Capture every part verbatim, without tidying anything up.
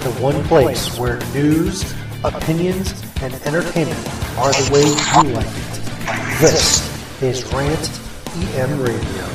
the one place where news, opinions, and entertainment are the way you like it. This is Rant E M Radio.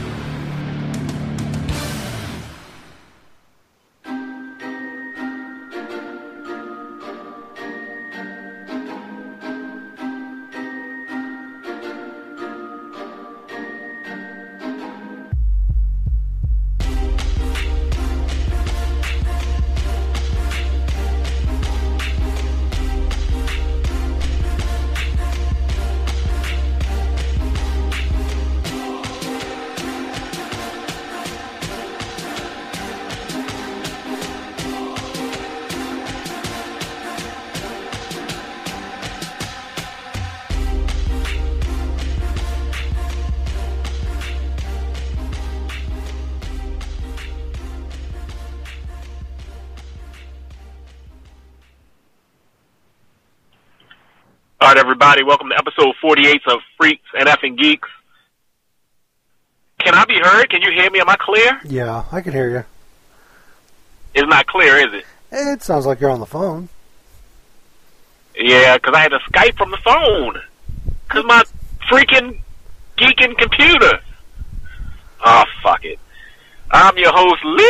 All right, everybody, welcome to episode forty-eight of Freaks and Effing Geeks. Can I be heard? Can you hear me? Am I clear? Yeah, I can hear you. It's not clear, is it? It sounds like you're on the phone. Yeah, because I had to Skype from the phone. Because my freaking geeking computer. Oh, fuck it. I'm your host, Lee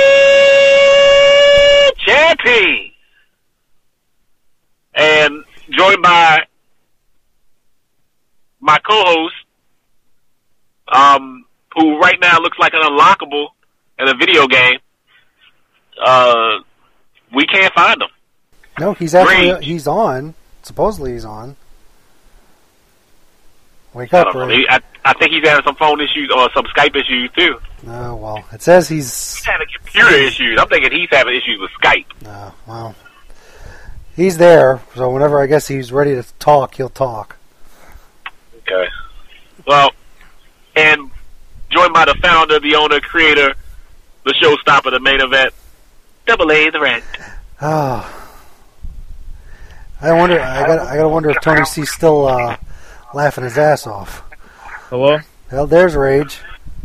Chappie. And joined by my co-host, um, who right now looks like an unlockable in a video game. Uh, we can't find him. No, he's actually Rage. he's on. Supposedly he's on. Wake I up, don't know. Ray. He- I, I think he's having some phone issues or some Skype issues too. Oh, well, it says he's... He's having computer issues. I'm thinking he's having issues with Skype. Oh, well. He's there, so whenever I guess he's ready to talk, he'll talk. Okay. Well, and joined by the founder, the owner, creator, the showstopper, the main event, Double A the Rant. Oh. I wonder. I got. I got to wonder if Tony C's still uh, laughing his ass off. Hello? Well, there's Rage.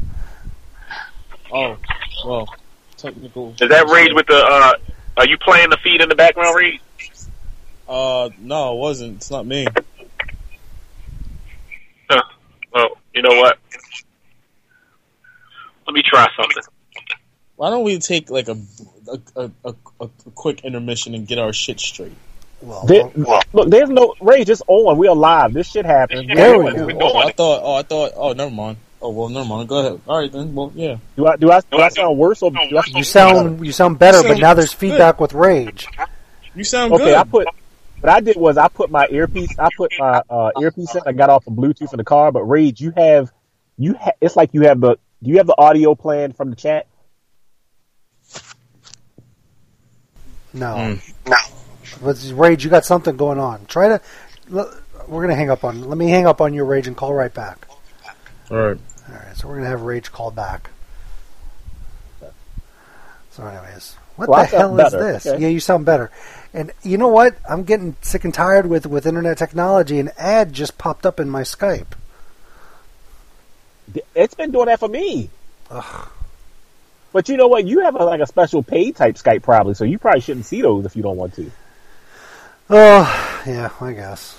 Oh, well, technical. Is that Rage with the, uh, are you playing the feed in the background, Rage? Uh, no, it wasn't. It's not me. Huh. Well, you know what? Let me try something. Why don't we take like a a, a, a, a quick intermission and get our shit straight? Well, There, well, look, there's no Rage. It's on. We are live. This shit happens. There we We're go. doing Oh, I it. thought. Oh, I thought. Oh, never mind. Oh, well, never mind. Go ahead. All right then. Well, yeah. Do I do I do I sound worse or do I you sound you sound better, but now there's feedback with Rage. You sound okay? good. I put what I did was I put my earpiece. I put my uh, earpiece in. I got off the Bluetooth in the car. But Rage, you have you. Ha- it's like you have the. Do you have the audio playing from the chat? No, Mm. no. But Rage, you got something going on. Try to. l- We're gonna hang up on. Let me hang up on your Rage and call right back. All right. All right, so we're gonna have Rage call back. So, anyways, what Well, I the sound hell better. is this? Okay. Yeah, you sound better. And you know what? I'm getting sick and tired with with internet technology. An ad just popped up in my Skype. It's been doing that for me. Ugh. But you know what? You have a, like a special paid type Skype probably, so you probably shouldn't see those if you don't want to. Oh, yeah, I guess.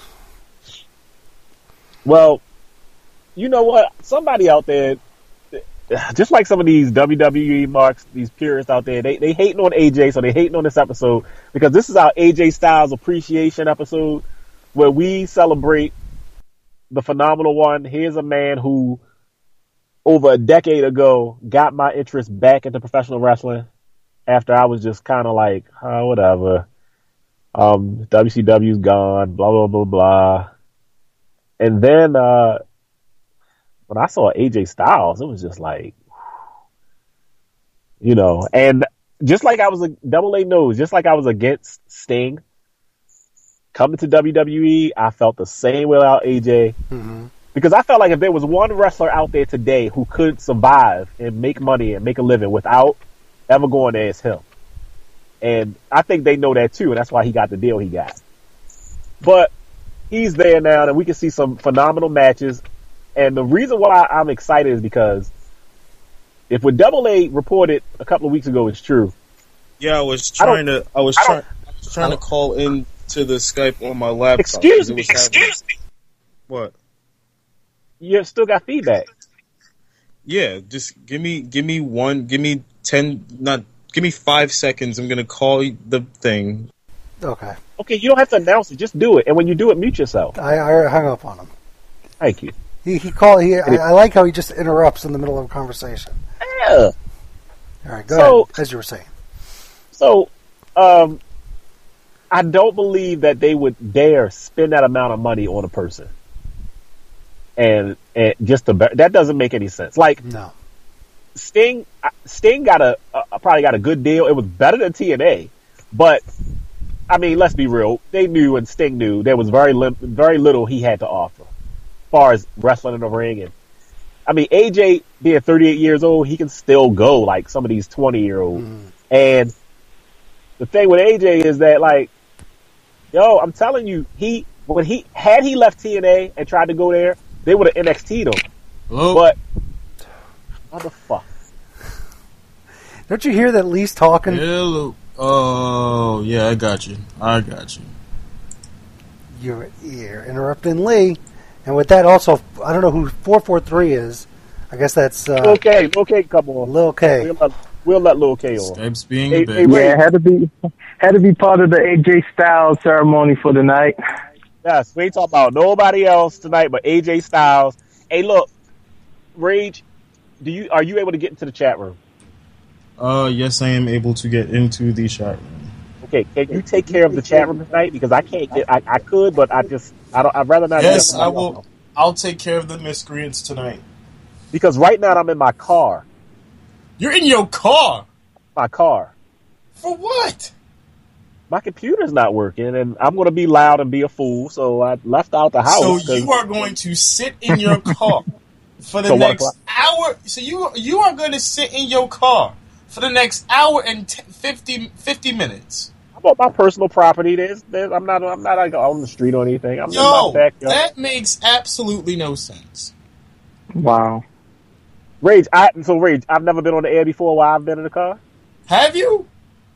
Well, you know what? Somebody out there, just like some of these W W E marks, these purists out there, they they hating on A J, so they hating on this episode because this is our A J Styles appreciation episode where we celebrate the phenomenal one. Here's a man who, over a decade ago, got my interest back into professional wrestling after I was just kind of like, oh, whatever. Um, W C W's gone, blah, blah, blah, blah. And then, uh, when I saw A J Styles, it was just like, you know, and just like I was a Double A knows, just like I was against Sting coming to W W E, I felt the same way about A J. Mm-hmm. Because I felt like if there was one wrestler out there today who could survive and make money and make a living without ever going there, it's him. And I think they know that too, and that's why he got the deal he got. But he's there now, and we can see some phenomenal matches. And the reason why I'm excited is because if what Double A reported a couple of weeks ago is true, Yeah, I was I don't- trying to. I was I trying. don't- I was trying to call in to the Skype on my laptop. Excuse 'cause it me. was having- Excuse me. What? You still got feedback. Yeah, just give me, give me one, give me ten, not, give me five seconds. I'm gonna call the thing. Okay. Okay, you don't have to announce it. Just do it. And when you do it, mute yourself. I, I hung up on him. Thank you. He he called. He I, I like how he just interrupts in the middle of a conversation. Yeah. All right, go So- ahead. As you were saying. So, um, I don't believe that they would dare spend that amount of money on a person. And, and just to, that doesn't make any sense. Like, No. Sting, Sting got a, uh, probably got a good deal. It was better than T N A, but I mean, let's be real. They knew and Sting knew there was very lim- very little he had to offer, as far as wrestling in the ring. And I mean, A J being thirty-eight years old, he can still go like some of these twenty year olds. Mm. And the thing with A J is that, like, yo, I'm telling you, he when he had he left T N A and tried to go there, they would have N X T'd him. Hello? But motherfucker. Don't you hear that Lee's talking? Hello. Oh, yeah, I got you. I got you. You're, you're interrupting Lee. And with that, also, I don't know who four four three is. I guess that's uh, Lil K, Lil K, come on. Lil K. We'll let, we'll let Lil K on. Skype's being Hey, a bitch. hey, wait. Yeah, it had to be had to be part of the A J Styles ceremony for the night. Yes, we ain't talking about nobody else tonight but A J Styles. Hey, look, Rage, do you are you able to get into the chat room? Uh, yes, I am able to get into the chat room. Okay, can you take care of the chat room tonight? Because I can't get, I, I could, but I just, I don't, I'd rather not. Yes, get I will. I'll take care of the miscreants tonight. Because right now I'm in my car. You're in your car. My car. For what? My computer's not working, and I'm going to be loud and be a fool, so I left out the house. So 'cause- you are going to sit in your car for the So what next o'clock? hour. So you you are going to sit in your car for the next hour and t- fifty, fifty minutes. I'm on my personal property. There's, there's, I'm not, I'm not like on the street or anything. I'm Yo, in my backyard. that makes absolutely no sense. Wow. Rage, I, so Rage, I've never been on the air before while I've been in the car. Have you?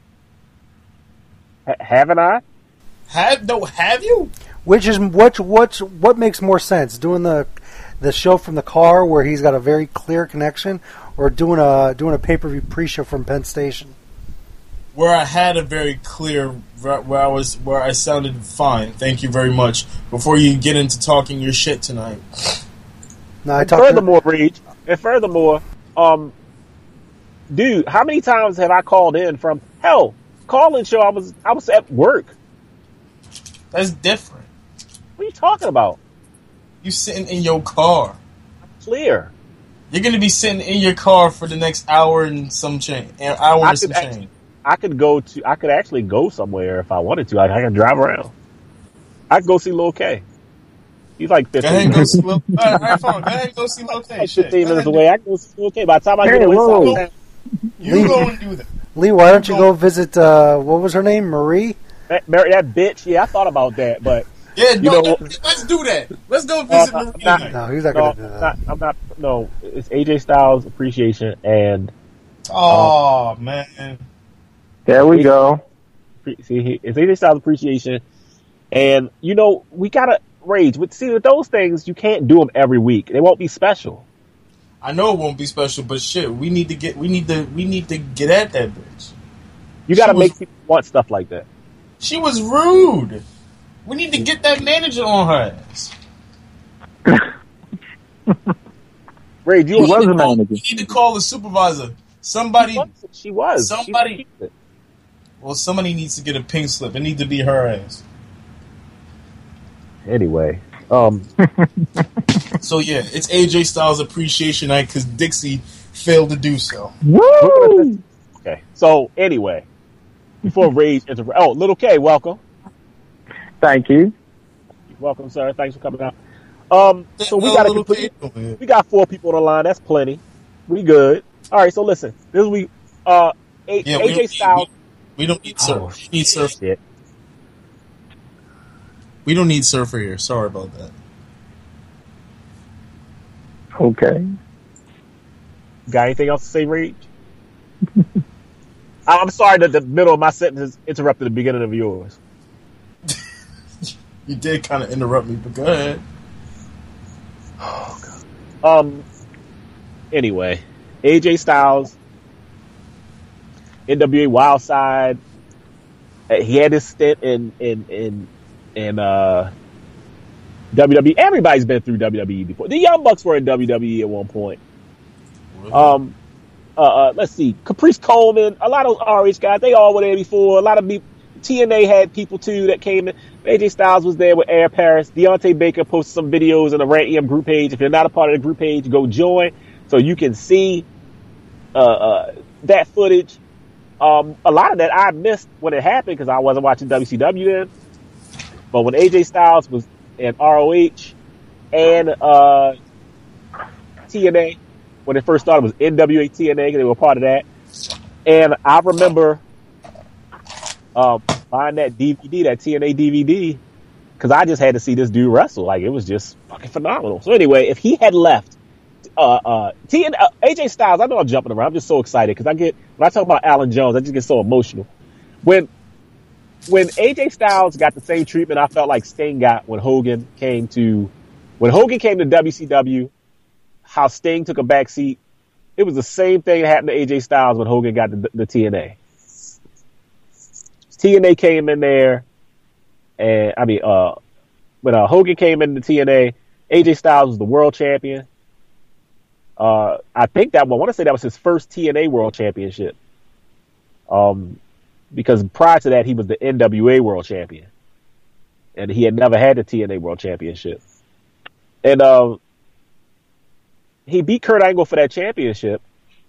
H- haven't I? Have no? Have you? Which is what what what makes more sense, doing the the show from the car where he's got a very clear connection, or doing a doing a pay per view pre show from Penn Station? Where I had a very clear, where I was, where I sounded fine. Thank you very much. Before you get into talking your shit tonight. No, I And talked. furthermore, Rage, and furthermore, um, dude, how many times have I called in from hell? Calling show, I was, I was at work. That's different. What are you talking about? You sitting in your car. Clear. You're gonna be sitting in your car for the next hour and some change. An hour I and some could act- change. I could go to, I could actually go somewhere if I wanted to. Like, I can drive around. I could go see Lil K. He's like Go ahead fifteen and go minutes, see Lil. All right, all right, fine. Go ahead and go see Lil K. like Shit. fifteen Go minutes ahead away. I can go see Lil K. By the time I Hey, get away, whoa. South and- You go and do that. Lee, why don't you go visit? Uh, what was her name? Marie. that, Mary, that bitch. Yeah, I thought about that, but Yeah, You no, know- let's do that. Let's go Uh, visit I'm Marie not- tonight. No, he's not no, going to do I'm that. not, I'm not. No, it's A J Styles appreciation and Oh man. There we go. see, he- it's A J Styles appreciation, and you know we gotta Rage. With see with those things, you can't do them every week. They won't be special. I know it won't be special, but shit, we need to get, we need to, we need to get at that bitch. You gotta She was- make people want stuff like that. She was rude. We need to get that manager on her ass. Rage, you She was a We manager. need to call the supervisor. Somebody, She was. She was. Somebody- She- well, somebody needs to get a pink slip. It needs to be her ass. Anyway, um, So yeah, it's A J Styles Appreciation Night because Dixie failed to do so. Woo! okay. So anyway, before Rage inter- oh, Little K, welcome, Thank you. welcome, sir. Thanks for coming out. Um, so we Uh, got a little complete. kid over here. We got four people on the line. That's plenty. We good. All right. So listen, this is we. Uh, A- Yeah, we A don't J need- Styles. We don't need surf. Oh, we need surf. Shit. We don't need surfer here. Sorry about that. Okay. Got anything else to say, Rage? I'm sorry that the middle of my sentence interrupted the beginning of yours. You did kind of interrupt me, but go ahead. Oh, God. Um. Anyway, A J Styles, N W A Wild Side. He had his stint in in in in uh, W W E. Everybody's been through W W E before. The Young Bucks were in W W E at one point. Really? Um. Uh, uh. Let's see. Caprice Coleman. A lot of R H guys. They all were there before. A lot of people. T N A had people too that came in. A J Styles was there with Air Paris. Deontay Baker posted some videos on the Rant E M group page. If you're not a part of the group page, go join so you can see uh, uh, that footage. Um, a lot of that I missed when it happened because I wasn't watching W C W then. But when A J Styles was in R O H and uh, T N A, when it first started, it was N W A T N A because they were part of that. And I remember um, buying that D V D, that T N A D V D, because I just had to see this dude wrestle. Like, it was just fucking phenomenal. So anyway, if he had left, uh, uh, T N A, uh, A J Styles, I know I'm jumping around. I'm just so excited because I get, when I talk about Alan Jones, I just get so emotional. When, when A J Styles got the same treatment I felt like Sting got when Hogan came to, when Hogan came to W C W, how Sting took a back seat, it was the same thing that happened to A J Styles when Hogan got the, the T N A. T N A came in there, and I mean, uh, when uh, Hogan came into T N A, A J Styles was the world champion. Uh, I think that, well, I want to say that was his first T N A world championship. Um, because prior to that, he was the N W A world champion. And he had never had the T N A world championship. And, uh, he beat Kurt Angle for that championship.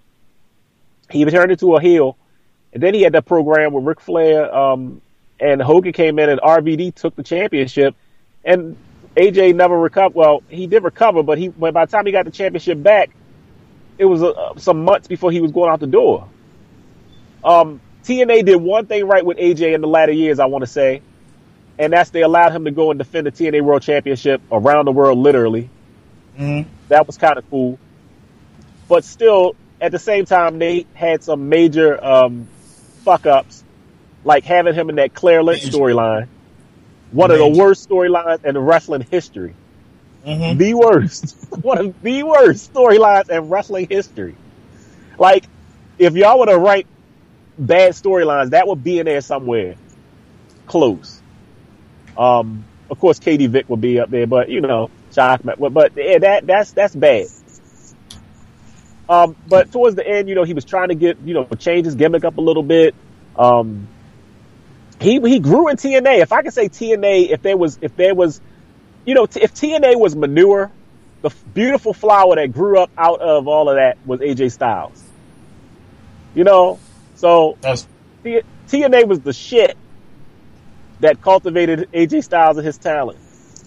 He turned into a heel. And then he had that program with Ric Flair, um, and Hogan came in and R V D took the championship. And A J never recovered. Well, he did recover, but he, by the time he got the championship back, it was uh, some months before he was going out the door. Um, T N A did one thing right with A J in the latter years, I want to say, and that's they allowed him to go and defend the T N A World Championship around the world, literally. Mm-hmm. That was kind of cool. But still, at the same time, they had some major um, fuck-ups, like having him in that Claire Lynch storyline. One major. of the worst storylines in wrestling history. Mm-hmm. The worst. One of the worst storylines in wrestling history. Like, if y'all were to write bad storylines, that would be in there somewhere. Close. Um, of course, Katie Vick would be up there, but, you know, shock, but, but yeah, that, that's, that's bad. Um, but towards the end, you know, he was trying to get, you know, change his gimmick up a little bit. Um, he, he grew in T N A. If I could say T N A, if there was, if there was, you know, if T N A was manure, the beautiful flower that grew up out of all of that was A J Styles. You know, so T- TNA was the shit that cultivated A J Styles and his talent.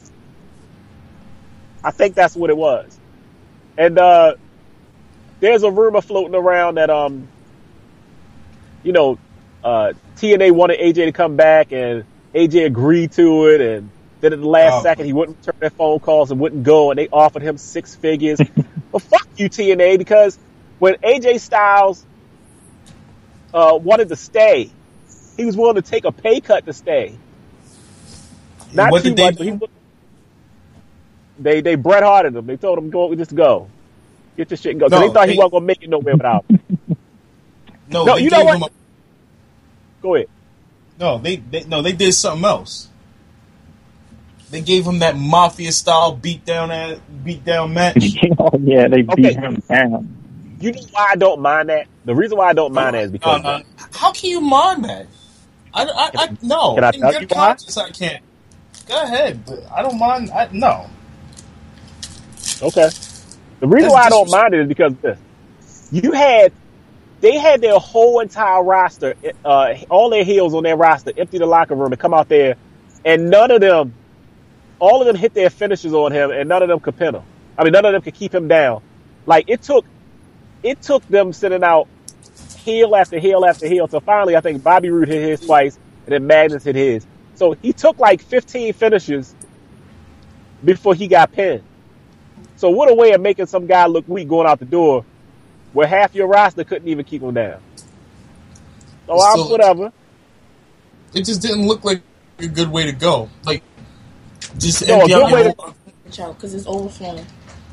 I think that's what it was. And, uh, there's a rumor floating around that, um, you know, uh, T N A wanted A J to come back and A J agreed to it. And then at the last oh. second, he wouldn't return their phone calls and wouldn't go. And they offered him six figures. But fuck you, T N A, because when A J Styles, uh, wanted to stay, he was willing to take a pay cut to stay. Not what too much, but he was, they, they Bret Harted him. They told him, go, just go. Get your shit and go. No, they thought they, he wasn't going to make it nowhere without him. No, no you know what? A, go ahead. No, they, they no, they did something else. They gave him that mafia style beat down at beat down match. Oh yeah, they beat okay. him down. You know why I don't mind that? The reason why I don't mind no, that is because no, no. How can you mind that? I, I, I, I no. Can I tell you why? I can't. Go ahead, but I don't mind. I, no. Okay. The reason That's why I don't mind it is because this. You had, they had their whole entire roster, uh, all their heels on their roster, empty the locker room and come out there, and none of them, all of them hit their finishes on him, and none of them could pin him. I mean, none of them could keep him down. Like, it took, it took them sending out heel after heel after heel, so finally I think Bobby Roode hit his twice, and then Magnus hit his. So he took like fifteen finishes before he got pinned. So what a way of making some guy look weak going out the door where half your roster couldn't even keep him down. So I'm still, whatever. It just didn't look like a good way to go. Like, just No, a empty out good way your to- whole- Watch out, because it's overflowing.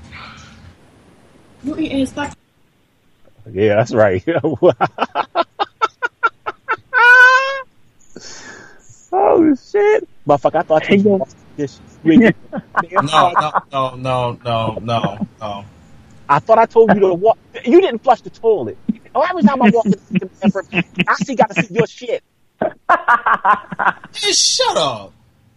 You eating his stuff? Yeah, that's right. Oh shit, motherfucker! I thought you was dishes. You ain't get- No, no, no, no, no, no, no. I thought I told you to walk. You didn't flush the toilet. Oh, every time I walk in the bathroom, I see got to see your shit. Hey, shut up.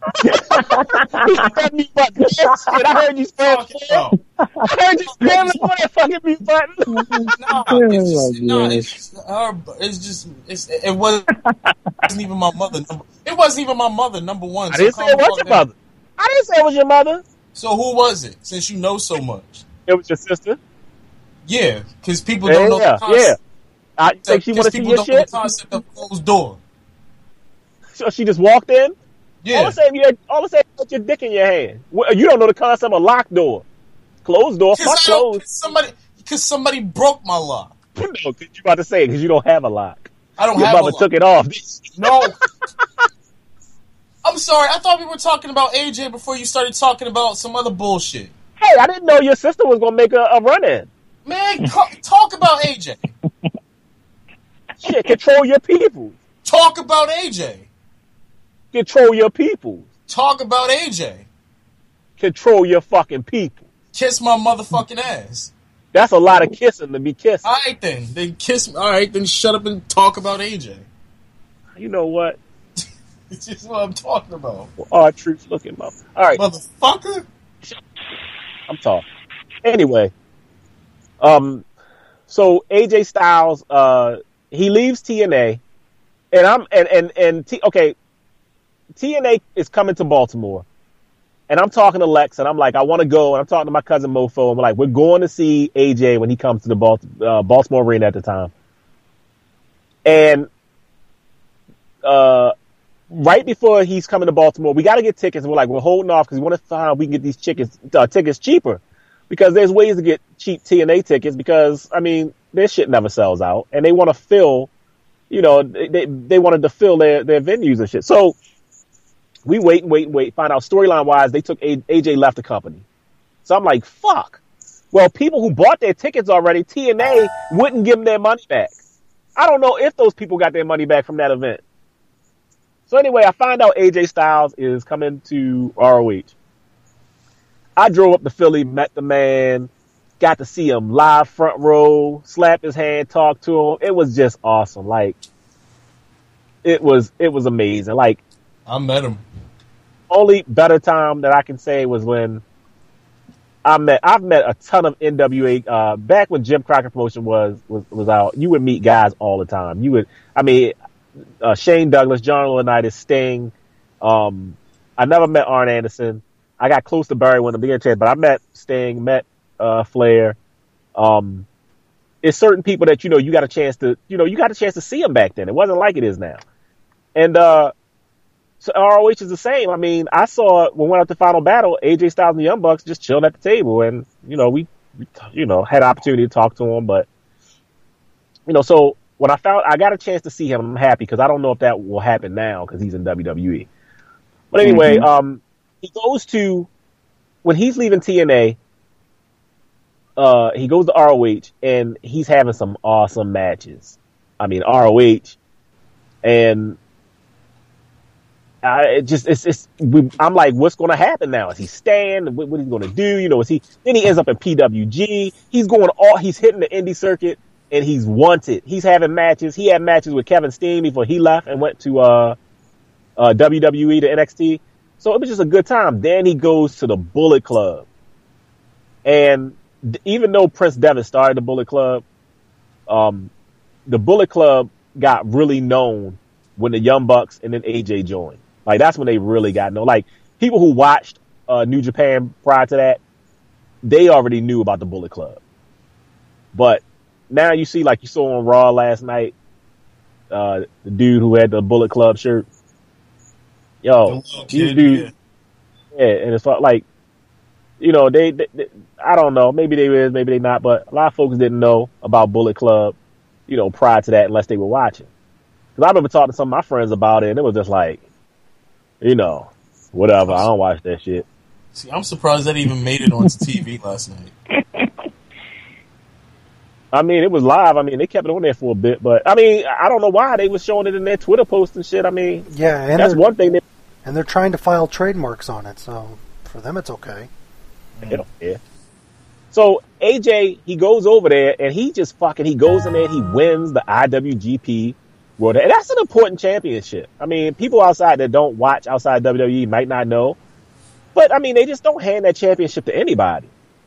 That mute button. Shit, I heard you spam. No, I heard you spamming on that fucking mute button. no, it's just, no, it's just, her, it's just, it's, it wasn't even my mother. Number, it wasn't even my mother. Number one. I So didn't say calm it the was fuck your down. mother. I didn't say it was your mother. So who was it? Since you know so much. It was your sister. Yeah, because people Yeah, don't know yeah, the concept. yeah. I think she want to see people your don't know shit. the concept of closed door. So she just walked in. All Yeah. of a sudden, you had, all of a sudden, you had your dick in your hand. Well, you don't know the concept of locked door, closed door. Fuck Because I don't, closed. cause somebody, because somebody broke my lock. No, because you about to say it because you don't have a lock. I don't Your have a mother lock. took it off. No. I'm sorry. I thought we were talking about A J before you started talking about some other bullshit. Hey, I didn't know your sister was gonna make a, a run in. Man, co- talk about A J. Shit, control your people. Talk about A J. Control your people. Talk about A J. Control your fucking people. Kiss my motherfucking ass. That's a lot of kissing to be kissing. All right then. Then kiss me. All right, then shut up and talk about A J. You know what? It's just what I'm talking about. All right, truth looking up. All right, Motherfucker. I'm talking. Anyway, um, so A J Styles, uh, he leaves T N A, and I'm and and and T, okay, T N A is coming to Baltimore, and I'm talking to Lex, and I'm like, I want to go, and I'm talking to my cousin Mofo, and we're like, we're going to see A J when he comes to the Balt- uh, Baltimore Arena at the time, and uh. Right before he's coming to Baltimore, we got to get tickets. And we're like, we're holding off because we want to find out if we can get these tickets, uh, tickets cheaper. Because there's ways to get cheap T N A tickets because, I mean, their shit never sells out. And they want to fill, you know, they they wanted to fill their, their venues and shit. So we wait and wait and wait, find out storyline-wise, they took A- AJ left the company. So I'm like, fuck. Well, people who bought their tickets already, T N A wouldn't give them their money back. I don't know if those people got their money back from that event. So anyway, I find out A J Styles is coming to R O H. I drove up to Philly, met the man, got to see him live front row, slap his hand, talk to him. It was just awesome. Like, it was, it was amazing. Like, I met him. only better time that I can say was when I met, I've met a ton of N W A, uh, back when Jim Crockett Promotion was, was, was out, you would meet guys all the time. You would, I mean, Uh, Shane Douglas, John Laurinaitis, Sting. Um, I never met Arn Anderson. I got close to Barry when I began to chance, but I met Sting, met uh, Flair. Um, it's certain people that you know you got a chance to, you know, you got a chance to see them back then. It wasn't like it is now. And uh, so R O H is the same. I mean, I saw when we went up to Final Battle, A J Styles and the Young Bucks just chilled at the table, and you know we, we you know, had opportunity to talk to them, but you know, so. When I found, I got a chance to see him, I'm happy because I don't know if that will happen now because he's in W W E. But anyway, mm-hmm. um, he goes to, when he's leaving T N A, uh, he goes to R O H and he's having some awesome matches. I mean, R O H and I, it just, it's, it's, we, I'm like, what's going to happen now? Is he staying? What, what is he going to do? You know, is he, then he ends up in P W G. He's going all, he's hitting the indie circuit. And he's wanted. He's having matches. He had matches with Kevin Steen before he left and went to uh, uh, W W E to N X T. So it was just a good time. Then he goes to the Bullet Club. And th- even though Prince Devitt started the Bullet Club, um, the Bullet Club got really known when the Young Bucks and then A J joined. Like, that's when they really got known. Like, people who watched uh, New Japan prior to that, they already knew about the Bullet Club. But now you see, like you saw on Raw last night, uh, the dude who had the Bullet Club shirt. Yo, these dudes, yeah. yeah, and it's like, you know, they, they, they, I don't know, maybe they is, maybe they not, but a lot of folks didn't know about Bullet Club, you know, prior to that unless they were watching. Because Because I remember talking to some of my friends about it, and it was just like, you know, whatever. I don't watch that shit. See, I'm surprised that even made it onto T V last night. I mean, it was live. I mean, they kept it on there for a bit, but I mean, I don't know why they was showing it in their Twitter posts and shit. I mean, yeah, and that's one thing. That, and they're trying to file trademarks on it, so for them, it's okay. They don't care. So A J, he goes over there and he just fucking he goes in there and he wins the I W G P World, and that's an important championship. I mean, people outside that don't watch outside W W E might not know, but I mean, they just don't hand that championship to anybody.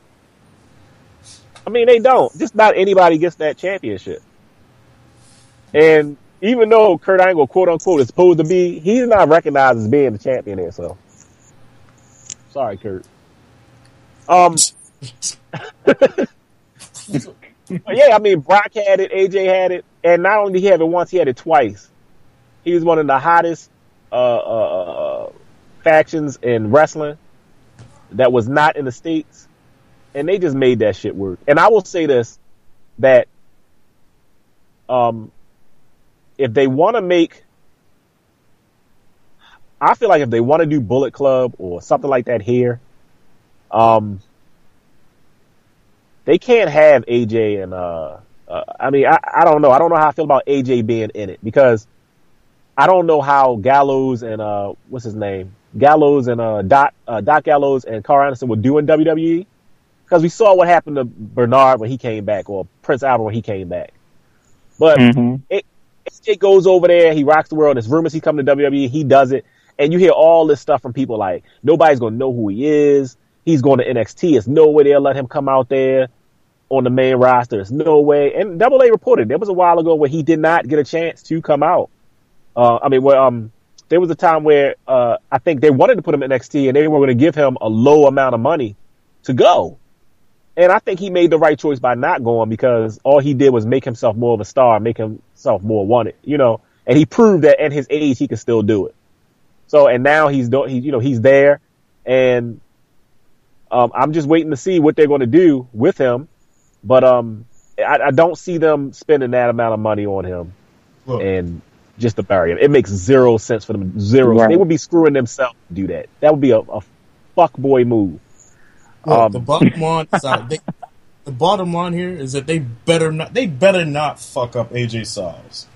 I mean, they don't. Just not anybody gets that championship. And even though Kurt Angle, quote unquote, is supposed to be, he's not recognized as being the champion there. So, sorry, Kurt. Um. Yeah, I mean, Brock had it, A J had it, and not only did he have it once, he had it twice. He was one of the hottest uh, uh, factions in wrestling that was not in the States, and they just made that shit work. And I will say this, that um, if they want to make, I feel like if they want to do Bullet Club or something like that here, um, they can't have A J and, uh, uh, I mean, I, I don't know. I don't know how I feel about A J being in it because I don't know how Gallows and, uh, what's his name? Gallows and, uh, Doc, uh, Doc Gallows and Carl Anderson would do in W W E. Because we saw what happened to Bernard when he came back, or Prince Albert when he came back. But mm-hmm. it, A J goes over there, he rocks the world. There's rumors he come to W W E, he does it. And you hear all this stuff from people like, nobody's going to know who he is. He's going to N X T. There's no way they'll let him come out there on the main roster. There's no way. And Double A reported there was a while ago where he did not get a chance to come out. Uh, I mean, where, um, there was a time where uh, I think they wanted to put him in N X T and they were going to give him a low amount of money to go. And I think he made the right choice by not going because all he did was make himself more of a star, make himself more wanted, you know. And he proved that at his age he could still do it. So, and now he's do, he, you know, he's there, and um, I'm just waiting to see what they're going to do with him. But um, I, I don't see them spending that amount of money on him, Look. and just to bury him. It makes zero sense for them. Zero. Right. They would be screwing themselves to do that. That would be a, a fuckboy move. Look, um, the bottom line, is that they, the bottom line here is that they better not. They better not fuck up A J Styles.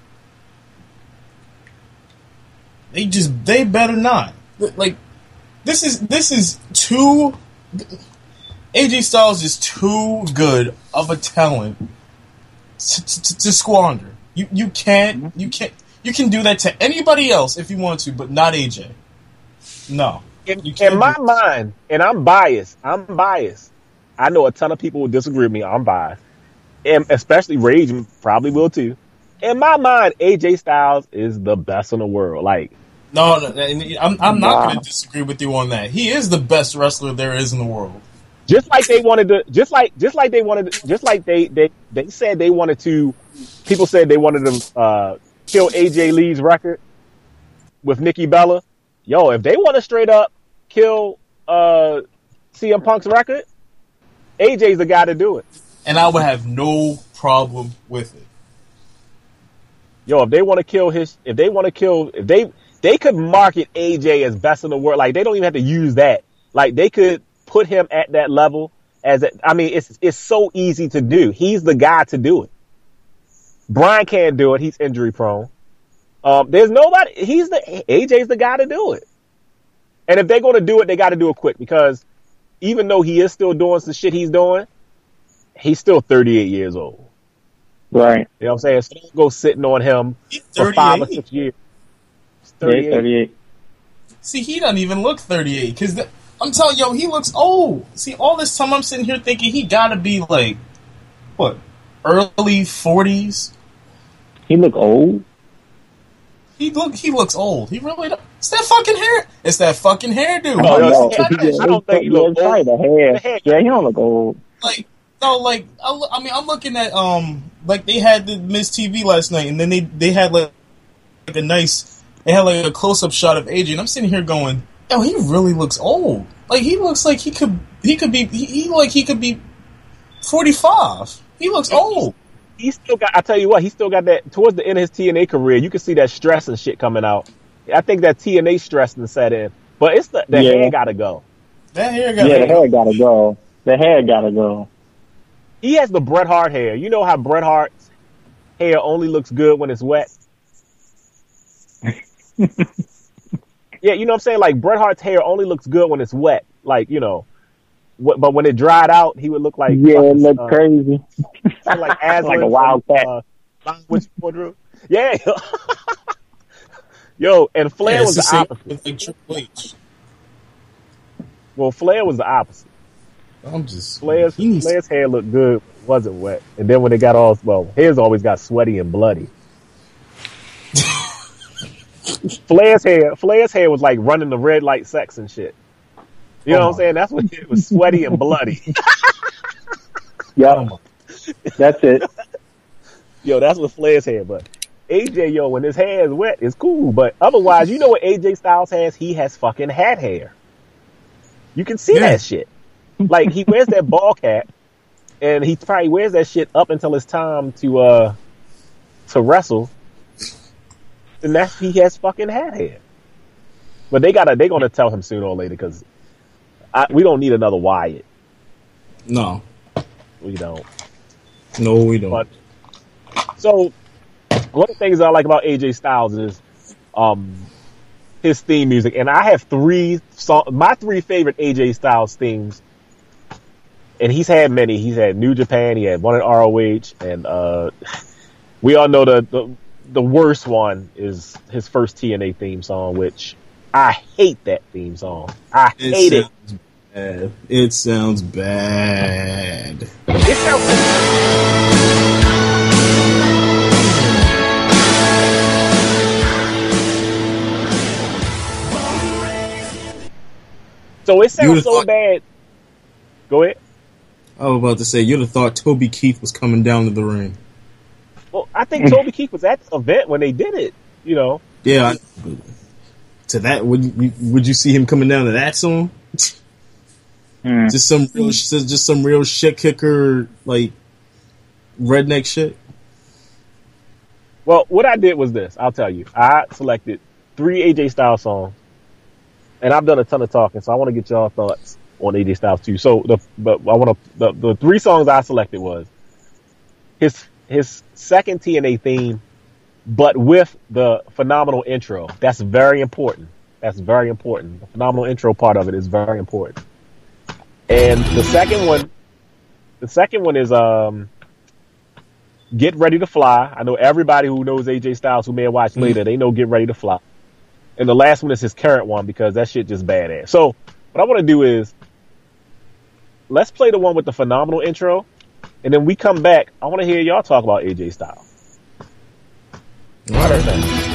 They just, they better not. Like, this is, this is too, A J Styles is too good of a talent to, to, to squander. You, you can't, you can't, you can do that to anybody else if you want to, but not A J. No. In, in my mind, and I'm biased, I'm biased. I know a ton of people will disagree with me, I'm biased. And especially Rage probably will too. In my mind, A J Styles is the best in the world. Like, no, no I'm, I'm not wow. going to disagree with you on that. He is the best wrestler there is in the world. Just like they wanted to, just like, just like they wanted, to, just like they, they, they said they wanted to. People said they wanted to uh, kill A J Lee's record with Nikki Bella. Yo, if they want to straight up kill uh, C M Punk's record, A J's the guy to do it. And I would have no problem with it. Yo, if they want to kill his, if they want to kill, if they, they could market A J as best in the world. Like, they don't even have to use that. Like, they could put him at that level as a, I mean, it's, it's so easy to do. He's the guy to do it. Brian can't do it. He's injury prone. Um, there's nobody, he's the, A J's the guy to do it. And if they're going to do it, they got to do it quick because even though he is still doing some shit he's doing, he's still thirty-eight years old. Right. You know what I'm saying? So don't go sitting on him for five or six years. He's thirty-eight. thirty-eight. See, he doesn't even look thirty-eight because I'm telling you, yo, he looks old. See, all this time I'm sitting here thinking he got to be like, what, early forties? He look old? He look. He looks old. He really. Don't. It's that fucking hair. It's that fucking hairdo. No, no, I, I don't think he looks old. The hair. The hair. Yeah, he don't look old. Like no, like I, I mean, I'm looking at um, like they had the Miz T V last night, and then they they had like, like a nice, they had like a close up shot of A J, and I'm sitting here going, yo, he really looks old. Like he looks like he could he could be he, he like he could be forty-five. He looks old. he still got. I tell you what, he still got that. Towards the end of his T N A career, you can see that stress and shit coming out. I think that T N A stress and set in, but it's the, the Yeah. hair gotta go. That hair got Yeah, the hair gotta go. The hair gotta go. He has the Bret Hart hair. You know how Bret Hart's hair only looks good when it's wet. Yeah, you know what I'm saying? Like, Bret Hart's hair only looks good when it's wet. Like, you know, wh- but when it dried out, he would look like... Yeah, it fucking, looked uh, crazy. like Aslan Like a from, wildcat. Uh, which Drew? Yeah. Yo, and Flair Yeah, was it's the the opposite. same like Triple H. Well, Flair was the opposite. I'm just Flair's, he needs Flair's hair looked good, wasn't wet. And then when it got all... Well, his always got sweaty and bloody. Flair's hair, Flair's hair was like running the red light sex and shit. You know Oh what I'm saying? That's what it was, sweaty and bloody. Yep. That's it. Yo, that's what Flair's hair. But A J, yo, when his hair is wet, it's cool. But otherwise, you know what A J Styles has? He has fucking hat hair. You can see Yeah. that shit. Like, he wears that ball cap, and he probably wears that shit up until it's time to uh to wrestle. And that's he has fucking hat hair. But they gotta they gonna tell him sooner or later because we don't need another Wyatt. no, We don't. no, we don't. But so one of the things I like about A J Styles is um his theme music, and I have three song my three favorite A J Styles themes. And he's had many. He's had New Japan. He had one at R O H, and uh, we all know the, the the worst one is his first T N A theme song, which I hate that theme song. I It hate it. sounds bad. It sounds bad. It sounds. So it sounds would've so thought- bad. Go ahead. I was about to say you'd have thought Toby Keith was coming down to the ring. Well, I think Toby Keith was at the event when they did it. You know. Yeah. I, to that, would you would you see him coming down to that song? Mm. Just some real, just some real shit kicker, like redneck shit. Well, what I did was this. I'll tell you. I selected three A J Styles songs, and I've done a ton of talking, so I want to get y'all thoughts on A J Styles too. So the but I want to the, the three songs I selected was his his second T N A theme, but with the phenomenal intro. That's very important. That's very important. The phenomenal intro part of it is very important. And the second one, the second one is um. Get Ready to Fly. I know everybody who knows A J Styles who may have watched later, they know Get Ready to Fly. And the last one is his current one because that shit just badass. So what I want to do is let's play the one with the phenomenal intro, and then we come back. I want to hear y'all talk about A J Styles. How does that?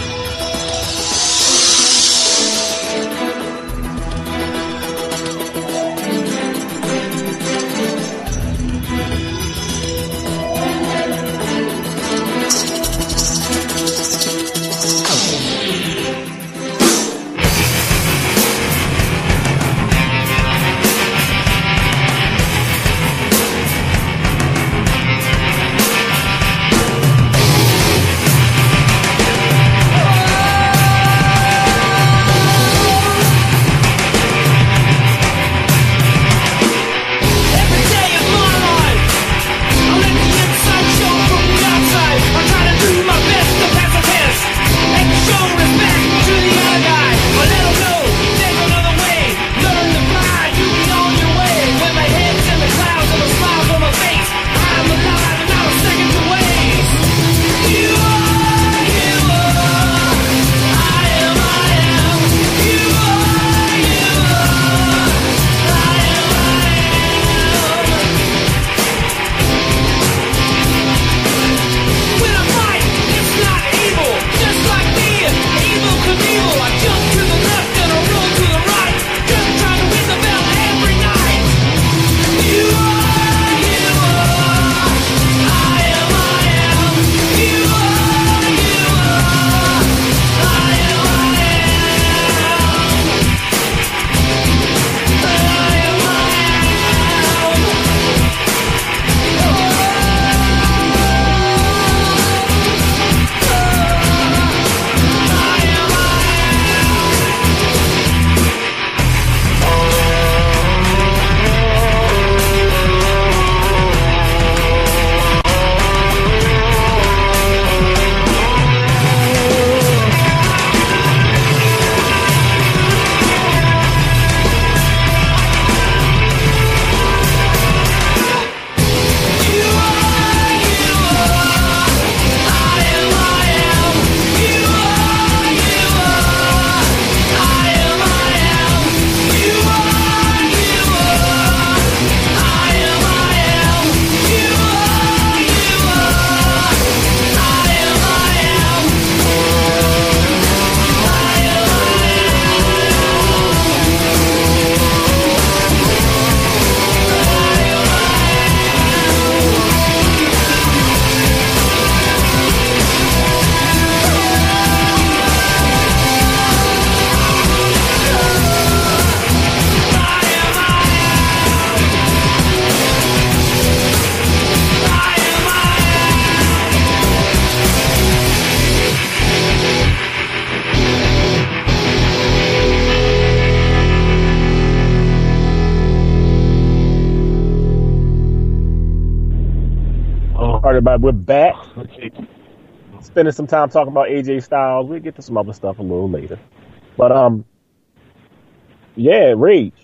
everybody. We're back. Spending some time talking about A J Styles. We'll get to some other stuff a little later. But, um, yeah, Rage.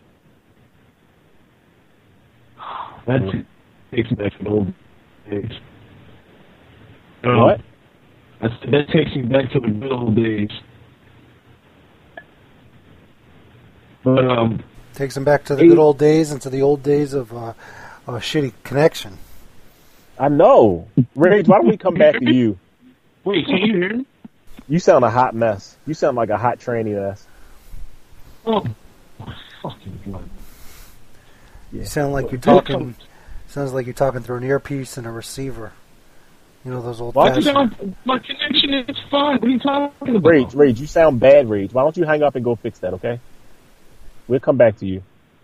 That takes me back to the old days. Um, What? I said that takes me back to the good old days. But, um, Takes him back to the good old days and to the old days of uh, of a shitty connection. I know. Rage, why don't we come back to you? wait, can you hear me? You sound a hot mess. You sound like a hot tranny mess. Oh, my fucking God. You sound like you're talking. Sounds like you're talking through an earpiece and a receiver. You know those old. Why you fashioned. sound, my connection is fine. What are you talking about? Rage, Rage, you sound bad, Rage. Why don't you hang up and go fix that, okay? We'll come back to you.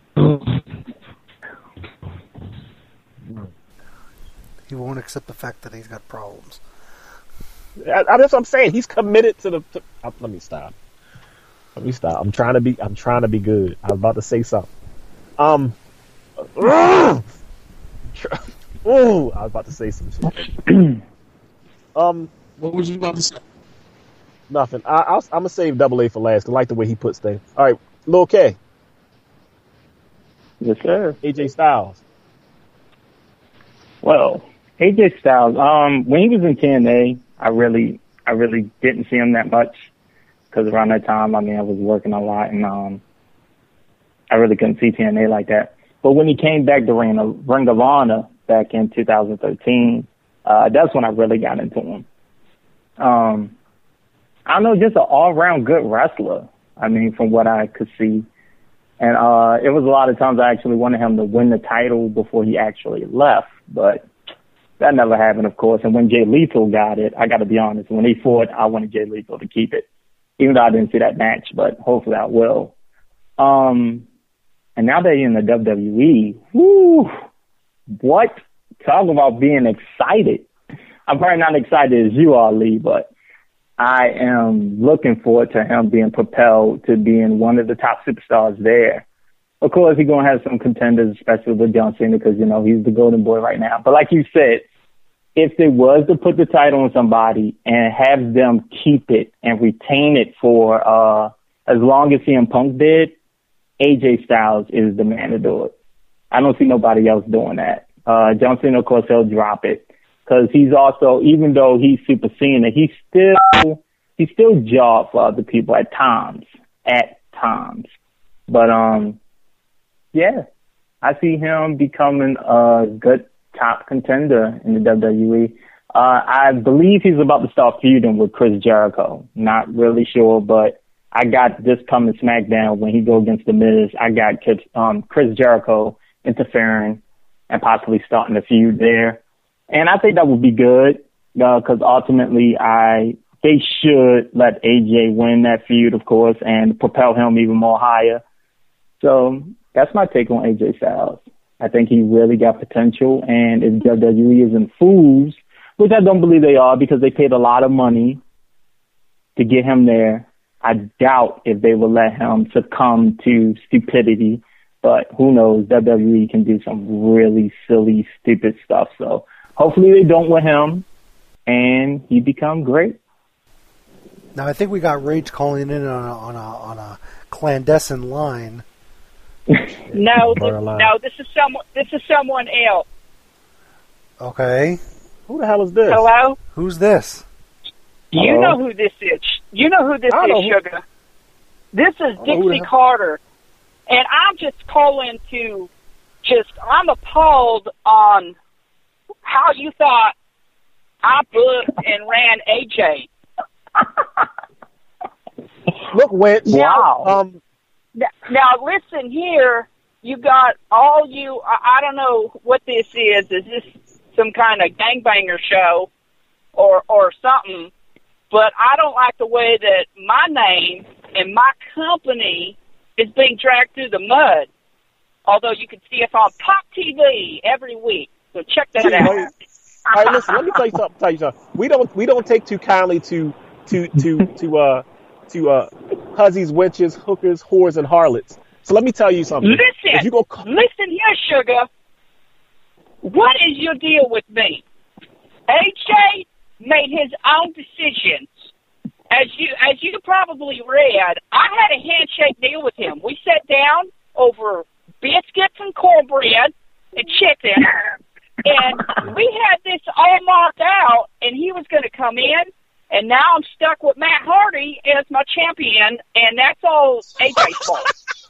He won't accept the fact that he's got problems. I, I, that's what I'm saying. He's committed to the. To, uh, let me stop. Let me stop. I'm trying to be. I'm trying to be good. I was about to say something. Um. Ooh, I was about to say some shit. um. What was you about to say? Nothing. I, I'll, I'm gonna save Double A for last. 'Cause I like the way he puts things. All right, Lil K. Yes, sir. A J Styles. Well, A J Styles. Um, when he was in T N A, I really, I really didn't see him that much because around that time, I mean, I was working a lot and um, I really couldn't see T N A like that. But when he came back to Ring of, Ring of Honor back in two thousand thirteen, uh, that's when I really got into him. Um, I don't know, just an all-around good wrestler. I mean, from what I could see. And uh, it was a lot of times I actually wanted him to win the title before he actually left, but that never happened, of course. And when Jay Lethal got it, I got to be honest, when he fought, I wanted Jay Lethal to keep it, even though I didn't see that match, but hopefully I will. Um, and now that he's in the W W E, whoo, what? Talk about being excited. I'm probably not excited as you are, Lee, but I am looking forward to him being propelled to being one of the top superstars there. Of course, he's going to have some contenders, especially with John Cena, because, you know, he's the golden boy right now. But like you said, if they was to put the title on somebody and have them keep it and retain it for uh, as long as C M Punk did, A J Styles is the man to do it. I don't see nobody else doing that. Uh, John Cena, of course, he'll drop it. Because he's also, even though he's Super Cena, he's still, he's still job for other people at times. At times. But, um, yeah, I see him becoming a good top contender in the W W E. Uh, I believe he's about to start feuding with Chris Jericho. Not really sure, but I got this coming SmackDown when he go against The Miz. I got Chris, um, Chris Jericho interfering and possibly starting a feud there. And I think that would be good because uh, ultimately I they should let A J win that feud, of course, and propel him even more higher. So that's my take on A J Styles. I think he really got potential, and if W W E isn't fools, which I don't believe they are because they paid a lot of money to get him there, I doubt if they will let him succumb to stupidity. But who knows? W W E can do some really silly, stupid stuff. So hopefully they don't with him, and he become great. Now I think we got Rage calling in on a, on a, on a clandestine line. No, this, no, this is someone. This is someone else. Okay. Who the hell is this? Hello. Who's this? You Hello? know who this is. You know who this I is, know who- Sugar. This is I know who the Dixie hell- Carter, and I'm just calling to just. I'm appalled on how you thought I booked and ran A J. Look, Wentz. Wow. Um, Now, now listen here. You got all you. I, I don't know what this is. Is this some kind of gangbanger show, or or something? But I don't like the way that my name and my company is being dragged through the mud. Although you can see us on Pop T V every week, so check that out. all right, listen. Let me tell you something. Tell you something. We don't we don't take too kindly to to to to uh to uh hussies, wenches, hookers, whores, and harlots. So let me tell you something. Listen, If you go, listen here, Sugar. What is your deal with me? A J made his own decisions. As you as you probably read, I had a handshake deal with him. We sat down over biscuits and cornbread and chicken, and we had this all marked out, and he was going to come in, and now I'm stuck with Matt Hardy as my champion, and that's all A J's fault.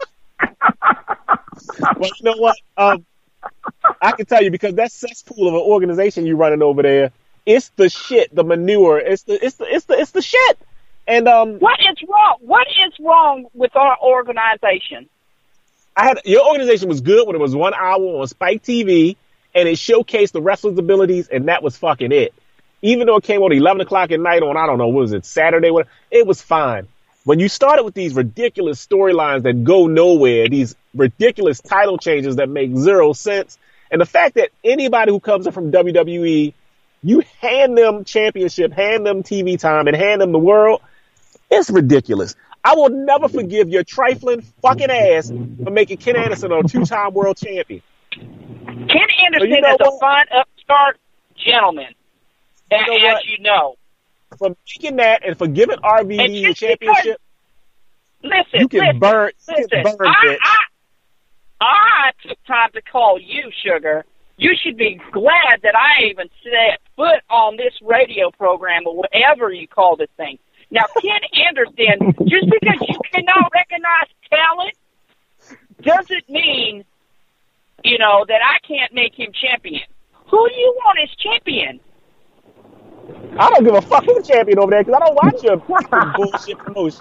Well, you know what? Um, I can tell you, because that cesspool of an organization you running over there, it's the shit, the manure. It's the it's the it's the it's the shit. And um, what is wrong? What is wrong with our organization? I had your organization was good when it was one hour on Spike T V, and it showcased the wrestlers' abilities, and that was fucking it. Even though it came on eleven o'clock at night on, I don't know, what was it, Saturday? What? It was fine. When you started with these ridiculous storylines that go nowhere, these ridiculous title changes that make zero sense, and the fact that anybody who comes in from W W E, you hand them championship, hand them T V time, and hand them the world, it's ridiculous. I will never forgive your trifling fucking ass for making Ken Anderson a two-time world champion. Ken Anderson so you know is what? a fine, upstart gentleman, you as, know as you know. For making that and for giving R V D the championship, because, listen, you can listen, burn, you listen, can burn, I, bitch. I, I took time to call you, Sugar. You should be glad that I even set foot on this radio program or whatever you call this thing. Now, Ken Anderson, just because you cannot recognize talent doesn't mean, you know, that I can't make him champion. Who do you want as champion? I don't give a fuck who's champion over there because I don't watch your bullshit promotion.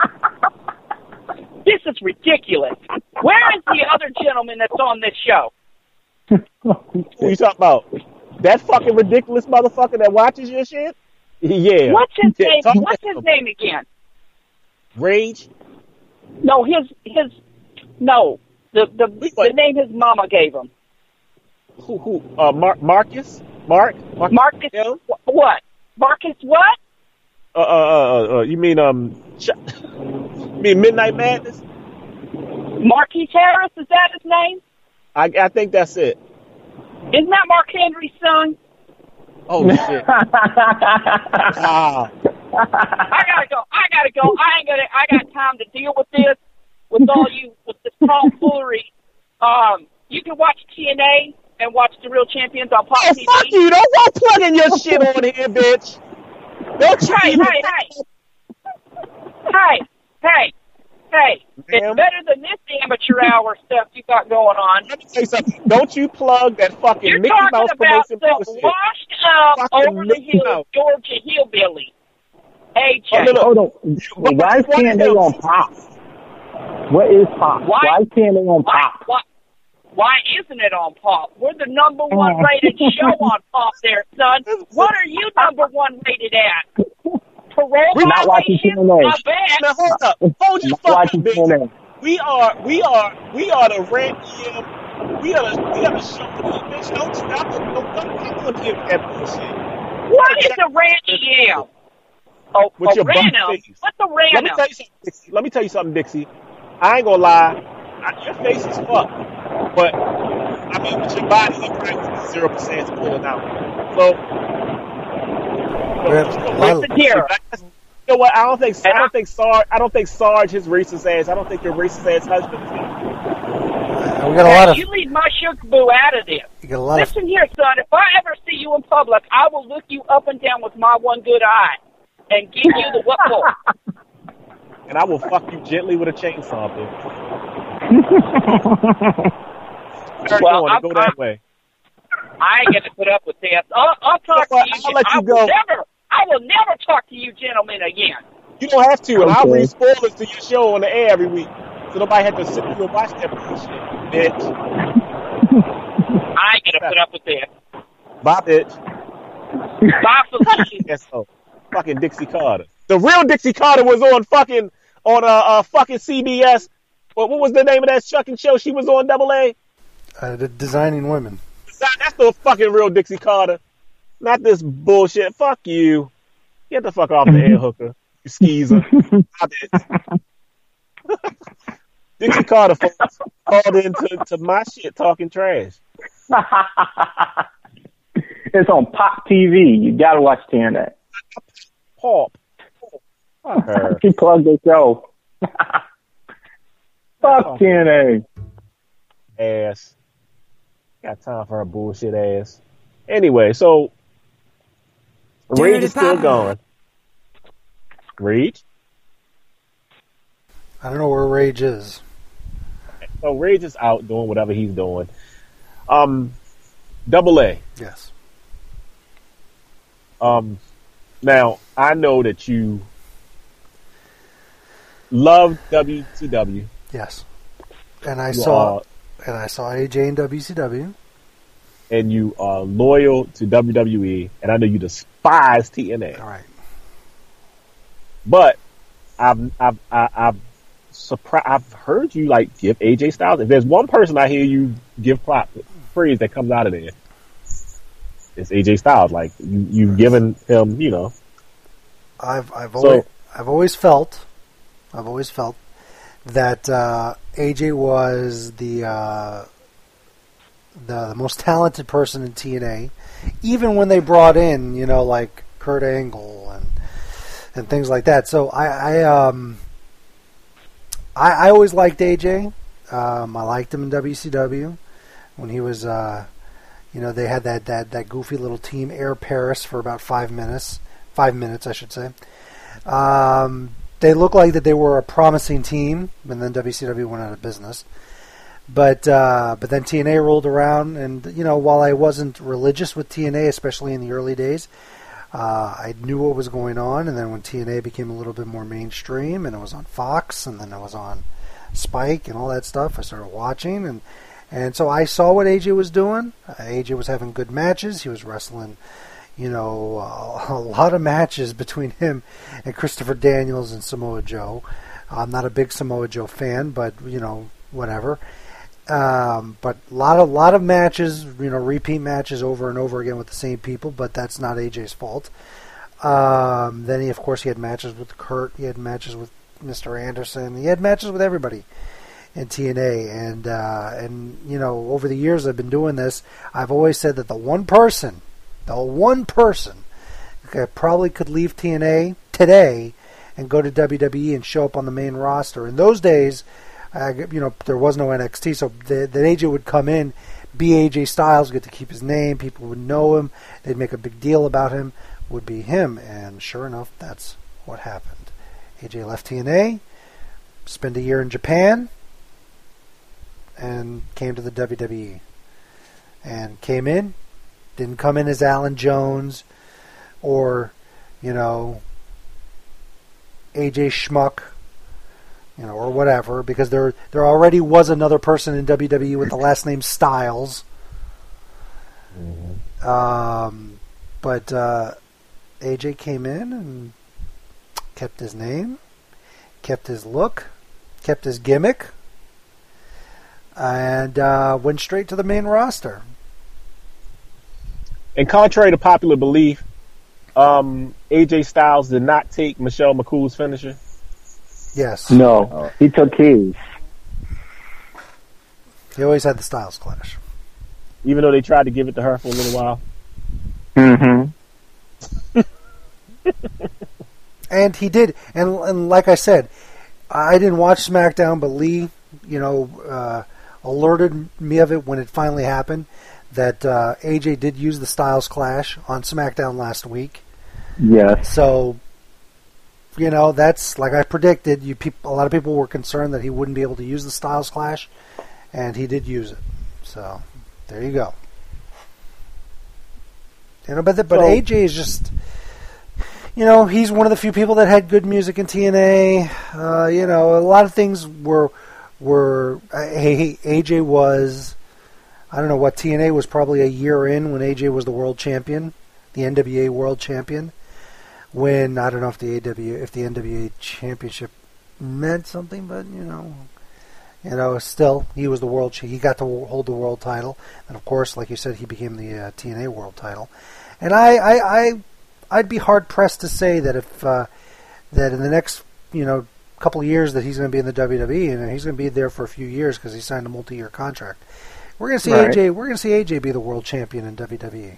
This is ridiculous. Where is the other gentleman that's on this show? Who you talking about? That fucking ridiculous motherfucker that watches your shit? Yeah. What's his yeah, name? What's his name again? Rage? No, his his no. The the, the name his mama gave him. Who who? Uh, Mar- Marcus? Mark? Marcus? Marcus Hill? what? Marcus what? Uh, uh, uh, uh, you mean um? Ch- you mean Midnight Madness? Marquis Harris, is that his name? I I think that's it. Isn't that Mark Henry's son? Oh shit! ah. I gotta go. I gotta go. I ain't gonna. I got time to deal with this, with all you, with this tomfoolery. Um, you can watch T N A and watch The Real Champions on Pop Oh, T V. fuck you! Don't go plugging your shit on here, bitch. Don't you Hey, even- hey, hey, hey, hey, hey! It's Ma'am? better than this amateur hour stuff you got going on. Let me tell you something. Don't you plug that fucking You're Mickey talking Mouse about promotion some bullshit. washed up, Fucking over the Mickey hill Mouse. Georgia hillbilly. A J. Oh, no, no. Hold on. Why can't they on Pop? What is Pop? Why- Why can't they on Why, Pop? why, why isn't it on Pop? We're the number one rated show on Pop there, son. What are you number one rated at? Parole We're not watching violation? T N A. I bet. Now hold up. Hold your Not fucking watching bitch. T N A. We are, we are, we are the rant E M. We are the, we are the show. Bitch, don't you? I'm gonna, I'm gonna give that bullshit. What is a rant E M? Oh, With a your bum random. face. What's a Let me random? tell you something, Dixie. Let me tell you something, Dixie. I ain't gonna lie. I, your face is fucked. But, I mean, with your body, you probably would be zero percent pulling out. So, Listen here. you know what? I don't think I don't think Sarge. I don't think Sarge his racist ass. I don't think your racist ass husband. Uh, we got a lot of You leave my sugar boo out of this. you got a lot of Listen here, son. If I ever see you in public, I will look you up and down with my one good eye and give you the whipple. And I will fuck you gently with a chainsaw, bitch. Well, going, I'm- go that I'm- way. I ain't gonna put up with this. I'll, I'll talk You know what? to you. I'll let I you will go. never. I will never talk to you, gentlemen, again. You don't have to, and I'll Okay. read spoilers to your show on the air every week, so nobody have to sit through and watch that bullshit, bitch. I ain't gonna put up with this. Bye, bitch. Bye, Felicia. Yes, so fucking Dixie Carter. The real Dixie Carter was on fucking on uh, uh fucking C B S. What what was the name of that fucking show she was on? Double A. uh, the designing women. That's the fucking real Dixie Carter. Not this bullshit. Fuck you. Get the fuck off the air, hooker. You skeezer. Stop it. Dixie Carter folks called into to my shit talking trash. It's on Pop T V. You gotta watch T N A. Pop. Her. She plugged the show. Fuck T N A. Ass. Got time for her bullshit ass. Anyway, so Rage is still going. Rage? I don't know where Rage is. So Rage is out doing whatever he's doing. Um, Double A. Yes. Um, now I know that you love W C W. Yes. And I You saw are- and I saw A J in W C W. and you are loyal to W W E, and I know you despise T N A. All right. But I've I've I- I've surprised. I've heard you like give A J Styles. If there's one person I hear you give prop, praise that comes out of there, it's A J Styles. Like you, you've given him, you know. I've I've So- always I've always felt I've always felt that uh, A J was the, uh, the the most talented person in T N A, even when they brought in, you know, like Kurt Angle and and things like that. So I I um I, I always liked A J. Um, I liked him in W C W when he was uh, you know, they had that, that, that goofy little team Air Paris for about five minutes five minutes I should say. Um, they looked like that they were a promising team, and then W C W went out of business. But uh, but then T N A rolled around, and you know, while I wasn't religious with T N A, especially in the early days, uh, I knew what was going on. And then when T N A became a little bit more mainstream, and it was on Fox, and then it was on Spike, and all that stuff, I started watching, and and so I saw what A J was doing. Uh, A J was having good matches. He was wrestling, you know, uh, a lot of matches between him and Christopher Daniels and Samoa Joe. I'm not a big Samoa Joe fan, but you know, whatever. Um, but a lot of lot of matches, you know, repeat matches over and over again with the same people. But that's not A J's fault. Um, then he, of course, he had matches with Kurt. He had matches with Mister Anderson. He had matches with everybody in T N A. And uh, and you know, over the years I've been doing this, I've always said that the one person, the one person, that probably could leave T N A today and go to W W E and show up on the main roster. In those days, uh, you know, there was no N X T, so the, the A J would come in, be A J Styles, get to keep his name, people would know him, they'd make a big deal about him, would be him, and sure enough, that's what happened. A J left T N A, spent a year in Japan, and came to the W W E. And came in, didn't come in as Alan Jones, or, you know, A J Schmuck, you know, or whatever, because there there already was another person in W W E with the last name Styles. Mm-hmm. Um, but uh, A J came in and kept his name, kept his look, kept his gimmick, and uh, went straight to the main roster. And contrary to popular belief, um, A J Styles did not take Michelle McCool's finisher. Yes. No, he took his. He always had the Styles Clash. Even though they tried to give it to her for a little while. Mm-hmm. And he did. And, and like I said, I didn't watch SmackDown, but Lee, you know, uh, alerted me of it when it finally happened, that uh, A J did use the Styles Clash on SmackDown last week. Yes. So, you know, that's like I predicted. You peop- a lot of people were concerned that he wouldn't be able to use the Styles Clash, and he did use it. So, there you go. You know, but the, but So- A J is just, you know, he's one of the few people that had good music in T N A. Uh, you know, a lot of things were were. Hey, A J was. I don't know what T N A was probably a year in when A J was the world champion, the N W A world champion. When I don't know if the A W if the N W A championship meant something, but you know, you know, still he was the world. He got to hold the world title, and of course, like you said, he became the uh, T N A world title. And I, I, I, I'd be hard pressed to say that if uh, that in the next you know couple of years that he's going to be in the W W E, and he's going to be there for a few years because he signed a multi-year contract. We're going to see Right. A J. We're going to see A J be the world champion in W W E.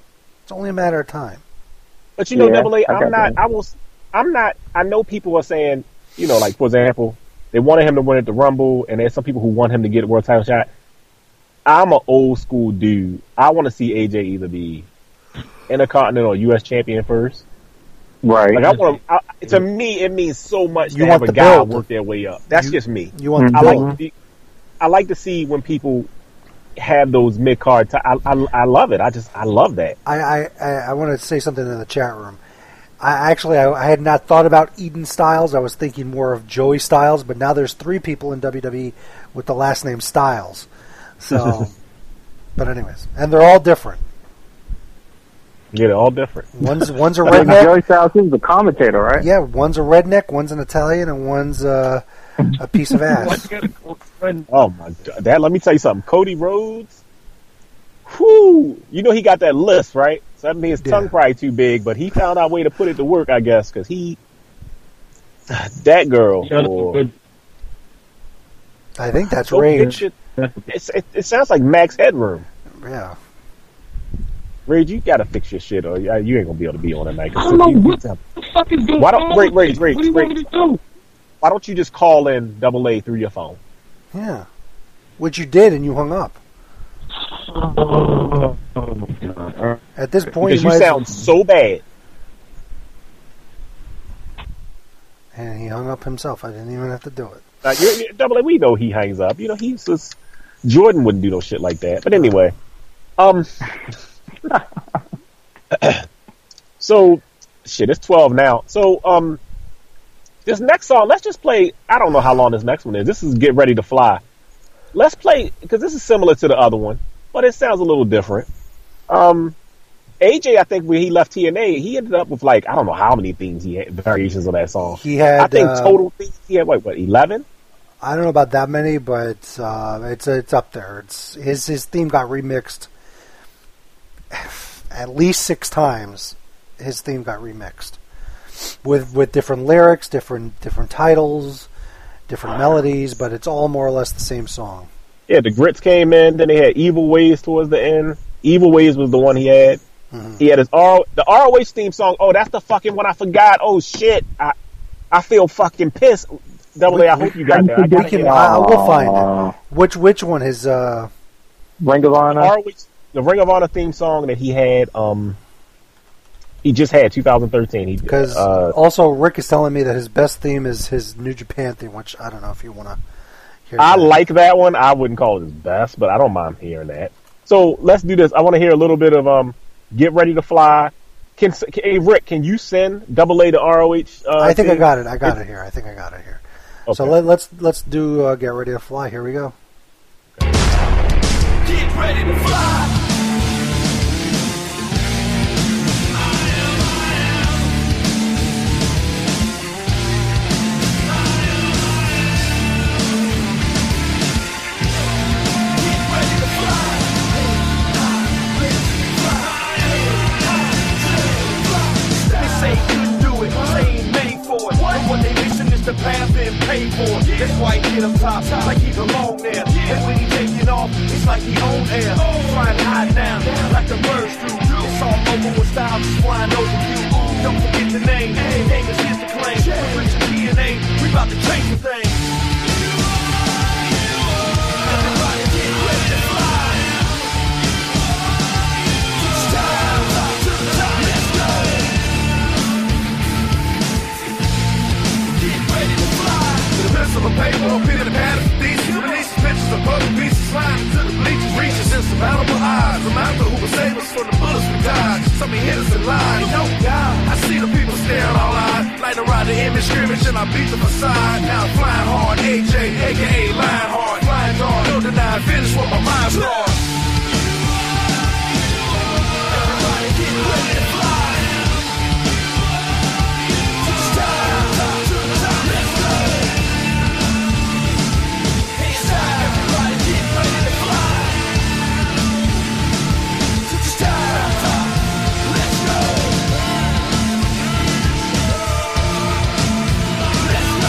It's only a matter of time. But you know, Yeah, Double A, I I'm got not. that. I will. I'm not. I know people are saying, you know, like for example, they wanted him to win at the Rumble, and there's some people who want him to get a world title shot. I'm an old school dude. I want to see A J either be Intercontinental or U S champion first. Right. Like I want to. To me, it means so much You to want have a the guy build. work their way up. That's You- just me. You want the I build. like. To see, I like to see when people have those mid card. T- I, I I love it. I just I love that. I, I, I, I want to say something in the chat room. I actually I, I had not thought about Eden Styles. I was thinking more of Joey Styles, but now there's three people in W W E with the last name Styles. So, but anyways, and they're all different. Yeah, they're all different. One's one's a I think redneck. Joey Styles is the commentator, right? Yeah, one's a redneck, one's an Italian, and one's uh, a piece of ass. Oh my god! That let me tell you something. Cody Rhodes, whoo! You know he got that list, right? So that means his tongue Yeah. probably too big, but he found out a way to put it to work, I guess, because he that girl. Or, I think that's Go Rage. get your- It's, it, it sounds like Max Headroom. Yeah. Rage, you gotta fix your shit, or you you ain't gonna be able to be on that night. I don't know what the fuck is going Why don't on. Rage, Rage, Rage, What do you want me Rage? to do? Why don't you just call in Double A through your phone? Yeah. Which you did, and you hung up. Oh, my God. At this point, Because you you might sound so bad. and he hung up himself. I didn't even have to do it. Uh, you're, you're, Double A, we know he hangs up. You know, he's just Jordan wouldn't do no shit like that. But anyway, um, so shit, it's twelve now. So um, this next song, let's just play. I don't know how long this next one is. This is Get Ready to Fly. Let's play because this is similar to the other one, but it sounds a little different. Um, A J, I think when he left T N A, he ended up with like I don't know how many themes he had, variations of that song. He had. I think uh, total themes he had what what eleven. I don't know about that many, but uh, it's it's up there. It's his his theme got remixed at least six times. His theme got remixed with with different lyrics, different different titles, different melodies, but it's all more or less the same song. Yeah, the Grits came in. Then they had Evil Ways towards the end. Evil Ways was the one he had. Mhm. He had his R the R O H theme song. Oh, that's the fucking one I forgot. Oh shit, I I feel fucking pissed. Double A, I hope you got that. I We gotta can. get I, we'll find Uh, it. Which which one? His uh, Ring of Honor. R O H, the Ring of Honor theme song that he had. Um, he just had twenty thirteen. He because uh, also Rick is telling me that his best theme is his New Japan theme, which I don't know if you want to hear. I that. like that one. I wouldn't call it his best, but I don't mind hearing that. So let's do this. I want to hear a little bit of um, Get Ready to Fly. Can, can hey Rick, can you send Double A to R O H? Uh, I think I theme? got it. I got it here. I think I got it here. So Okay. let, let's let's do uh, Get Ready to Fly. Here we go. Get ready to fly. The path been paid for. That's why he get up top, like he belong there. And when he taking off, it's like he own air. Flying high down, like the birds do. It's all over with style, just flying over you. Don't forget the name, the name is his to claim. With Richard T N A, we about to change the thing. Everybody get ready to fly. It's time to the top, let's go. Of a paper, a pen and a pad of thesis. Release pictures of puzzle pieces, sliding to the bleachers, reaches insurmountable odds. Reminder who will save us from the bullets we dodge. Some me hit us in line, no God. I see the people staring all eyed, like to ride the image scrimmage and I beat the facade. Now I'm flying hard, A J, aka Lionheart, flying hard, no deny, finish what my mind starts. Everybody get ready to fly. It's time to the top, let's go.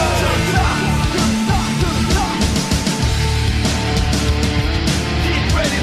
Get ready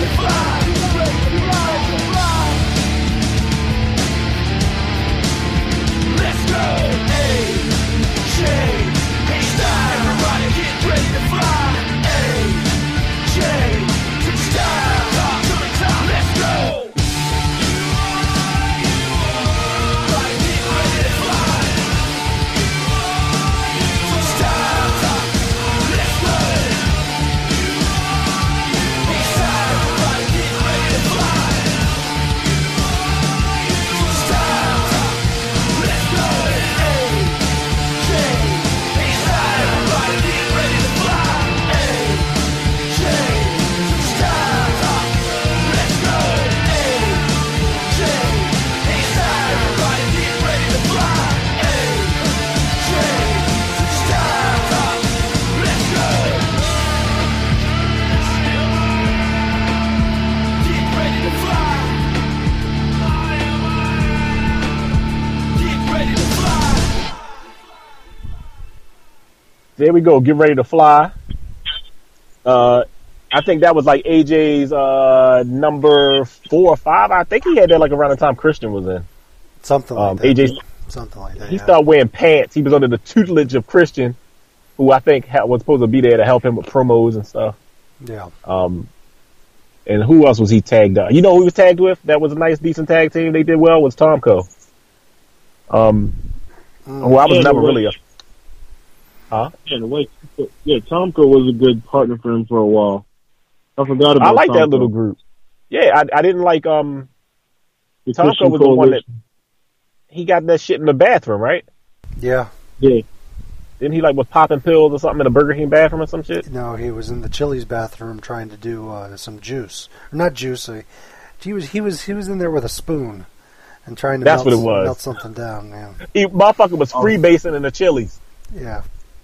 there we go. Get ready to fly. Uh, I think that was like A J's uh, number four or five. I think he had that like around the time Christian was in. Something like um, that. A J, Something like that. He yeah. started wearing pants. He was under the tutelage of Christian, who I think ha- was supposed to be there to help him with promos and stuff. Yeah. Um, and who else was he tagged up? You know who he was tagged with? That was a nice, decent tag team. They did well. Was Tomko. Um, Mm. who I was Yeah, never the way- really a. Huh? Yeah, the way, yeah, Tomko was a good partner for him for a while. I forgot about. I like that Tomko. little group. Yeah, I, I didn't like um. The Tomko Christian was the one that Coalition. he got that shit in the bathroom, right? Yeah. Yeah. Didn't he like was popping pills or something in the Burger King bathroom or some shit? No, he was in the Chili's bathroom trying to do uh, some juice. Not juice. uh, He was he was he was in there with a spoon and trying to That's melt, what it was. melt something down. Yeah. He motherfucker was freebasing in the Chili's. Yeah.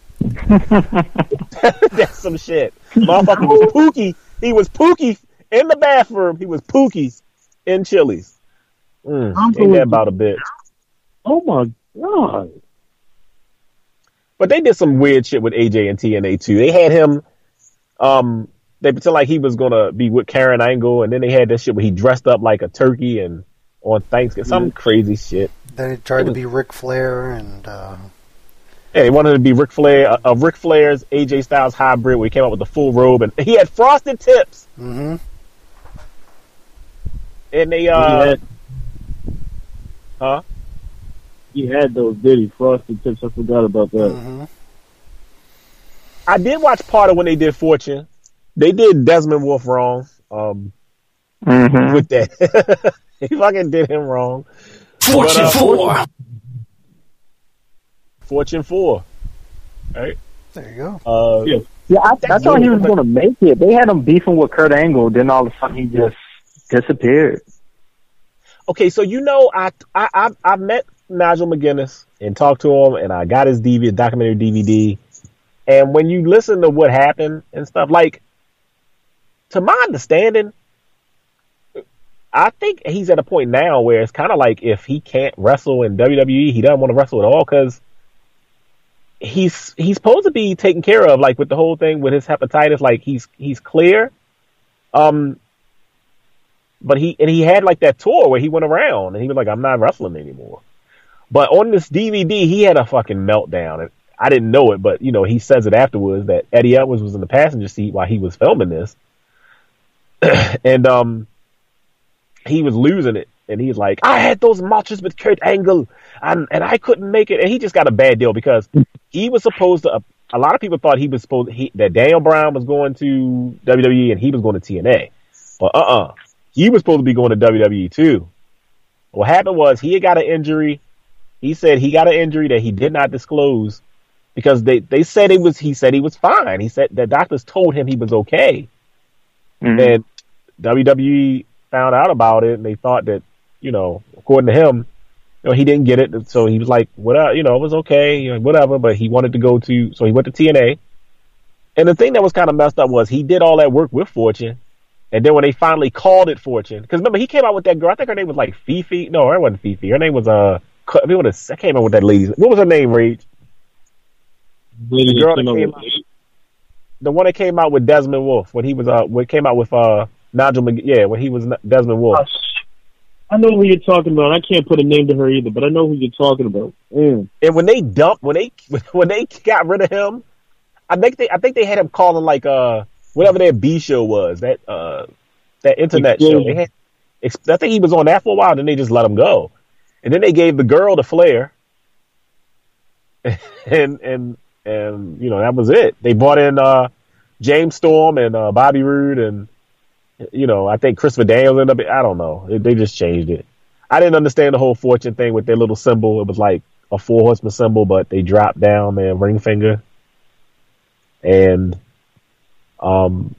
That's some shit. Motherfucker was Pookie. He was Pookie in the bathroom. He was Pookie in Chili's. Mm, Tomko ain't was- that about a bit? Oh my god. But they did some weird shit with A J and T N A too. They had him, um, they pretend like he was gonna be with Karen Angle, and then they had that shit where he dressed up like a turkey and on Thanksgiving, some crazy shit. Then he tried to be Ric Flair and uh, Yeah, they wanted to be Ric Flair, a, a Ric Flair's A J Styles hybrid, where he came out with the full robe, and he had frosted tips. mm-hmm. And they, he uh, had huh? he had those Diddy frosted tips. I forgot about that. Mm-hmm. I did watch part of when they did Fortune. They did Desmond Wolf wrong. Um, Mm-hmm. with that, he fucking did him wrong. Fortune But, uh, four. Fortune four. Right? There you go. Uh, Yeah. Yeah, I, I That's thought he weird, was but- going to make it. They had him beefing with Kurt Angle, then all of a sudden he just disappeared. Okay, so you know, I I I, I met Nigel McGuinness and talked to him, and I got his D V D, documentary D V D. And when you listen to what happened and stuff, like, to my understanding, I think he's at a point now where it's kind of like if he can't wrestle in W W E, he doesn't want to wrestle at all because he's he's supposed to be taken care of, like with the whole thing with his hepatitis, like he's he's clear. Um, but he and he had like that tour where he went around and he was like, "I'm not wrestling anymore." But on this D V D, he had a fucking meltdown, and I didn't know it, but you know, he says it afterwards that Eddie Edwards was in the passenger seat while he was filming this, and um. he was losing it, and he's like, I had those matches with Kurt Angle, and and I couldn't make it, and he just got a bad deal because he was supposed to. Uh, a lot of people thought he was supposed he, that Daniel Bryan was going to W W E and he was going to T N A, but uh uh he was supposed to be going to W W E too. What happened was he had got an injury. He said he got an injury that he did not disclose because they they said it was. He said he was fine. He said the doctors told him he was okay, Mm-hmm. and W W E found out about it, and they thought that, you know, according to him, you know, he didn't get it, so he was like, whatever, you know, it was okay, you know, whatever, but he wanted to go to, so he went to T N A, and the thing that was kind of messed up was he did all that work with Fortune, and then when they finally called it Fortune, because remember, he came out with that girl, I think her name was like Fifi, no, her wasn't Fifi, her name was, uh, I mean, what is, I can't remember what that lady's, what was her name, Rage? Lady The girl that that came came up out, with- the one that came out with Desmond Wolf, when he was, uh, when came out with, uh, Nigel McG- yeah, when he was Desmond Wolf. I know who you're talking about. I can't put a name to her either, but I know who you're talking about. Mm. And when they dumped, when they when they got rid of him, I think they I think they had him calling like uh whatever their B show was, that uh that internet show. They had, I think he was on that for a while. Then they just let him go, and then they gave the girl the Flair, and and and you know that was it. They brought in uh James Storm and uh, Bobby Roode and. You know, I think Christopher Daniels ended up, I don't know. It, they just changed it. I didn't understand the whole Fortune thing with their little symbol. It was like a four horseman symbol, but they dropped down their ring finger. And, um,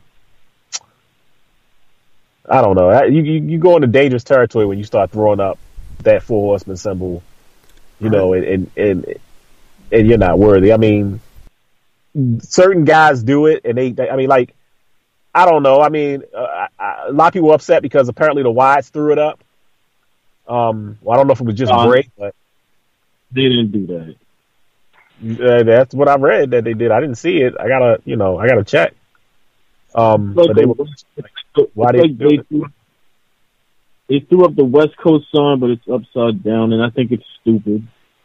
I don't know. You, you, you go into dangerous territory when you start throwing up that four horseman symbol, you know, and, and, and, and you're not worthy. I mean, certain guys do it and they, they I mean, like, I don't know. I mean, uh, I, I, a lot of people were upset because apparently the Wyatts threw it up. Um, well, I don't know if it was just Uh, great, but They didn't do that. Uh, that's what I read that they did. I didn't see it. I gotta, you know, I gotta check. Um, Like but they a- were, it's why like they, they, threw, they threw up the West Coast sign, but it's upside down, and I think it's stupid.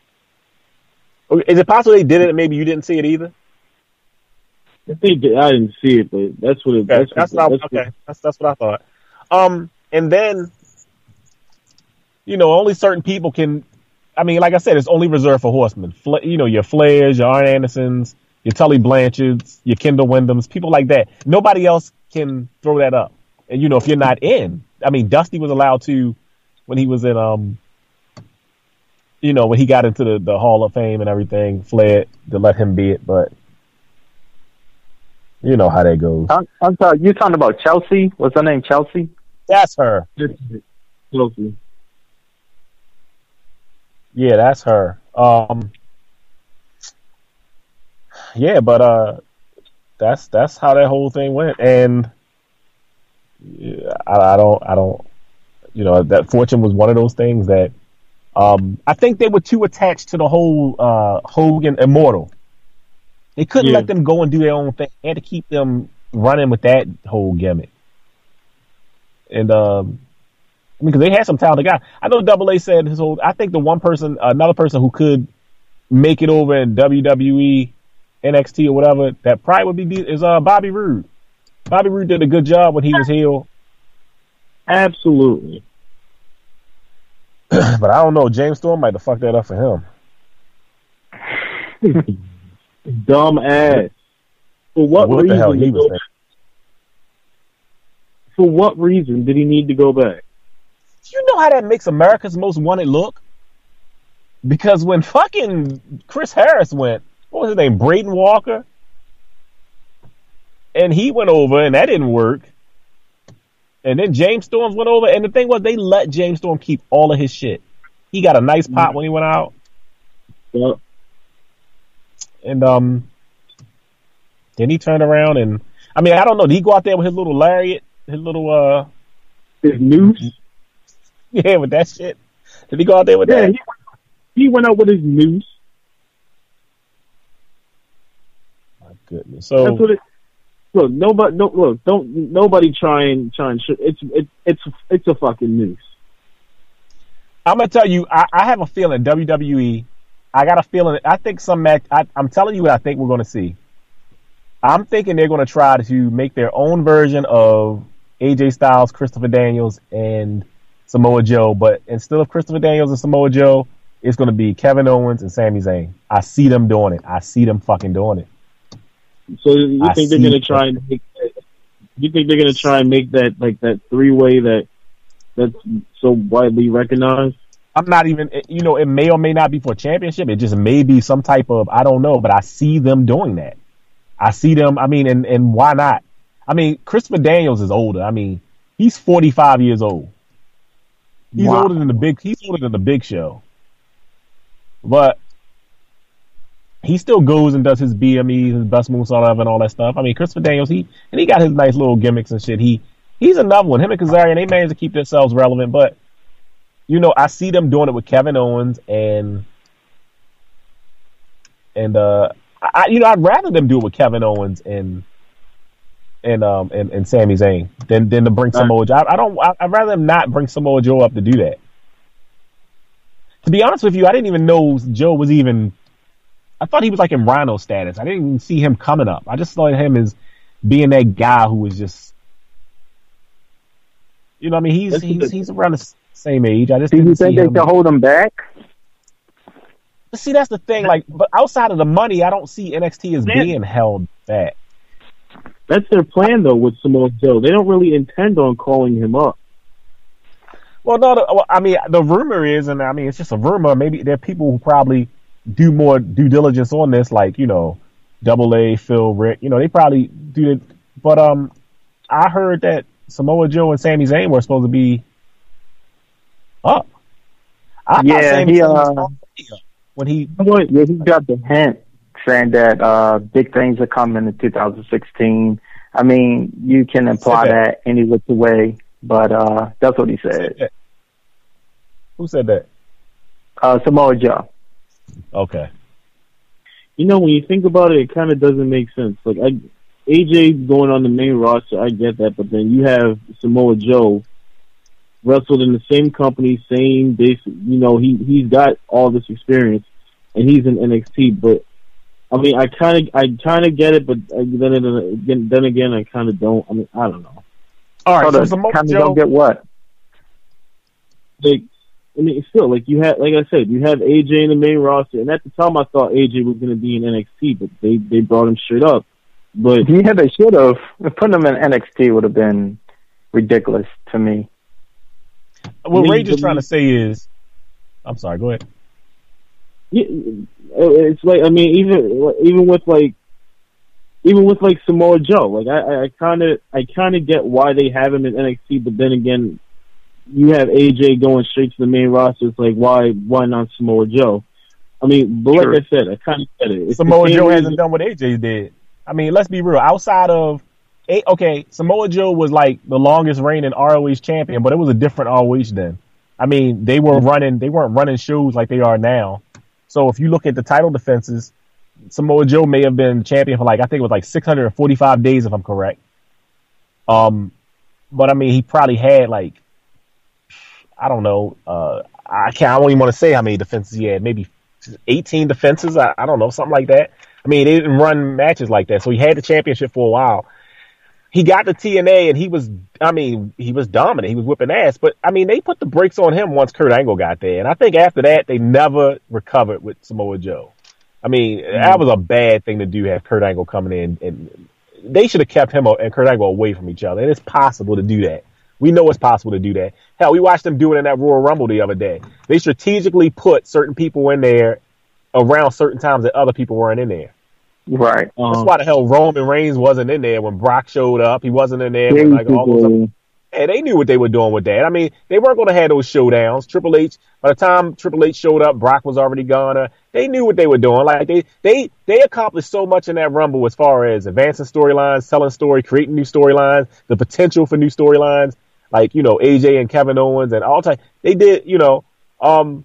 is it possible they did it and maybe you didn't see it either? I think that I didn't see it, but that's what it. Okay, That's, that's what, what I, that's okay. what, That's that's what I thought. Um, and then, you know, only certain people can. I mean, like I said, it's only reserved for horsemen. Fla- you know, your Flairs, your Arn Andersons, your Tully Blanchards, your Kendall Wyndhams, people like that. Nobody else can throw that up. And you know, if you're not in, I mean, Dusty was allowed to when he was in, um, you know, when he got into the, the Hall of Fame and everything. Flair to let him be it, but you know how that goes. I'm, I'm sorry, you're talking about Chelsea? What's her name? Chelsea? That's her. Chelsea. Yeah, that's her. Um, yeah, but uh, that's that's how that whole thing went, and yeah, I, I don't, I don't, you know, that Fortune was one of those things that um, I think they were too attached to the whole uh, Hogan Immortal. They couldn't Yeah. let them go and do their own thing. They had to keep them running with that whole gimmick, and um. I mean, because they had some talented guys. I know Double A said his whole. I think the one person, another person who could make it over in W W E, N X T or whatever, that probably would be is uh Bobby Roode. Bobby Roode did a good job when he was heel, Absolutely. but I don't know. James Storm might have fucked that up for him. Dumb ass. For what, What reason? the hell to he was go- there. For what reason did he need to go back? You know how that makes America's Most Wanted look? Because when fucking Chris Harris went, what was his name, Braden Walker, and he went over and that didn't work. And then James Storm went over, and the thing was, they let James Storm keep all of his shit. He got a nice pop when he went out, Yeah. and um, then he turned around and, I mean, I don't know, did he go out there with his little lariat, his little uh, His noose? yeah, with that shit? Did he go out there with Yeah, that? he, he went out with his noose. My goodness. So That's what it. Look, nobody. No, look, don't nobody try and try and. Sh- it's it, it's it's a fucking noose. I'm gonna tell you, I, I have a feeling W W E. I got a feeling. I think some match. I, I'm telling you what I think we're gonna see. I'm thinking they're gonna try to make their own version of A J Styles, Christopher Daniels, and Samoa Joe. But instead of Christopher Daniels and Samoa Joe, it's gonna be Kevin Owens and Sami Zayn. I see them doing it. I see them fucking doing it. So you I think they're see gonna that. try and make? You think they're gonna try and make that like that three way that that's so widely recognized? I'm not even, you know, it may or may not be for a championship. It just may be some type of, I don't know, but I see them doing that. I see them, I mean, and, and why not? I mean, Christopher Daniels is older. I mean, he's forty-five years old. He's Wow. older than the big, he's older than the Big Show. But he still goes and does his B M Es, his best moonsault and all that stuff. I mean, Christopher Daniels, he, and he got his nice little gimmicks and shit. He, he's another one. Him and Kazarian, they managed to keep themselves relevant, but you know, I see them doing it with Kevin Owens and and uh, I you know I'd rather them do it with Kevin Owens and and um and, and Sami Zayn than than to bring Samoa Joe. I, I don't. I, I'd rather them not bring Samoa Joe up to do that. To be honest with you, I didn't even know Joe was even. I thought he was like in Rhino status. I didn't even see him coming up. I just saw him as being that guy who was just. You know, what I mean, he's That's he's the- he's around the same age. I just Do you didn't see think they him. can hold him back? But see, that's the thing. Like, but outside of the money, I don't see N X T as Man. being held back. That's their plan though with Samoa Joe. They don't really intend on calling him up. Well, no, the, well, I mean, the rumor is, and I mean, it's just a rumor. Maybe there are people who probably do more due diligence on this, like you know, Double A, Phil, Rick. You know, they probably do it. But um, I heard that Samoa Joe and Sami Zayn were supposed to be up. I thought Yeah, Sami he, Zayn was uh, already up when he. Yeah, he got the hint saying that uh, big things are coming in two thousand sixteen. I mean, you can imply Said that. that any which way, but uh, that's what he said. Who said that? Uh, Samoa Joe. Okay. you know, when you think about it, it kind of doesn't make sense. Like, I, A J going on the main roster, I get that, but then you have Samoa Joe wrestled in the same company, same basic, you know, he, he's got all this experience, and he's in N X T, but, I mean, I kind of, I kind of get it, but then again, then again, I kind of don't. I mean, I don't know. All right, so so Samoa kind of Joe don't get what? Like, I mean, still, like you had, like I said, you have A J in the main roster, and at the time, I thought A J was going to be in N X T, but they they brought him straight up. But Yeah, they should have. Putting him in N X T would have been ridiculous to me. what I mean, Rage is the- trying to say is, I'm sorry, go ahead. yeah, it's like, I mean, even even with like, even with like Samoa Joe, like I I kind of I kind of get why they have him in N X T, but then again, you have A J going straight to the main roster. It's like, why why not Samoa Joe? I mean, but Sure. like I said, I kind of get it. It's the Samoa same Joe reason- hasn't done what A J did. I mean, let's be real. Outside of, A- okay, Samoa Joe was like the longest reigning R O H champion, but it was a different R O H then. I mean, they were running, they weren't running shows like they are now. So if you look at the title defenses, Samoa Joe may have been champion for like, I think it was like six hundred forty-five days if I'm correct. Um, but I mean, he probably had like, I don't know, uh, I can't, I don't even want to say how many defenses he had, maybe eighteen defenses. I, I don't know, something like that. I mean, they didn't run matches like that. So he had the championship for a while. He got the T N A and he was, I mean, he was dominant. He was whipping ass. But, I mean, they put the brakes on him once Kurt Angle got there. And I think after that, they never recovered with Samoa Joe. I mean, mm-hmm. that was a bad thing to do, have Kurt Angle coming in. And they should have kept him and Kurt Angle away from each other. And it's possible to do that. We know it's possible to do that. Hell, we watched them do it in that Royal Rumble the other day. They strategically put certain people in there around certain times that other people weren't in there. Right. Um, That's why the hell Roman Reigns wasn't in there when Brock showed up. He wasn't in there when like all those other, and they knew what they were doing with that. I mean, they weren't going to have those showdowns. Triple H, by the time Triple H showed up, Brock was already gone. Uh, they knew what they were doing. Like they, they, they accomplished so much in that Rumble as far as advancing storylines, telling story, creating new storylines, the potential for new storylines. Like, you know, A J and Kevin Owens and all time. They did, you know, um,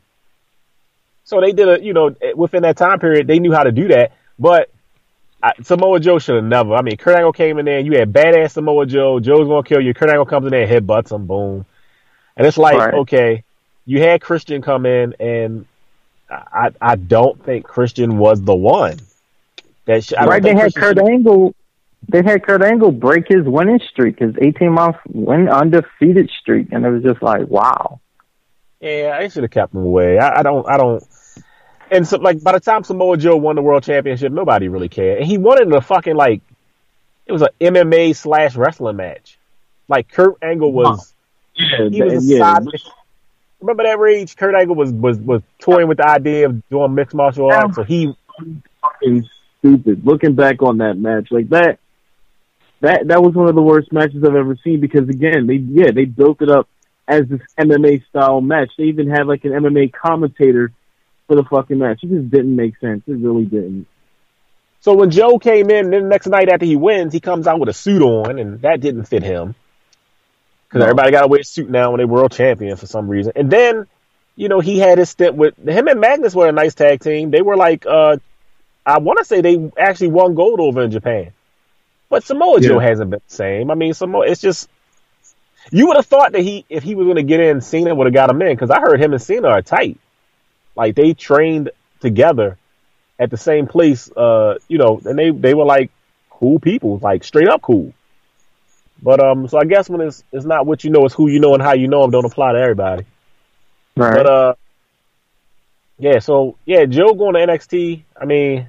so they did a, you know, within that time period, they knew how to do that. But I, Samoa Joe should have never. I mean, Kurt Angle came in there, and you had badass Samoa Joe. Joe's gonna kill you. Kurt Angle comes in there and headbutts him, boom. And it's like, Right. okay, you had Christian come in, and I, I don't think Christian was the one. That sh- I don't Right, they think had Christian Kurt Angle. They had Kurt Angle break his winning streak, his eighteen month win undefeated streak, and it was just like, wow. Yeah, I should have kept him away. I, I don't, I don't. And so, like, by the time Samoa Joe won the world championship, nobody really cared. And he won it in a fucking, like, it was an M M A slash wrestling match. Like, Kurt Angle was, yeah, he was a yeah. side. Remember that Rage? Kurt Angle was, was, was toying with the idea of doing mixed martial arts, so he, fucking stupid. Looking back on that match, like that, that that was one of the worst matches I've ever seen. Because again, they yeah they built it up as this M M A style match. They even had like an M M A commentator for the fucking match. It just didn't make sense. It really didn't. So when Joe came in, then the next night after he wins, he comes out with a suit on, and that didn't fit him. Because No. everybody got to wear a suit now when they're world champion for some reason. And then, you know, he had his stint with him and Magnus were a nice tag team. They were like, uh, I want to say they actually won gold over in Japan. But Samoa Yeah. Joe hasn't been the same. I mean, Samoa, it's just, you would have thought that he, if he was going to get in, Cena would have got him in. Because I heard him and Cena are tight. Like, they trained together at the same place, uh, you know, and they, they were like cool people, like straight up cool. But, um, so I guess when it's, it's not what you know, it's who you know and how you know them don't apply to everybody. Right. But, uh, yeah, so, yeah, Joe going to N X T, I mean,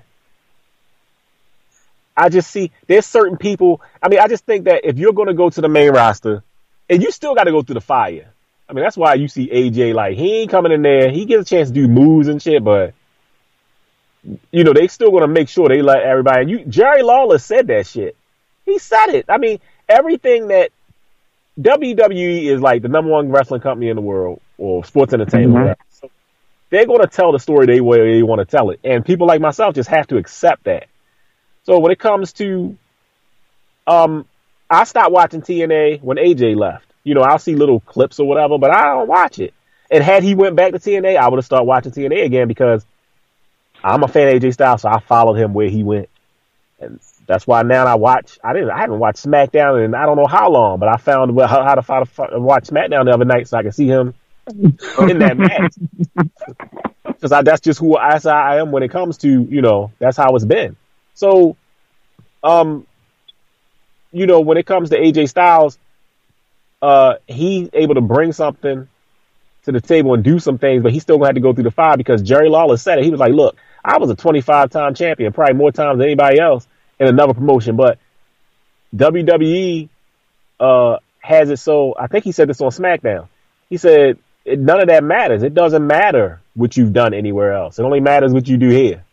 I just see, there's certain people, I mean, I just think that if you're going to go to the main roster, and you still got to go through the fire. I mean, that's why you see A J, like, he ain't coming in there, he gets a chance to do moves and shit, but, you know, they still going to make sure they let everybody, and you, Jerry Lawler said that shit. He said it. I mean, everything that W W E is like the number one wrestling company in the world, or sports entertainment. Mhm. So they're going to tell the story the way they want to tell it. And people like myself just have to accept that. So when it comes to, um, I stopped watching T N A when A J left. You know, I'll see little clips or whatever, but I don't watch it. And had he went back to T N A, I would have started watching T N A again because I'm a fan of A J Styles, so I followed him where he went, and that's why now I watch. I didn't. I haven't watched SmackDown in I don't know how long, but I found how, how to find, watch SmackDown the other night so I can see him in that match. Because that's just who I, I am when it comes to, you know, that's how it's been. So, um, you know, when it comes to A J Styles, uh, he's able to bring something to the table and do some things, but he's still gonna have to go through the fire because Jerry Lawler said it. He was like, "Look, I was a twenty-five time champion, probably more times than anybody else in another promotion, but W W E uh, has it so." I think he said this on SmackDown. He said, it, "None of that matters. It doesn't matter what you've done anywhere else. It only matters what you do here."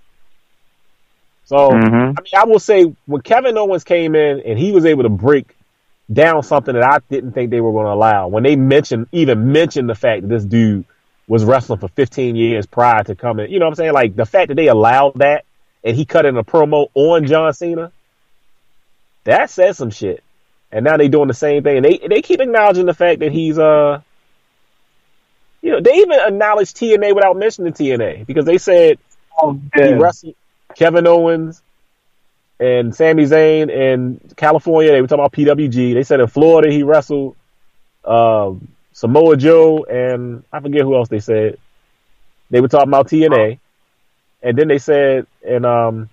So, mm-hmm. I mean, I will say when Kevin Owens came in and he was able to break down something that I didn't think they were going to allow. When they mentioned, even mentioned the fact that this dude was wrestling for fifteen years prior to coming, you know what I'm saying? Like the fact that they allowed that and he cut in a promo on John Cena, that says some shit. And now they doing the same thing. And they, they keep acknowledging the fact that he's, uh, you know, they even acknowledged T N A without mentioning T N A because they said oh, he wrestled Kevin Owens and Sami Zayn in California. They were talking about P W G. They said in Florida he wrestled um, Samoa Joe and I forget who else they said. They were talking about T N A. And then they said in um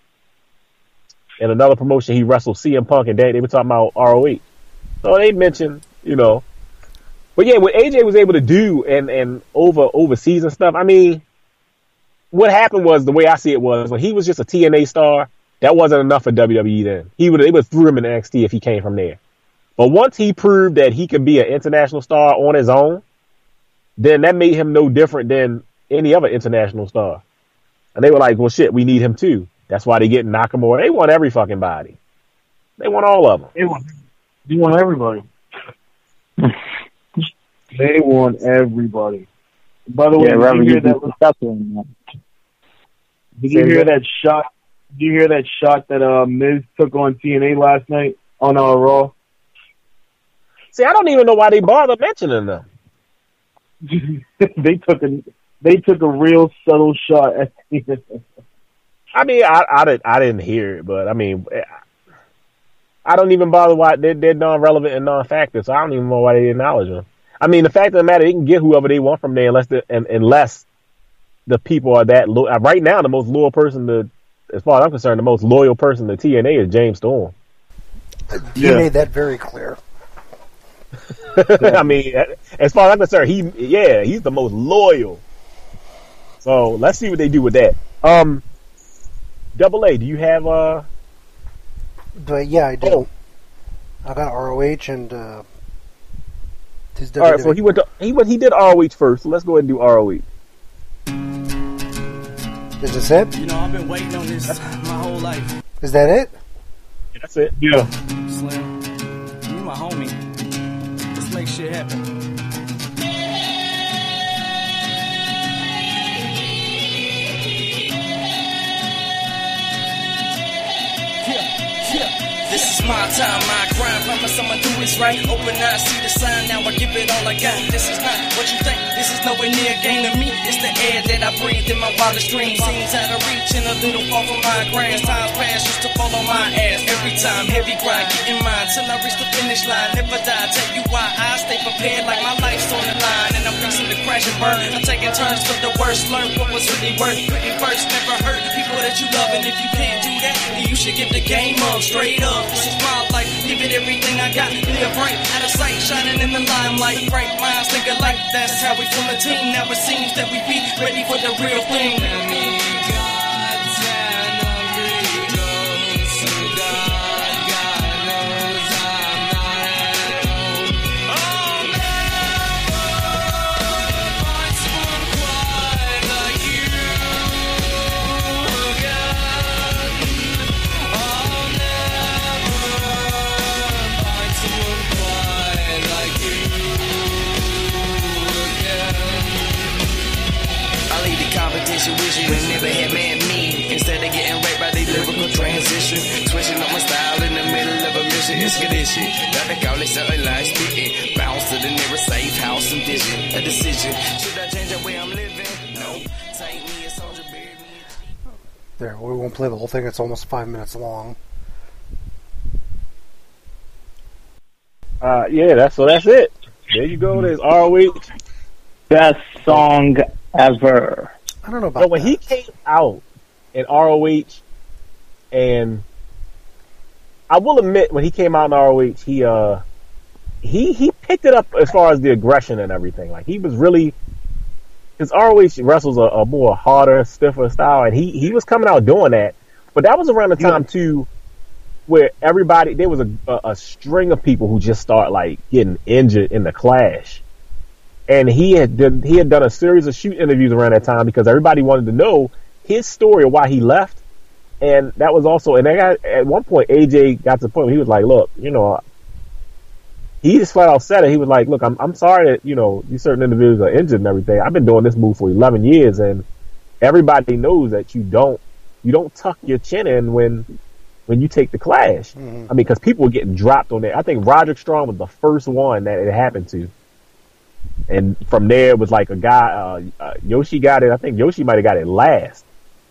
in another promotion he wrestled C M Punk and they, they were talking about R O H. So they mentioned, you know. But yeah, what A J was able to do and, and over overseas and stuff, I mean, what happened was, the way I see it was, when he was just a T N A star, that wasn't enough for W W E then. He would, they would have threw him in N X T if he came from there. But once he proved that he could be an international star on his own, then that made him no different than any other international star. And they were like, well, shit, we need him too. That's why they get Nakamura. They want every fucking body. They want all of them. They want, they want everybody. They want everybody. By the way, yeah, did you hear that? Was, did you hear that shot? Did you hear that shot that uh, Miz took on T N A last night on uh, Raw? See, I don't even know why they bother mentioning them. they took a they took a real subtle shot at. I mean, I I didn't I didn't hear it, but I mean, I don't even bother why they're, they're non-relevant and non-factor, so I don't even know why they acknowledge them. I mean, the fact of the matter, they can get whoever they want from there, unless the and, unless the people are that lo- right now. The most loyal person to, as far as I'm concerned, the most loyal person to T N A is James Storm. You yeah. made that very clear. I mean, as far as I'm concerned, he yeah, he's the most loyal. So let's see what they do with that. Um, Double A, do you have uh? But yeah, I do. Oh. I got R O H and uh. All right, so he went to he went he did R O H first. So let's go ahead and do R O H. Is this it? You know, I've been waiting on this my whole life. Is that it? Yeah, that's it. Yeah. Slim, you my homie. Let's make shit happen. This is my time, my grind. Promise I'ma do what's right. Open eyes, see the sign. Now I give it all I got. This is not what you think. This is nowhere near a game to me. It's the air that I breathe in my wildest dreams. Seems out of reach and a little far from my grasp. Times pass just to fall on my ass. Every time, heavy grind, getting mine till I reach the finish line. Never die. Tell you why I stay prepared like my life's on the line. And I'm fixing to crash and burn. I'm taking turns for the worst. Learn what was really worth. Putting first, never hurt people that you love. And if you can't do that, then you should give the game up straight up. This is my life, give it everything I got. Live bright, out of sight, shining in the limelight. Bright minds think alike, that's how we form a team. Now it seems that we be ready for the real thing. Wishing they never had man me. Instead of getting raped by the lyrical transition, switching up my style in the middle of a mission. It's good as shit. Got to call it something like spitting. Bounce to the nearest safe house and vision. A decision. Should I change the way I'm living? No. Take me a soldier, bury me. There, we won't play the whole thing. It's almost five minutes long. Uh, yeah, that's so. That's it. There you go. There's R O H. Best song ever. I don't know about But when that. he came out in R O H, and I will admit, when he came out in R O H, he uh he he picked it up as far as the aggression and everything. Like he was really, because R O H wrestles a, a more harder, stiffer style, and he he was coming out doing that. But that was around the time too, where everybody there was a, a a string of people who just start like getting injured in the Clash. And he had done, he had done a series of shoot interviews around that time because everybody wanted to know his story of why he left. And that was also, and I got, at one point, A J got to the point where he was like, look, you know, he just flat out said it. He was like, look, I'm, I'm sorry that, you know, these certain individuals are injured and everything. I've been doing this move for eleven years, and everybody knows that you don't, you don't tuck your chin in when, when you take the Clash. Mm-hmm. I mean, because people were getting dropped on there. I think Roderick Strong was the first one that it happened to. And from there, it was like a guy, uh, uh, Yoshi got it. I think Yoshi might have got it last.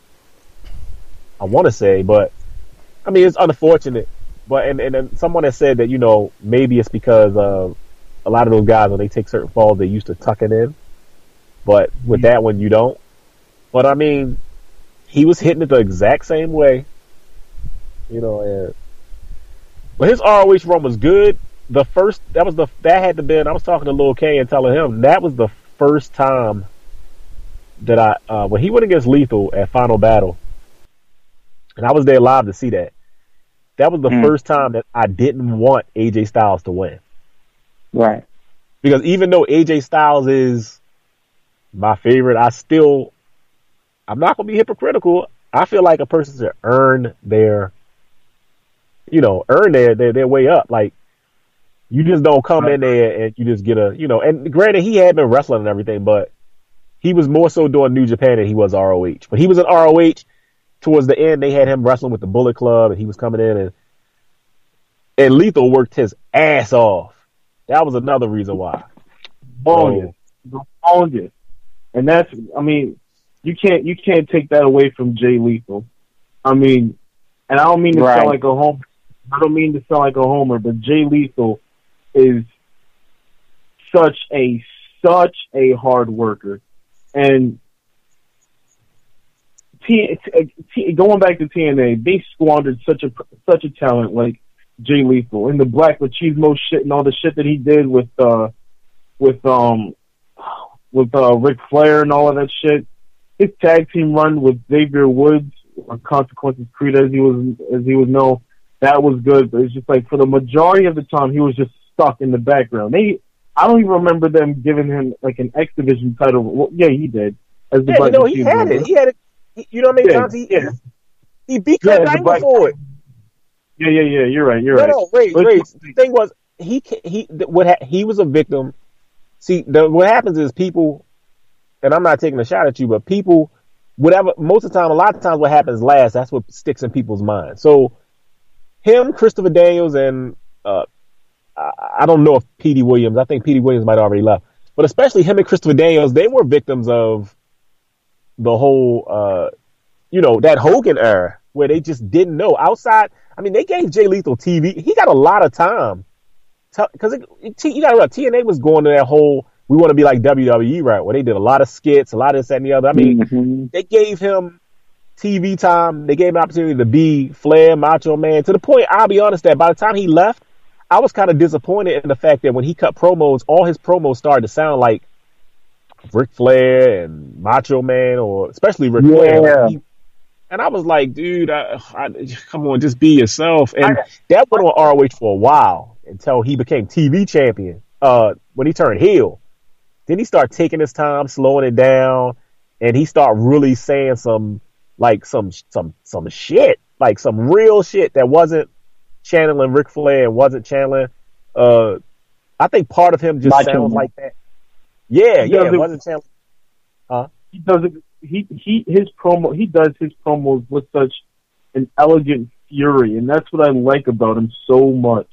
I want to say, but I mean, it's unfortunate. But, and, and then someone has said that, you know, maybe it's because, uh, a lot of those guys, when they take certain falls, they used to tuck it in. But with that one, you don't. But I mean, he was hitting it the exact same way. You know, and, but his R O H run was good. The first, that was the, that had to been, I was talking to Lil K and telling him that was the first time that I, uh, when he went against Lethal at Final Battle, and I was there live to see that, that was the mm. first time that I didn't want A J Styles to win. Right. Because even though A J Styles is my favorite, I still, I'm not going to be hypocritical. I feel like a person should earn their, you know, earn their, their, their way up. Like, you just don't come in there and you just get a, you know, and granted, he had been wrestling and everything, but he was more so doing New Japan than he was R O H. But he was in R O H towards the end. They had him wrestling with the Bullet Club, and he was coming in, and and Lethal worked his ass off. That was another reason why. Longest, the longest, and that's, I mean, you can't you can't take that away from Jay Lethal. I mean, and I don't mean to right. sound like a homer. I don't mean to sound like a homer, but Jay Lethal is such a such a hard worker, and T, T, going back to T N A, they squandered such a such a talent like Jay Lethal and the Black Machismo shit and all the shit that he did with uh with um with uh Ric Flair and all of that shit. His tag team run with Xavier Woods, or Consequences Creed as he was as he was known, that was good. But it's just like for the majority of the time he was just stuck in the background. They, I don't even remember them giving him like an X Division title. Well, yeah, he did. As the yeah, Black you know, he had it. He had it. He, you know how many yeah, times he yeah. he beat Kurt yeah, Angle for it. Yeah, yeah, yeah. You're right. You're no, right. No, wait, but, wait. The thing was, he he what ha- he was a victim. See, the, what happens is people, and I'm not taking a shot at you, but people, whatever. Most of the time, a lot of times, what happens last, that's what sticks in people's minds. So, him, Christopher Daniels, and uh, I, I don't know if Petey Williams. I think Petey Williams might have already left, but especially him and Christopher Daniels, they were victims of the whole, uh, you know, that Hogan era where they just didn't know outside. I mean, they gave Jay Lethal T V. He got a lot of time because you got to realize T N A was going to that whole we want to be like W W E route where they did a lot of skits, a lot of this, that, and the other. I mean, mm-hmm. they gave him T V time. They gave him an opportunity to be Flair, Macho Man, to the point, I'll be honest, that by the time he left, I was kind of disappointed in the fact that when he cut promos, all his promos started to sound like Ric Flair and Macho Man, or especially Ric yeah. Flair. He, and I was like, dude, I, I, come on, just be yourself. And I, that went on R O H for a while until he became T V champion. Uh, when he turned heel, then he started taking his time, slowing it down, and he started really saying some, like some, some, some shit, like some real shit that wasn't channeling Ric Flair and wasn't channeling. Uh, I think part of him just Macho sounds Man. Like that. Yeah, he yeah, it wasn't channeling. Huh? He does it. He he his promo. He does his promos with such an elegant fury, and that's what I like about him so much.